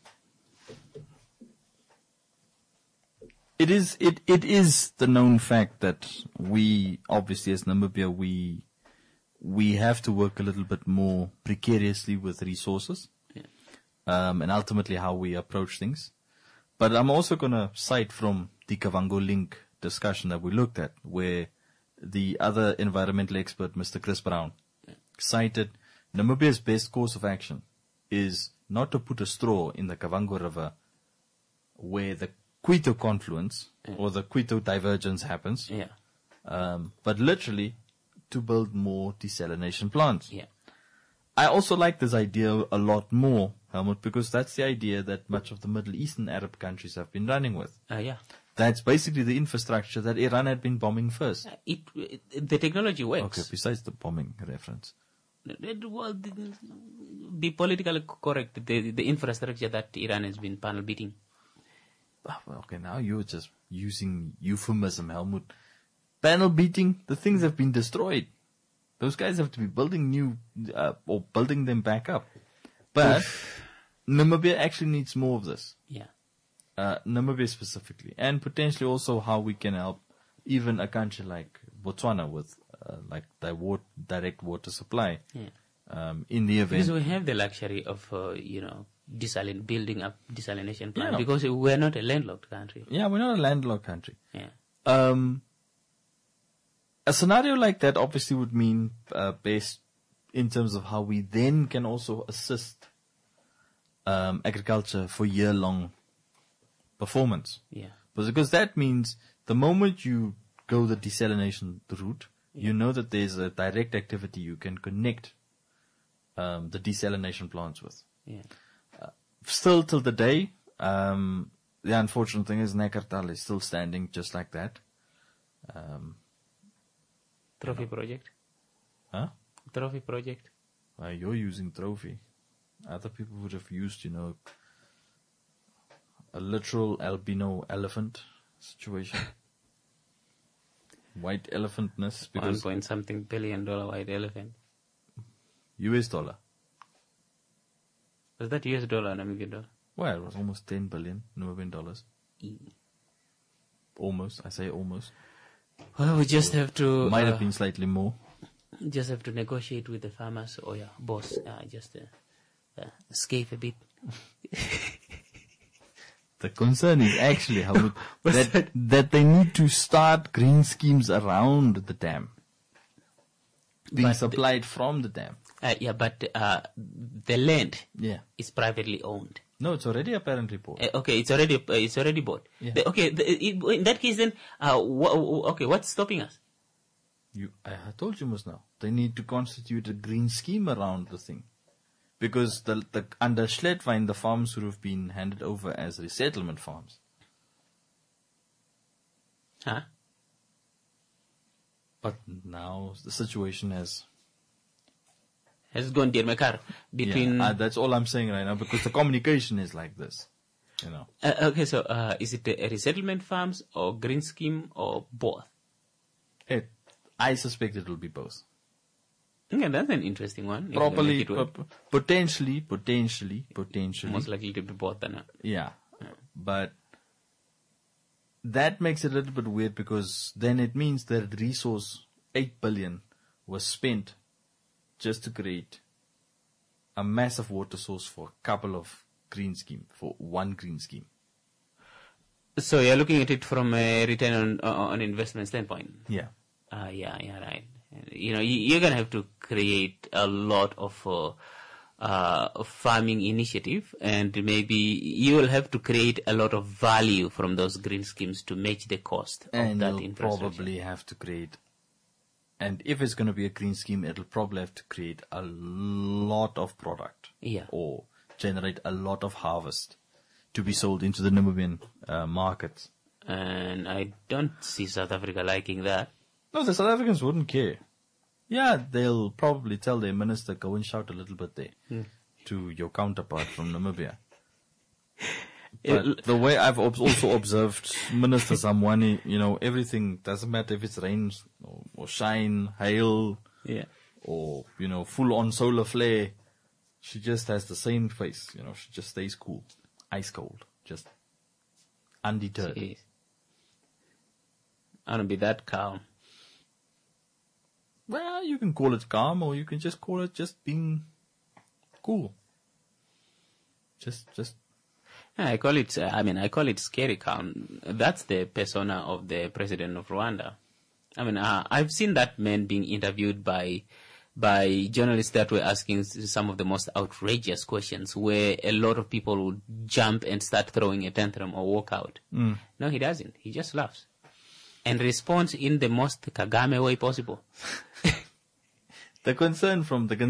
It is the known fact that we, obviously as Namibia, we have to work a little bit more precariously with resources. And ultimately how we approach things. But I'm also going to cite from the Kavango Link discussion that we looked at, where the other environmental expert, Mr. Chris Brown, cited Namibia's best course of action is not to put a straw in the Kavango River where the Quito confluence or the Quito divergence happens, but literally to build more desalination plants. Yeah. I also like this idea a lot more, Helmut, because that's the idea that much of the Middle Eastern Arab countries have been running with. That's basically the infrastructure that Iran had been bombing first. The technology works. Okay, besides the bombing reference. Well, be politically correct. The infrastructure that Iran has been panel beating. Okay, now you're just using euphemism, Helmut. Panel beating, the things have been destroyed. Those guys have to be building new, or building them back up. But Namibia actually needs more of this. Yeah. Namibia specifically. And potentially also how we can help even a country like Botswana with, like direct water supply. Yeah. In the event. Because we have the luxury of, building up desalination plant, because we're not a landlocked country. Yeah, we're not a landlocked country. Yeah. A scenario like that obviously would mean, based in terms of how we then can also assist agriculture for year-long performance. Yeah. Because that means the moment you go the desalination route, you know that there's a direct activity you can connect the desalination plants with. Yeah. Still till the day, the unfortunate thing is Neckartal is still standing just like that. Trophy project. Huh? Trophy project. You're using trophy. Other people would have used, a literal albino elephant situation. White elephantness. Because $1.something billion white elephant. US dollar. Was that US dollar or Namibian dollar? Well, it was almost 10 billion Namibian dollars. Almost. I say almost. Well, we just have to... Might have been slightly more. Just have to negotiate with the farmers. Oh yeah, boss, just escape a bit. The concern is actually how that they need to start green schemes around the dam. Being supplied from the dam. But the land is privately owned. No, it's already apparently bought. Okay, it's already bought. Yeah. In that case, then, what's stopping us? I told you just now. They need to constitute a green scheme around the thing, because under Schlettwein, the farms would have been handed over as resettlement farms. Huh? But now the situation has gone Dirmekar between... that's all I'm saying right now, because the communication is like this, okay, so is it a resettlement farms or green scheme or both? I suspect it will be both. Okay, that's an interesting one. Properly, potentially. Most likely to be both then. Yeah. But that makes it a little bit weird, because then it means that resource 8 billion was spent just to create a massive water source for a couple of green scheme, for one green scheme. So you're looking at it from a return on investment standpoint. Yeah. Yeah, right. You're gonna have to create a lot of farming initiative, and maybe you will have to create a lot of value from those green schemes to match the cost of that infrastructure. Probably have to create And if it's going to be a green scheme, it'll probably have to create a lot of product. Yeah. Or generate a lot of harvest to be sold into the Namibian markets. And I don't see South Africa liking that. No, the South Africans wouldn't care. Yeah, they'll probably tell their minister, go and shout a little bit there to your counterpart from Namibia. But the way I've also observed Minister Zamwani, everything, doesn't matter if it's rain or shine, hail, or, full on solar flare. She just has the same face, she just stays cool, ice cold, just undeterred. Jeez. I don't be that calm. Well, you can call it calm, or you can just call it just being cool. Just. I call it scary calm. That's the persona of the president of Rwanda. I've seen that man being interviewed by journalists that were asking some of the most outrageous questions, where a lot of people would jump and start throwing a tantrum or walk out. No, he doesn't. He just laughs and responds in the most Kagame way possible. The concern from what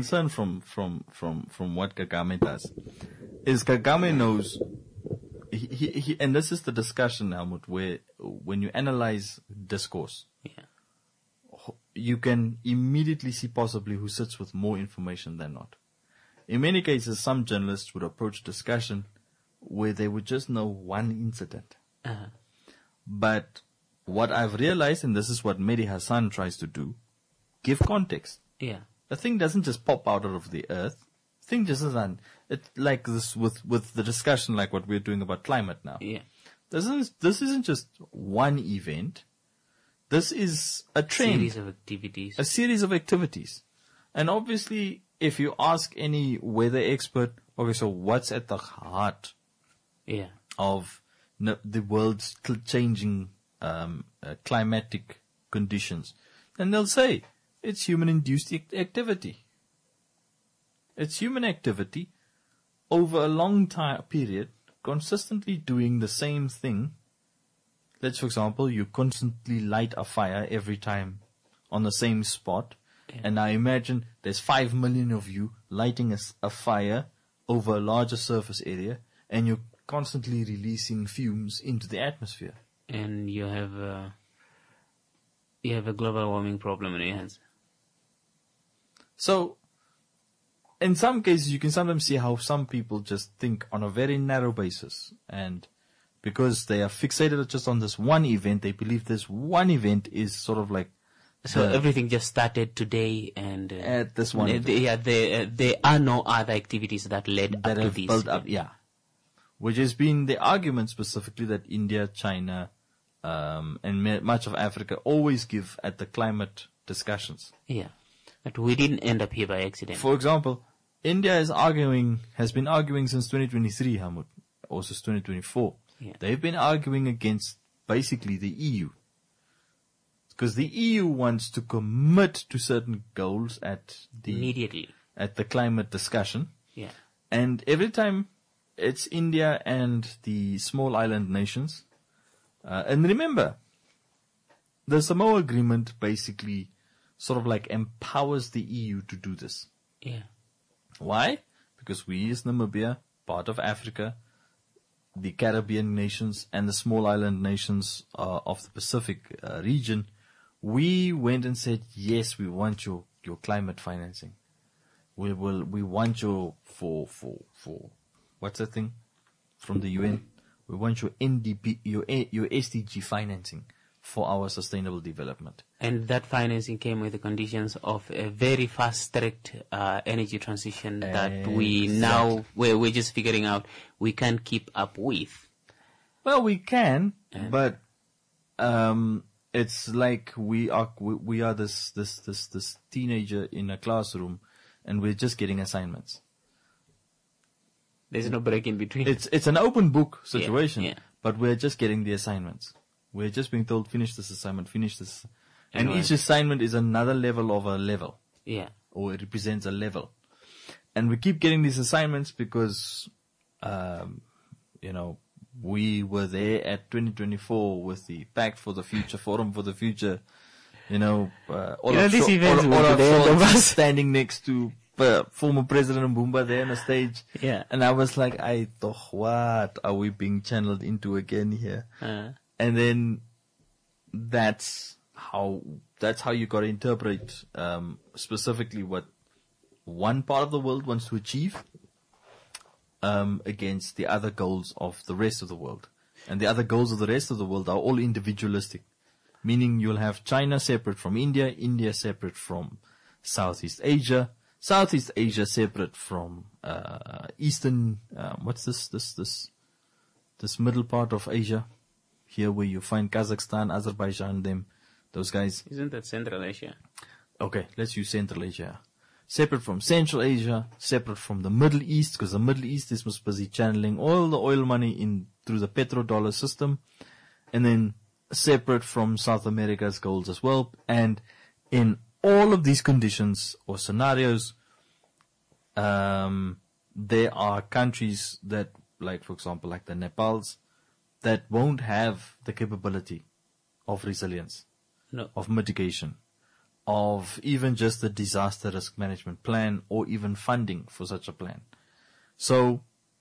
Kagame does is Kagame knows he and this is the discussion, Helmut, where when you analyze discourse, you can immediately see possibly who sits with more information than not. In many cases, some journalists would approach discussion where they would just know one incident. But what I've realized, and this is what Mehdi Hassan tries to do, give context. Yeah. The thing doesn't just pop out of the earth. The thing just isn't. It's like this with the discussion, like what we're doing about climate now. Yeah. This isn't just one event. This is a trend. A series of activities. And obviously, if you ask any weather expert, okay, so what's at the heart of the world's changing climatic conditions? And they'll say, it's human-induced activity. It's human activity over a long time period, consistently doing the same thing. Let's, for example, you constantly light a fire every time on the same spot. And now imagine there's 5 million of you lighting a fire over a larger surface area, and you're constantly releasing fumes into the atmosphere. And you have a global warming problem in your hands. So, in some cases, you can sometimes see how some people just think on a very narrow basis. And because they are fixated just on this one event, they believe this one event is sort of like... So everything just started today, and... at this one event. There are no other activities that led up to this. Built up, which has been the argument specifically that India, China, and much of Africa always give at the climate discussions. Yeah. But we didn't end up here by accident. For example, India has been arguing since 2023, Helmut, or since 2024. Yeah. They've been arguing against basically the EU. Because the EU wants to commit to certain goals immediately at the climate discussion. Yeah. And every time it's India and the small island nations. And remember, the Samoa Agreement basically sort of like empowers the EU to do this. Yeah. Why? Because we as Namibia, part of Africa, the Caribbean nations and the small island nations of the Pacific region, we went and said, yes, we want your climate financing. We want your for what's that thing from the UN? We want your NDP, your SDG financing for our sustainable development. And that financing came with the conditions of a very fast-tracked energy transition that we're just figuring out we can't keep up with. Well, we can, but it's like we are this teenager in a classroom, and we're just getting assignments. There's no break in between. It's an open book situation, yeah. But we're just getting the assignments. We're just being told, finish this assignment, finish this. And each assignment is another level of a level. Yeah. Or it represents a level. And we keep getting these assignments because, we were there at 2024 with the Pact for the Future, Forum for the Future, All of us standing next to former President Mbumba there on the stage. Yeah. And I was like, I thought, what are we being channeled into again here? And then that's how you got to interpret specifically what one part of the world wants to achieve against the other goals of the rest of the world. And the other goals of the rest of the world are all individualistic, meaning you'll have China separate from India, India separate from Southeast Asia, Southeast Asia separate from Eastern. What's this middle part of Asia? Here where you find Kazakhstan, Azerbaijan, those guys. Isn't that Central Asia? Okay, let's use Central Asia. Separate from Central Asia, separate from the Middle East, because the Middle East is most busy channeling all the oil money in through the petrodollar system, and then separate from South America's goals as well. And in all of these conditions or scenarios, there are countries that, like for example, like the Nepals, that won't have the capability of resilience, of mitigation, of even just the disaster risk management plan, or even funding for such a plan. So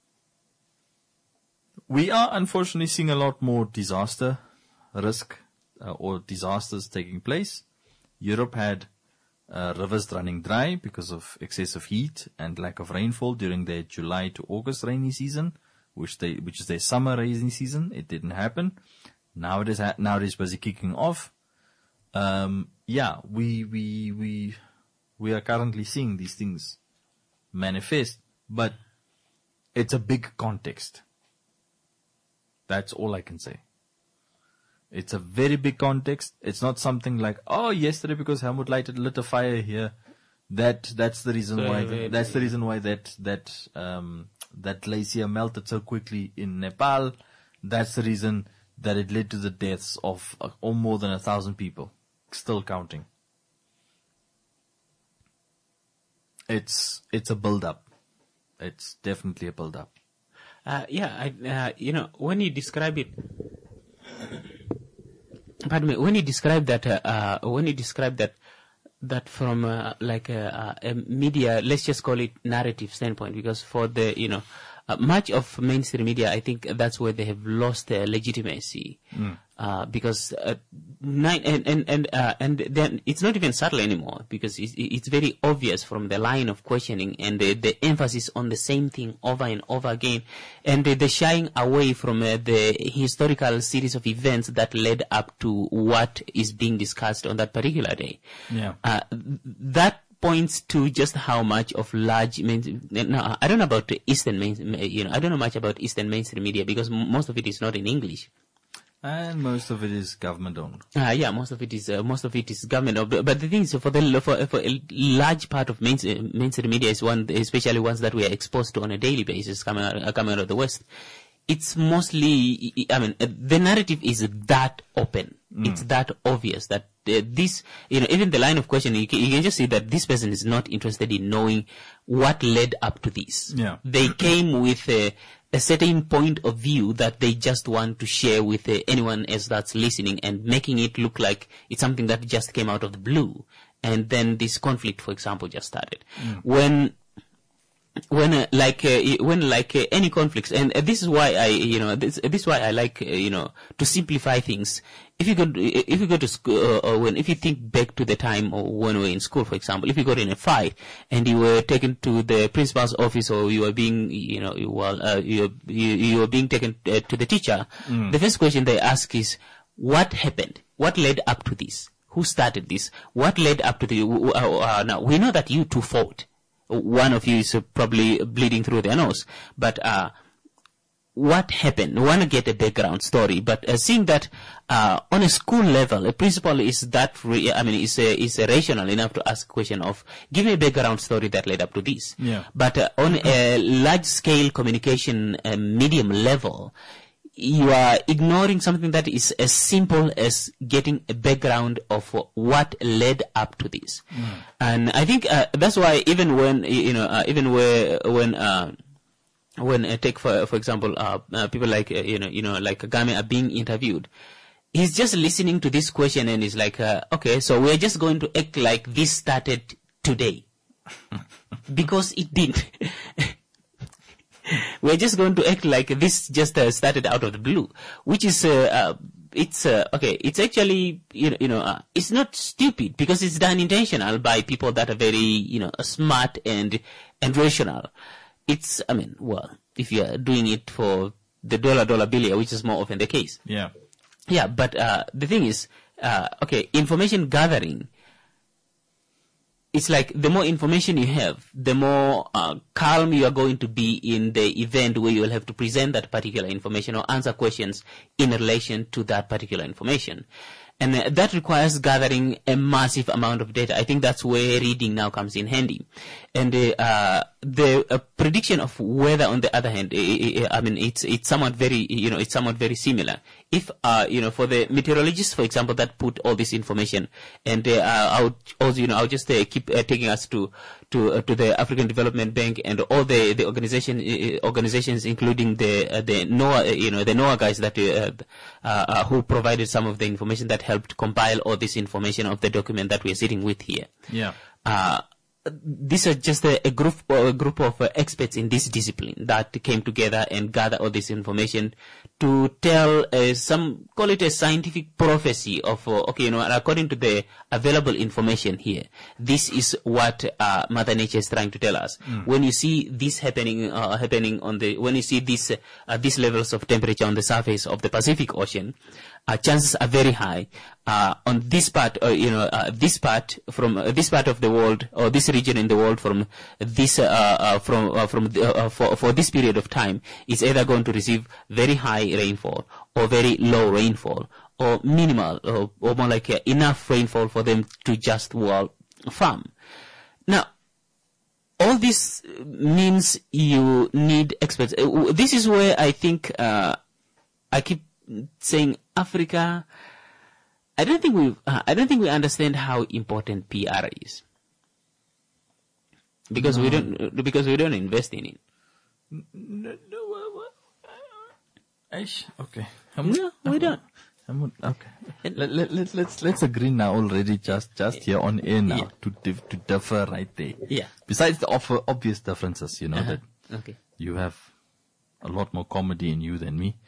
we are unfortunately seeing a lot more disaster risk or disasters taking place. Europe had rivers running dry because of excessive heat and lack of rainfall during their July to August rainy season, which is their summer rainy season. It didn't happen. Now it is busy kicking off. We are currently seeing these things manifest, but it's a big context. That's all I can say. It's a very big context. It's not something like, yesterday because Helmut lit a fire here. That's the reason why. That's the reason why that glacier melted so quickly in Nepal. That's the reason that it led to the deaths of more than 1,000 people. Still counting. It's a build-up. It's definitely a build-up. When you describe it, pardon me, when you describe that from a media, let's just call it narrative standpoint, because for the much of mainstream media, I think that's where they have lost their legitimacy. Because and then it's not even subtle anymore, because it's very obvious from the line of questioning and the emphasis on the same thing over and over again, and the shying away from the historical series of events that led up to what is being discussed on that particular day. That points to just how much of large now I don't know about Eastern I don't know much about Eastern mainstream media, because most of it is not in English. And most of it is government owned. Most of it is government owned. But the thing is, for a large part of mainstream media, is especially ones that we are exposed to on a daily basis, coming out of the West. It's mostly, the narrative is that open. It's that obvious that this, even the line of questioning, you can just see that this person is not interested in knowing what led up to this. Yeah. They came with a certain point of view that they just want to share with anyone else that's listening, and making it look like it's something that just came out of the blue. And then this conflict, for example, just started. When any conflicts, and this is why this is why I like to simplify things. If you go to school, or if you think back to the time when we were in school, for example, if you got in a fight and you were taken to the principal's office, or you were being you were being taken to the teacher, the first question they ask is, what happened? What led up to this? Who started this? What led up to the? Now we know that you two fought. One of you is probably bleeding through their nose. But what happened? We want to get a background story. But seeing that on a school level, a principal is is rational enough to ask a question of, give me a background story that led up to this. Yeah. But on a large-scale communication medium level, you are ignoring something that is as simple as getting a background of what led up to this. And I think that's why even when take for example people like like Kagame are being interviewed, he's just listening to this question and he's like, okay, so we're just going to act like this started today. Because it didn't. We're just going to act like this just started out of the blue, which is it's actually it's not stupid because it's done intentional by people that are very smart and rational. It's if you are doing it for the dollar bill, which is more often the case. Yeah, but the thing is, information gathering. It's like the more information you have, the more calm you are going to be in the event where you will have to present that particular information or answer questions in relation to that particular information. And that requires gathering a massive amount of data. I think that's where reading now comes in handy. And the prediction of weather, on the other hand, it's somewhat very, it's somewhat very similar. If, for the meteorologists, for example, that put all this information, and I'll just keep taking us to the African Development Bank and all the organizations, including the NOAA, the NOAA guys that who provided some of the information that helped compile all this information of the document that we're sitting with here. Yeah. These are just a group of experts in this discipline that came together and gathered all this information to tell call it a scientific prophecy of according to the available information here, this is what Mother Nature is trying to tell us. When you see this happening when you see these levels of temperature on the surface of the Pacific Ocean, chances are very high on this part, this part of the world, or this region in the world, from this for this period of time, is either going to receive very high rainfall or very low rainfall, or minimal, or more like enough rainfall for them to just farm. Now, all this means you need experts. This is where I think I keep saying Africa. I don't think we understand how important PR is, because we don't invest in it. Okay. No, we don't. Okay. Let's agree now already. Just here on air now to differ right there. Yeah. Besides the obvious differences, that okay. You have a lot more comedy in you than me.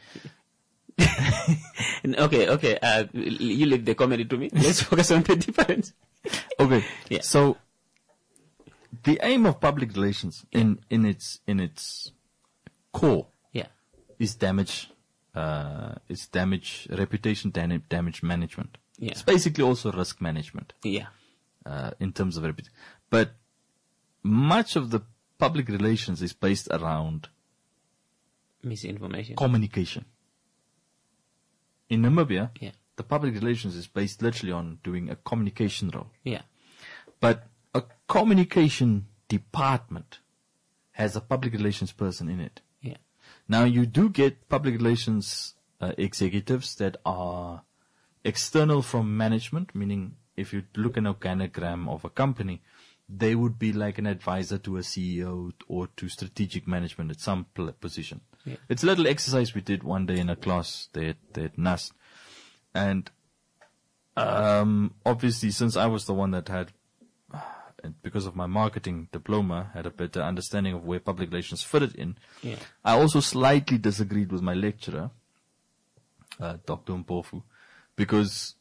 Okay. You leave the comedy to me. Let's focus on the difference. Okay. Yeah. So, the aim of public relations in its core, is damage. It's reputation damage management. Yeah. It's basically also risk management. Yeah. In terms of reputation, but much of the public relations is based around misinformation, communication. In Namibia, yeah, the public relations is based literally on doing a communication role. Yeah. But a communication department has a public relations person in it. Yeah. Now you do get public relations executives that are external from management, meaning if you look at an organogram of a company, they would be like an advisor to a CEO or to strategic management at some position. Yeah. It's a little exercise we did one day in a class there at NAST. And obviously, since I was the one that had, because of my marketing diploma, had a better understanding of where public relations fitted in, yeah, I also slightly disagreed with my lecturer, Dr. Mpofu, because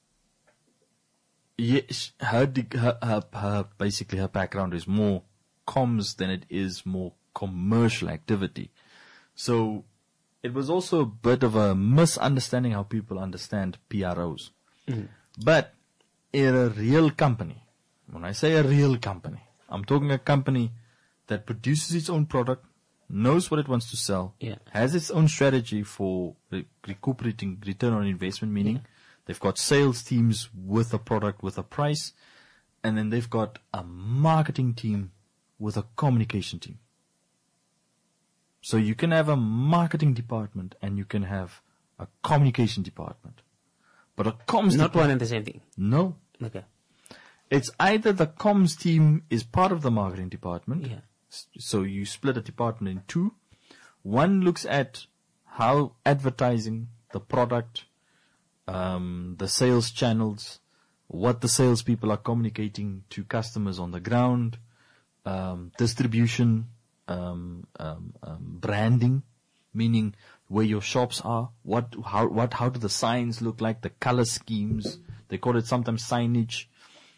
her basically her background is more comms than it is more commercial activity. So it was also a bit of a misunderstanding how people understand PROs. Mm. But in a real company, when I say a real company, I'm talking a company that produces its own product, knows what it wants to sell, yeah, has its own strategy for recuperating return on investment, meaning they've got sales teams with a product, with a price, and then they've got a marketing team with a communication team. So you can have a marketing department and you can have a communication department. But a comms not one and the same thing. No. Okay. It's either the comms team is part of the marketing department. Yeah. So you split a department in two. One looks at how advertising, the product, the sales channels, what the salespeople are communicating to customers on the ground, distribution, branding, meaning where your shops are, how do the signs look like, the color schemes, they call it sometimes signage.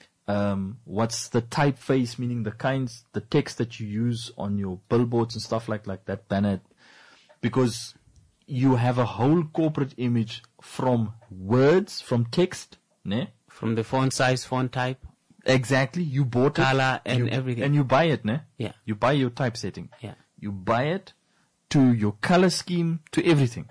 What's the typeface, meaning the text that you use on your billboards and stuff like that banner, because you have a whole corporate image from words, from text, ne? From the font size, font type. Exactly. You bought color it. and everything. And you buy it, ne? Yeah. You buy your typesetting. Yeah. You buy it to your color scheme, to everything.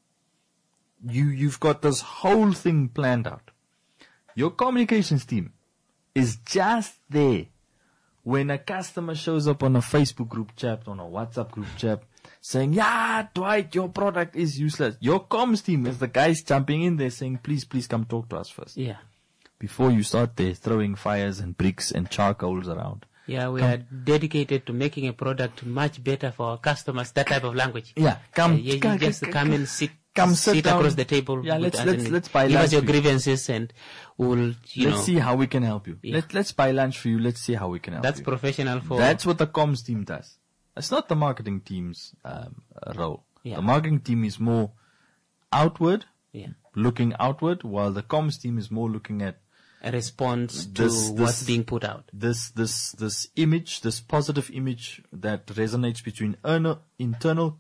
You've got this whole thing planned out. Your communications team is just there when a customer shows up on a Facebook group chat, on a WhatsApp group chat, saying, yeah, Dwight, your product is useless. Your comms team is the guys jumping in there saying, please come talk to us first. Yeah. Before you start there throwing fires and bricks and charcoals around. Yeah, we are dedicated to making a product much better for our customers, that type of language. Yeah, you just come and sit sit across the table. Yeah, let's buy lunch. Give us your grievances and we'll, let's see how we can help you. Yeah. Let's buy lunch for you. Let's see how we can help you. That's professional for... That's what the comms team does. It's not the marketing team's role. Yeah. The marketing team is more outward, yeah, looking outward, while the comms team is more looking at a response to what's being put out. This image, this positive image that resonates between internal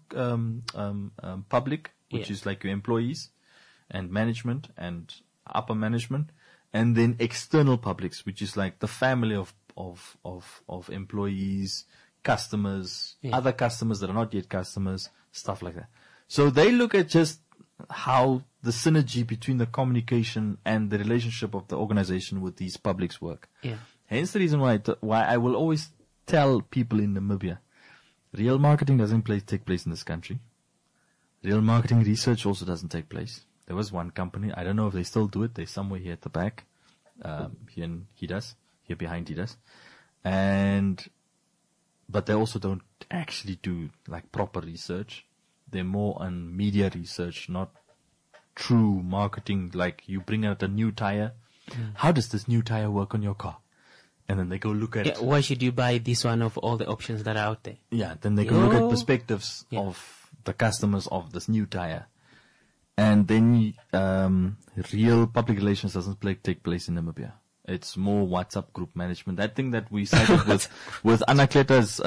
public, which is like your employees and management and upper management, and then external publics, which is like the family of employees, customers, other customers that are not yet customers, stuff like that. So they look at just how the synergy between the communication and the relationship of the organization with these publics work. Yeah. Hence the reason why I will always tell people in Namibia, real marketing doesn't take place in this country. Real marketing research also doesn't take place. There was one company, I don't know if they still do it, they're somewhere here at the back, here behind Hidas. But they also don't actually do like proper research. They're more on media research, not true marketing. Like you bring out a new tire. How does this new tire work on your car? And then they go look at why should you buy this one of all the options that are out there? Yeah, then they go look at perspectives of the customers of this new tire. And then real public relations doesn't take place in Namibia. It's more WhatsApp group management. That thing that we started with Anakleta's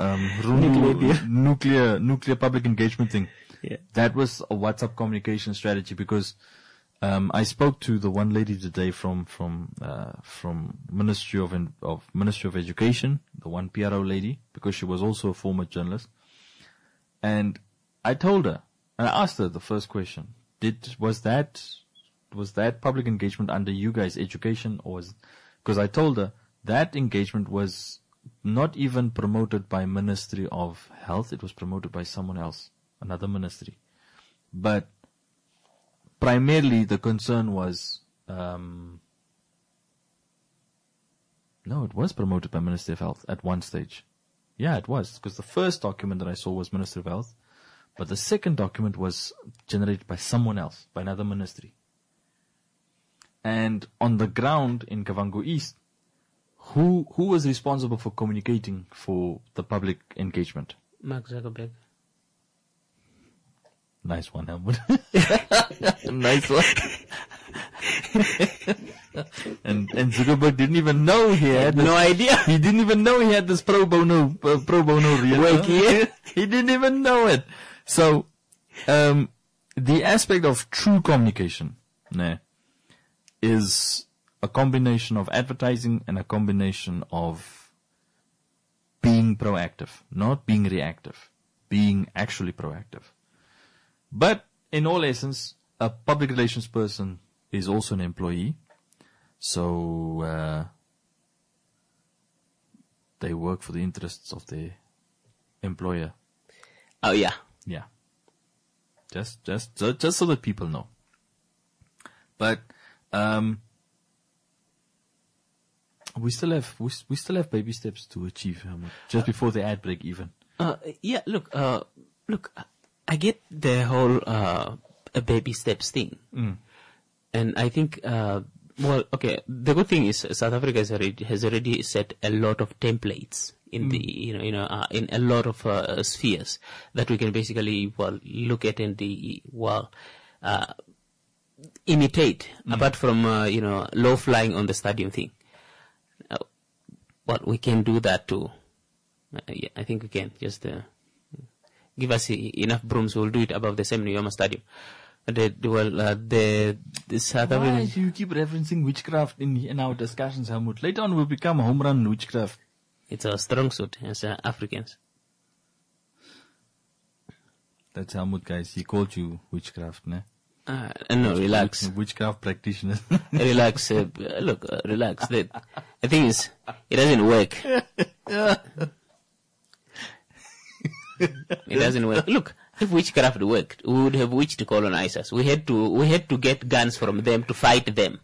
nuclear public engagement thing. Yeah. That was a WhatsApp communication strategy because I spoke to the one lady today from Ministry of Education, the one PRO lady, because she was also a former journalist. And I told her, and I asked her the first question: was that public engagement under you guys' education, or because I told her that engagement was not even promoted by Ministry of Health, it was promoted by someone else, another ministry. But primarily the concern was, no, it was promoted by Ministry of Health at one stage. Yeah, it was, because the first document that I saw was Ministry of Health, but the second document was generated by someone else, by another ministry. And on the ground in Kavango East, who was responsible for communicating for the public engagement? Mark Zuckerberg. Nice one, Helmut. Nice one. and Zuckerberg didn't even know he had no idea. He didn't even know he had this pro bono real. He didn't even know it. So, the aspect of true communication, is a combination of advertising and a combination of being proactive, not being reactive, being actually proactive. But in all essence, a public relations person is also an employee. So, they work for the interests of their employer. Oh yeah. Yeah. Just so that people know. But, we still have baby steps to achieve, just before the ad break even. Yeah, look, I get the whole, baby steps thing. And I think, the good thing is South Africa has already set a lot of templates in the, in a lot of spheres that we can basically, look at and imitate, apart from, low flying on the stadium thing. We can do that too. I think we can. Just give us enough brooms, we'll do it above the same Niyoma Stadium. The South African... Why do you keep referencing witchcraft in our discussions, Helmut? Later on, we'll become home run witchcraft. It's our strong suit as Africans. That's Helmut, guys. He called you witchcraft, ne? No, relax. Witchcraft practitioner. Relax. Relax. The thing is, it doesn't work. It doesn't work. Look, if witchcraft worked, we would have witched to colonize us. We had to get guns from them to fight them.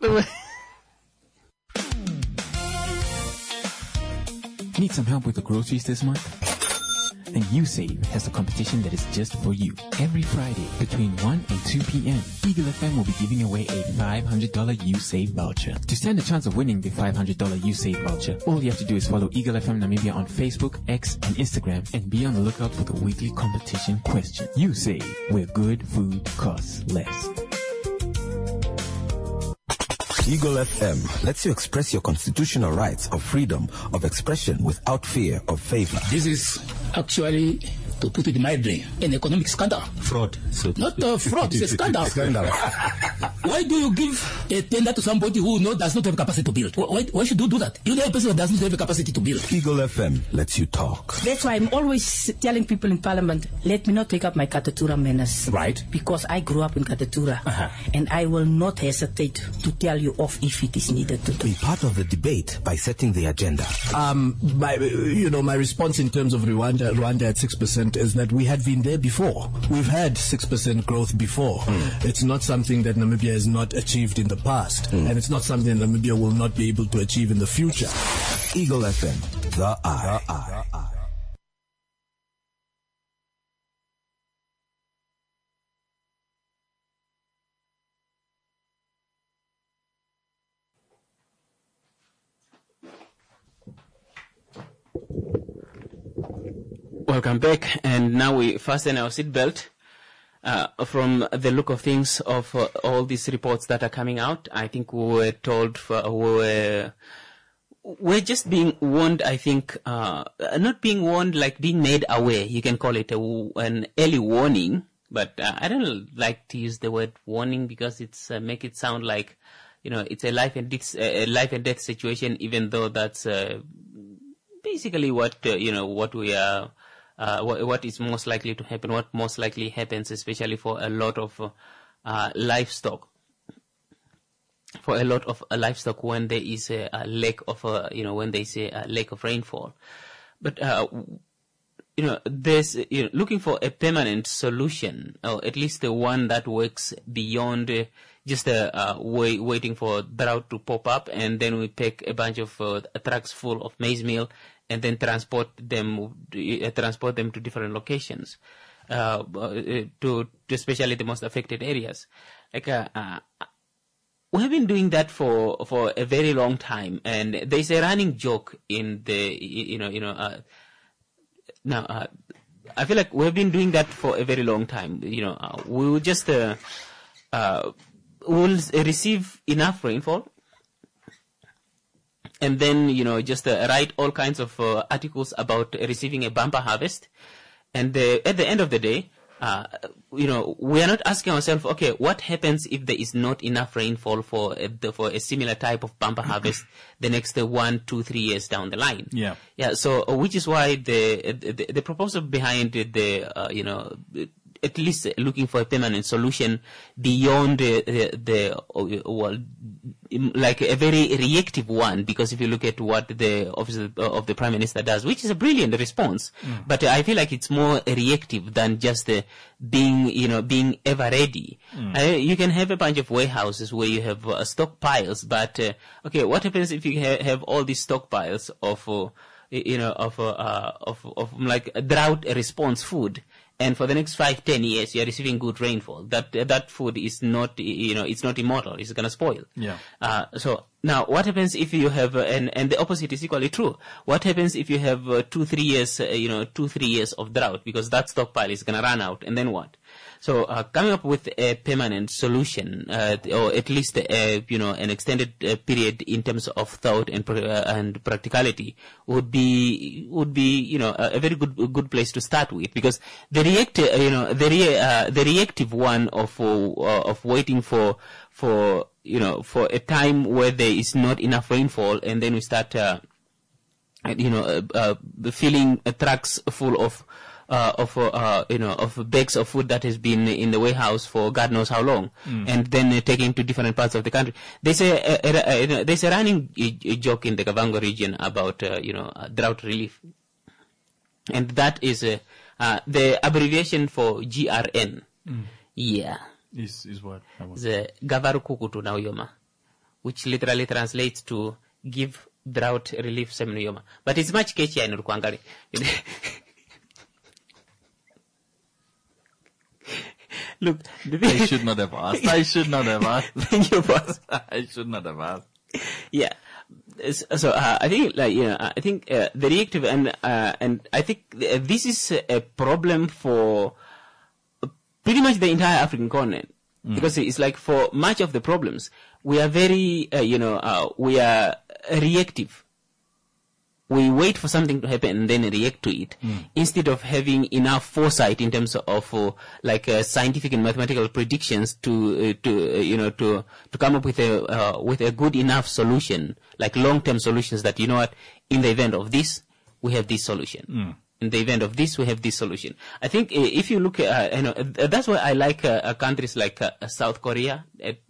Need some help with the groceries this month? Then USave has a competition that is just for you. Every Friday between 1 and 2 p.m., Eagle FM will be giving away a $500 USave voucher. To stand a chance of winning the $500 USave voucher, all you have to do is follow Eagle FM Namibia on Facebook, X, and Instagram, and be on the lookout for the weekly competition question. USave, where good food costs less. Eagle FM lets you express your constitutional rights of freedom of expression without fear of favor. This is actually, to put it mildly, an economic scandal. Fraud. Not fraud, it's a scandal. Why do you give a tender to somebody who does not have capacity to build? Why should you do that? You know a person who does not have the capacity to build. Eagle FM lets you talk. That's why I'm always telling people in Parliament, let me not take up my Katatura manners. Right. Because I grew up in Katatura. And I will not hesitate to tell you off if it is needed to do. Be part of the debate by setting the agenda. My response in terms of Rwanda at 6% is that we had been there before. We've had 6% growth before. It's not something that Namibia has not achieved in the past. And it's not something that Namibia will not be able to achieve in the future. Eagle FM, the eye. Welcome back, and now we fasten our seatbelt. From the look of things of all these reports that are coming out, I think we were told we're just being warned. I think not being warned, like being made aware. You can call it an early warning, but I don't like to use the word warning because it's make it sound like it's a life and death situation. Even though that's basically what what we are. What is most likely to happen, what most likely happens, especially for a lot of livestock. For a lot of livestock, when there is a lack of, when they say a lack of rainfall. But, there's, looking for a permanent solution, or at least the one that works beyond just waiting for drought to pop up, and then we pack a bunch of trucks full of maize meal and then transport them to different locations, to especially the most affected areas. Like we have been doing that for a very long time, and there's a running joke in the now I feel like we've been doing that for a very long time. We will just we'll receive enough rainfall, and then, just write all kinds of articles about receiving a bumper harvest. And at the end of the day, we are not asking ourselves, okay, what happens if there is not enough rainfall for a similar type of bumper harvest the next 1, 2, 3 years down the line? Yeah. Yeah. So, which is why the proposal behind at least looking for a permanent solution beyond like a very reactive one, because if you look at what the office of the Prime Minister does, which is a brilliant response, but I feel like it's more reactive than just being ever ready. You can have a bunch of warehouses where you have stockpiles, but okay, what happens if you have all these stockpiles of like drought response food? and for the next 5-10 years you are receiving good rainfall, that food is not, it's not immortal. It's going to spoil. Yeah. So now what happens if you have, and the opposite is equally true. What happens if you have 2-3 years, 2-3 years of drought, because that stockpile is going to run out, and then what? So coming up with a permanent solution, or at least an extended period in terms of thought and practicality would be a very good place to start with, because the reactive one of waiting for a time where there is not enough rainfall, and then we start filling trucks full of bags of food that has been in the warehouse for God knows how long, and then taking to different parts of the country. There's a running joke in the Kavango region about drought relief, and that is the abbreviation for GRN. Yeah, is what? The Gavaru Kukutu Nauyoma, which literally translates to give drought relief Seminuyoma, but it's much catchier in Rukwangari. Look, I should not have asked. Thank you, boss. I should not have asked. Yeah. So I think, the reactive and I think this is a problem for pretty much the entire African continent, because it's like for much of the problems we are very we are reactive. We wait for something to happen and then react to it, instead of having enough foresight in terms of scientific and mathematical predictions to come up with a good enough solution, like long-term solutions that, in the event of this we have this solution. In the event of this we have this solution. I think if you look at that's why I like countries like South Korea.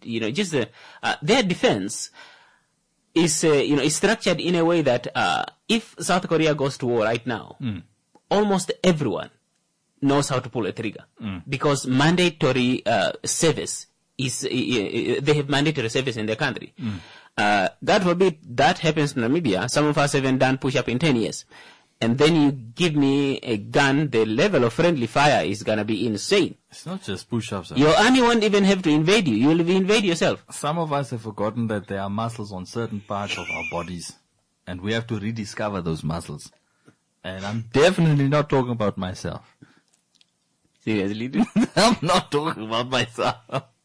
Their defense is structured in a way that if South Korea goes to war right now, almost everyone knows how to pull a trigger, because mandatory service is they have mandatory service in their country. God forbid that happens in Namibia. Some of us haven't done push-up in 10 years. And then you give me a gun, the level of friendly fire is going to be insane. It's not just push-ups. Your army won't even have to invade you. You will invade yourself. Some of us have forgotten that there are muscles on certain parts of our bodies, and we have to rediscover those muscles. And I'm definitely not talking about myself. Seriously? I'm not talking about myself.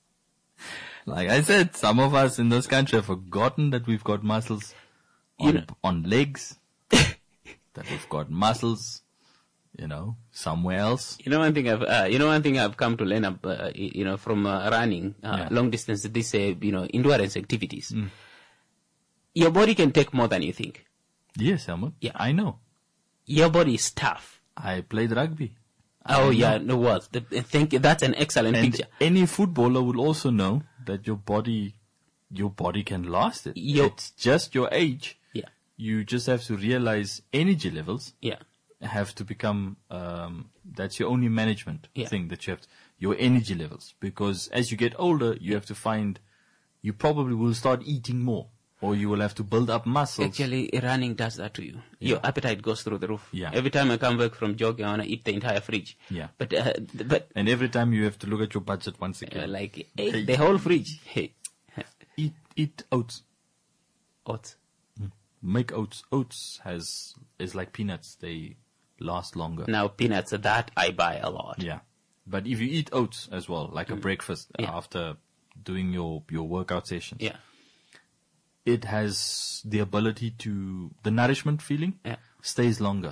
Like I said, some of us in this country have forgotten that we've got muscles on legs. That we've got muscles, somewhere else. One thing I've come to learn from running long distance, this endurance activities. Your body can take more than you think. Yes, Helmut. Yeah, I know. Your body is tough. I played rugby. Thank you. That's an excellent picture. Any footballer will also know that your body can last it. It's just your age. You just have to realize energy levels have to become, that's your only management thing that you have, your energy levels. Because as you get older, you have to find, you probably will start eating more, or you will have to build up muscles. Actually, running does that to you. Your appetite goes through the roof. Every time I come back from jogging, I want to eat the entire fridge. But and every time you have to look at your budget once again. The whole fridge. Hey. Eat oats. Oats. Make oats. Oats is like peanuts. They last longer. Now peanuts, that I buy a lot. Yeah. But if you eat oats as well, like a breakfast after doing your workout sessions. Yeah. It has the ability to, the nourishment feeling stays longer.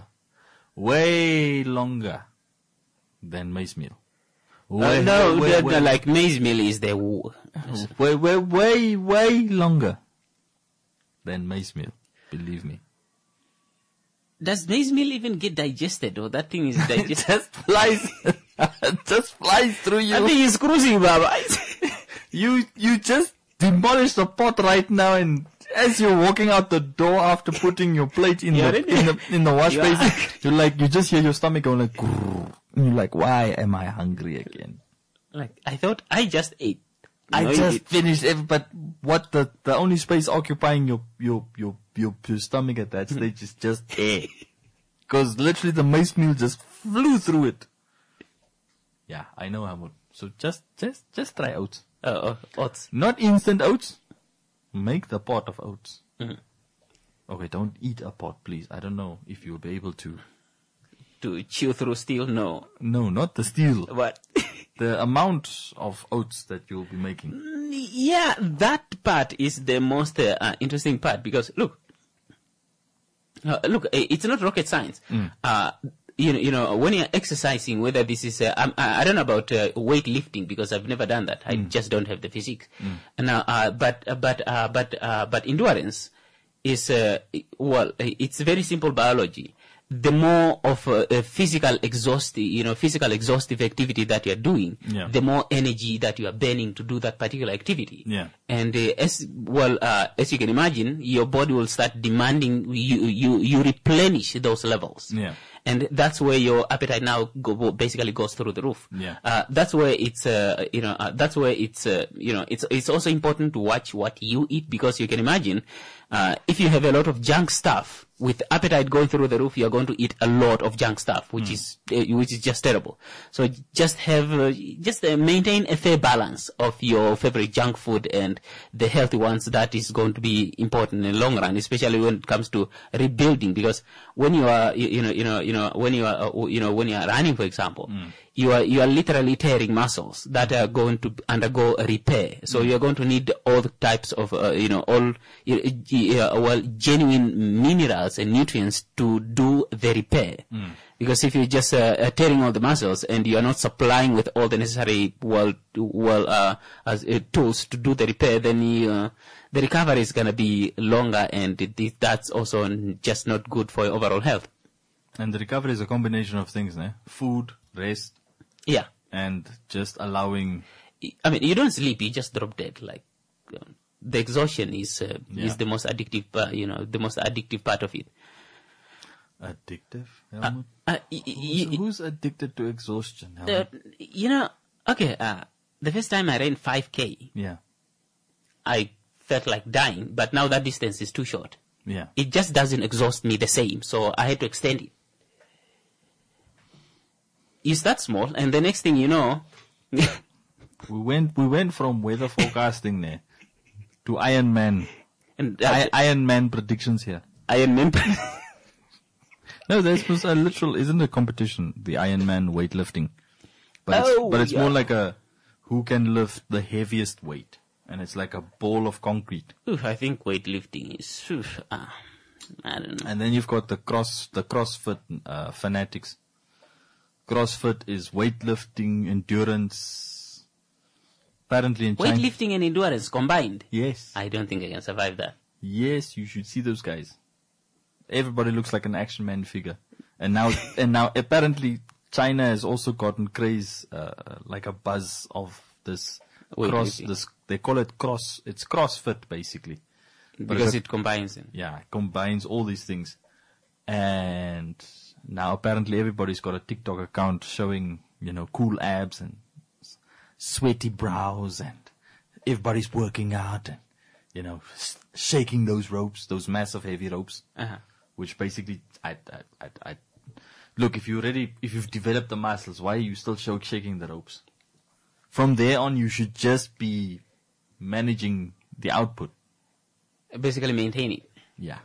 Way longer than maize meal. Like maize meal is the way longer than maize meal. Believe me. Does maize meal even get digested, or that thing is digested? just flies through you. I think it's cruising, Baba. You just demolished the pot right now, and as you're walking out the door after putting your plate in the wash basin, you just hear your stomach going like, grrr, and you're like, why am I hungry again? Like, I thought I just ate. I just finished but what the only space occupying your stomach at that stage is just air. Because literally the maize meal just flew through it. Yeah, I know, Hamud. So just try oats. Oats. Not instant oats. Make the pot of oats. Okay, don't eat a pot, please. I don't know if you'll be able to chew through steel. No, not the steel. What? The amount of oats that you'll be making. Yeah, that part is the most interesting part, because look, it's not rocket science. You know, when you're exercising, whether this is, I don't know about weightlifting, because I've never done that. I just don't have the physique. Now, but endurance is, it's very simple biology. The more of physical exhaustive activity that you're doing, the more energy that you are burning to do that particular activity. Yeah. And as you can imagine, your body will start demanding you replenish those levels. Yeah. And that's where your appetite now basically goes through the roof. Yeah. That's where it's it's also important to watch what you eat, because you can imagine, if you have a lot of junk stuff, with appetite going through the roof, you're going to eat a lot of junk stuff, which is just terrible. So just maintain a fair balance of your favorite junk food and the healthy ones. That is going to be important in the long run, especially when it comes to rebuilding, because when you are, when you are running, for example, you are literally tearing muscles that are going to undergo a repair. So you are going to need all the types of, genuine minerals and nutrients to do the repair. Because if you're just tearing all the muscles and you are not supplying with all the necessary tools to do the repair, then the recovery is going to be longer, and that's also just not good for your overall health. And the recovery is a combination of things, né? Food, rest, and just allowing. I mean, you don't sleep; you just drop dead. Like the exhaustion is the most addictive, the most addictive part of it. Addictive? Who's addicted to exhaustion? The first time I ran 5K, I felt like dying, but now that distance is too short. Yeah, it just doesn't exhaust me the same, so I had to extend it. You start small, and the next thing you know, we went from weather forecasting there to Ironman, and Ironman predictions here. Ironman. No, there's a literal, isn't a competition, the Ironman weightlifting, but it's more like a who can lift the heaviest weight, and it's like a ball of concrete. I think weightlifting is, I don't know. And then you've got the CrossFit fanatics. CrossFit is weightlifting, endurance. Apparently in China. Weightlifting and endurance combined? Yes. I don't think I can survive that. Yes, you should see those guys. Everybody looks like an Action Man figure. And now apparently China has also gotten craze, like a buzz of this they call it it's CrossFit basically. Because it combines it. Yeah, it combines all these things. And now apparently everybody's got a TikTok account showing, cool abs and sweaty brows, and everybody's working out and, shaking those ropes, those massive heavy ropes, which basically, look, if you've developed the muscles, why are you still shaking the ropes? From there on, you should just be managing the output. Basically maintaining. Yeah.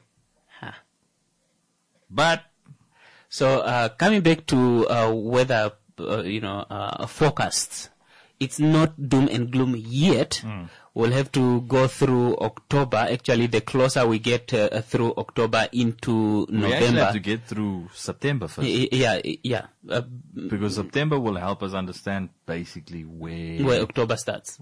But, so, coming back to, weather, forecasts, it's not doom and gloom yet. We'll have to go through October. Actually, the closer we get through October into November. We actually have to get through September first. Yeah. Because September will help us understand basically where October starts.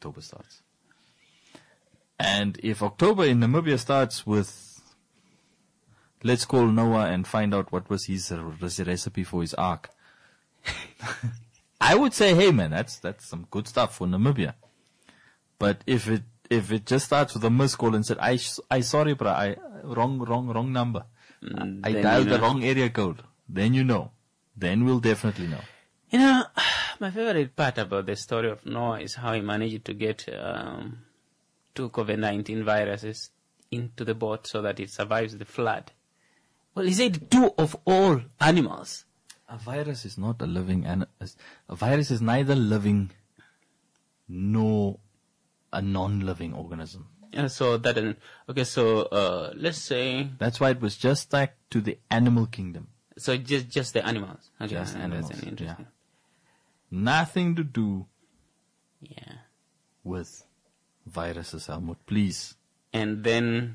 And if October in Namibia starts with, let's call Noah and find out what was his recipe for his ark. I would say, hey man, that's some good stuff for Namibia. But if it just starts with a missed call and said, I sorry, bro, wrong number. I dialed the wrong area code. Then Then we'll definitely know. My favorite part about the story of Noah is how he managed to get 2 COVID-19 viruses into the boat so that it survives the flood. Well, he said 2 of all animals. A virus is not a living a virus is neither living nor a non-living organism. So let's say that's why it was just like to the animal kingdom. So just the animals. Okay, just animals. That's interesting. Nothing to do with viruses, Helmut, please. And then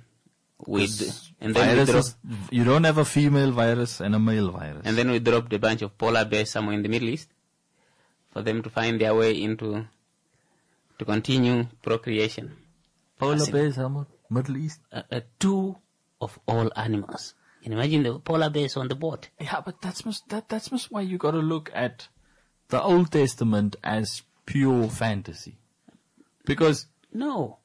you don't have a female virus and a male virus. And then we dropped a bunch of polar bears somewhere in the Middle East for them to find their way to continue procreation. Polar bears, Helmut, Middle East? Two of all animals. Can you imagine the polar bears on the boat? Yeah, but that's must why you got to look at the Old Testament as pure fantasy. Because no.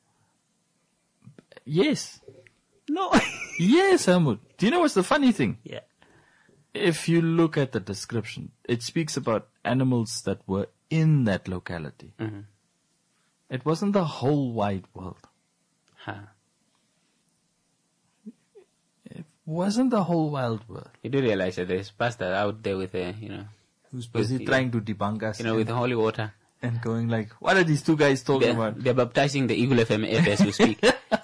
Yes. No. Yes, Helmut. Do you know what's the funny thing? Yeah. If you look at the description, it speaks about animals that were in that locality. Mm-hmm. It wasn't the whole wide world. It wasn't the whole wild world. You do realize that there's pastor out there with who's busy trying to debunk us. With holy water. And going like, what are these two guys talking about? They're baptizing the Eagle FM app as we speak.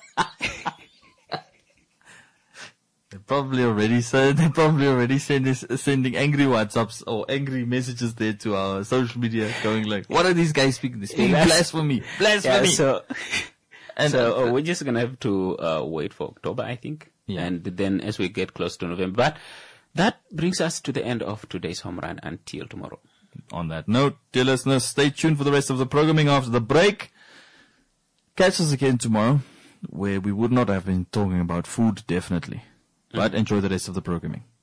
They're probably already sending angry WhatsApps or angry messages there to our social media, going like, what are these guys speaking? They're speaking blasphemy. Blasphemy. So we're just gonna have to wait for October, I think. Yeah. And then as we get close to November. But that brings us to the end of today's Home Run until tomorrow. On that note, dear listeners, stay tuned for the rest of the programming after the break. Catch us again tomorrow, where we would not have been talking about food, definitely. But enjoy the rest of the programming.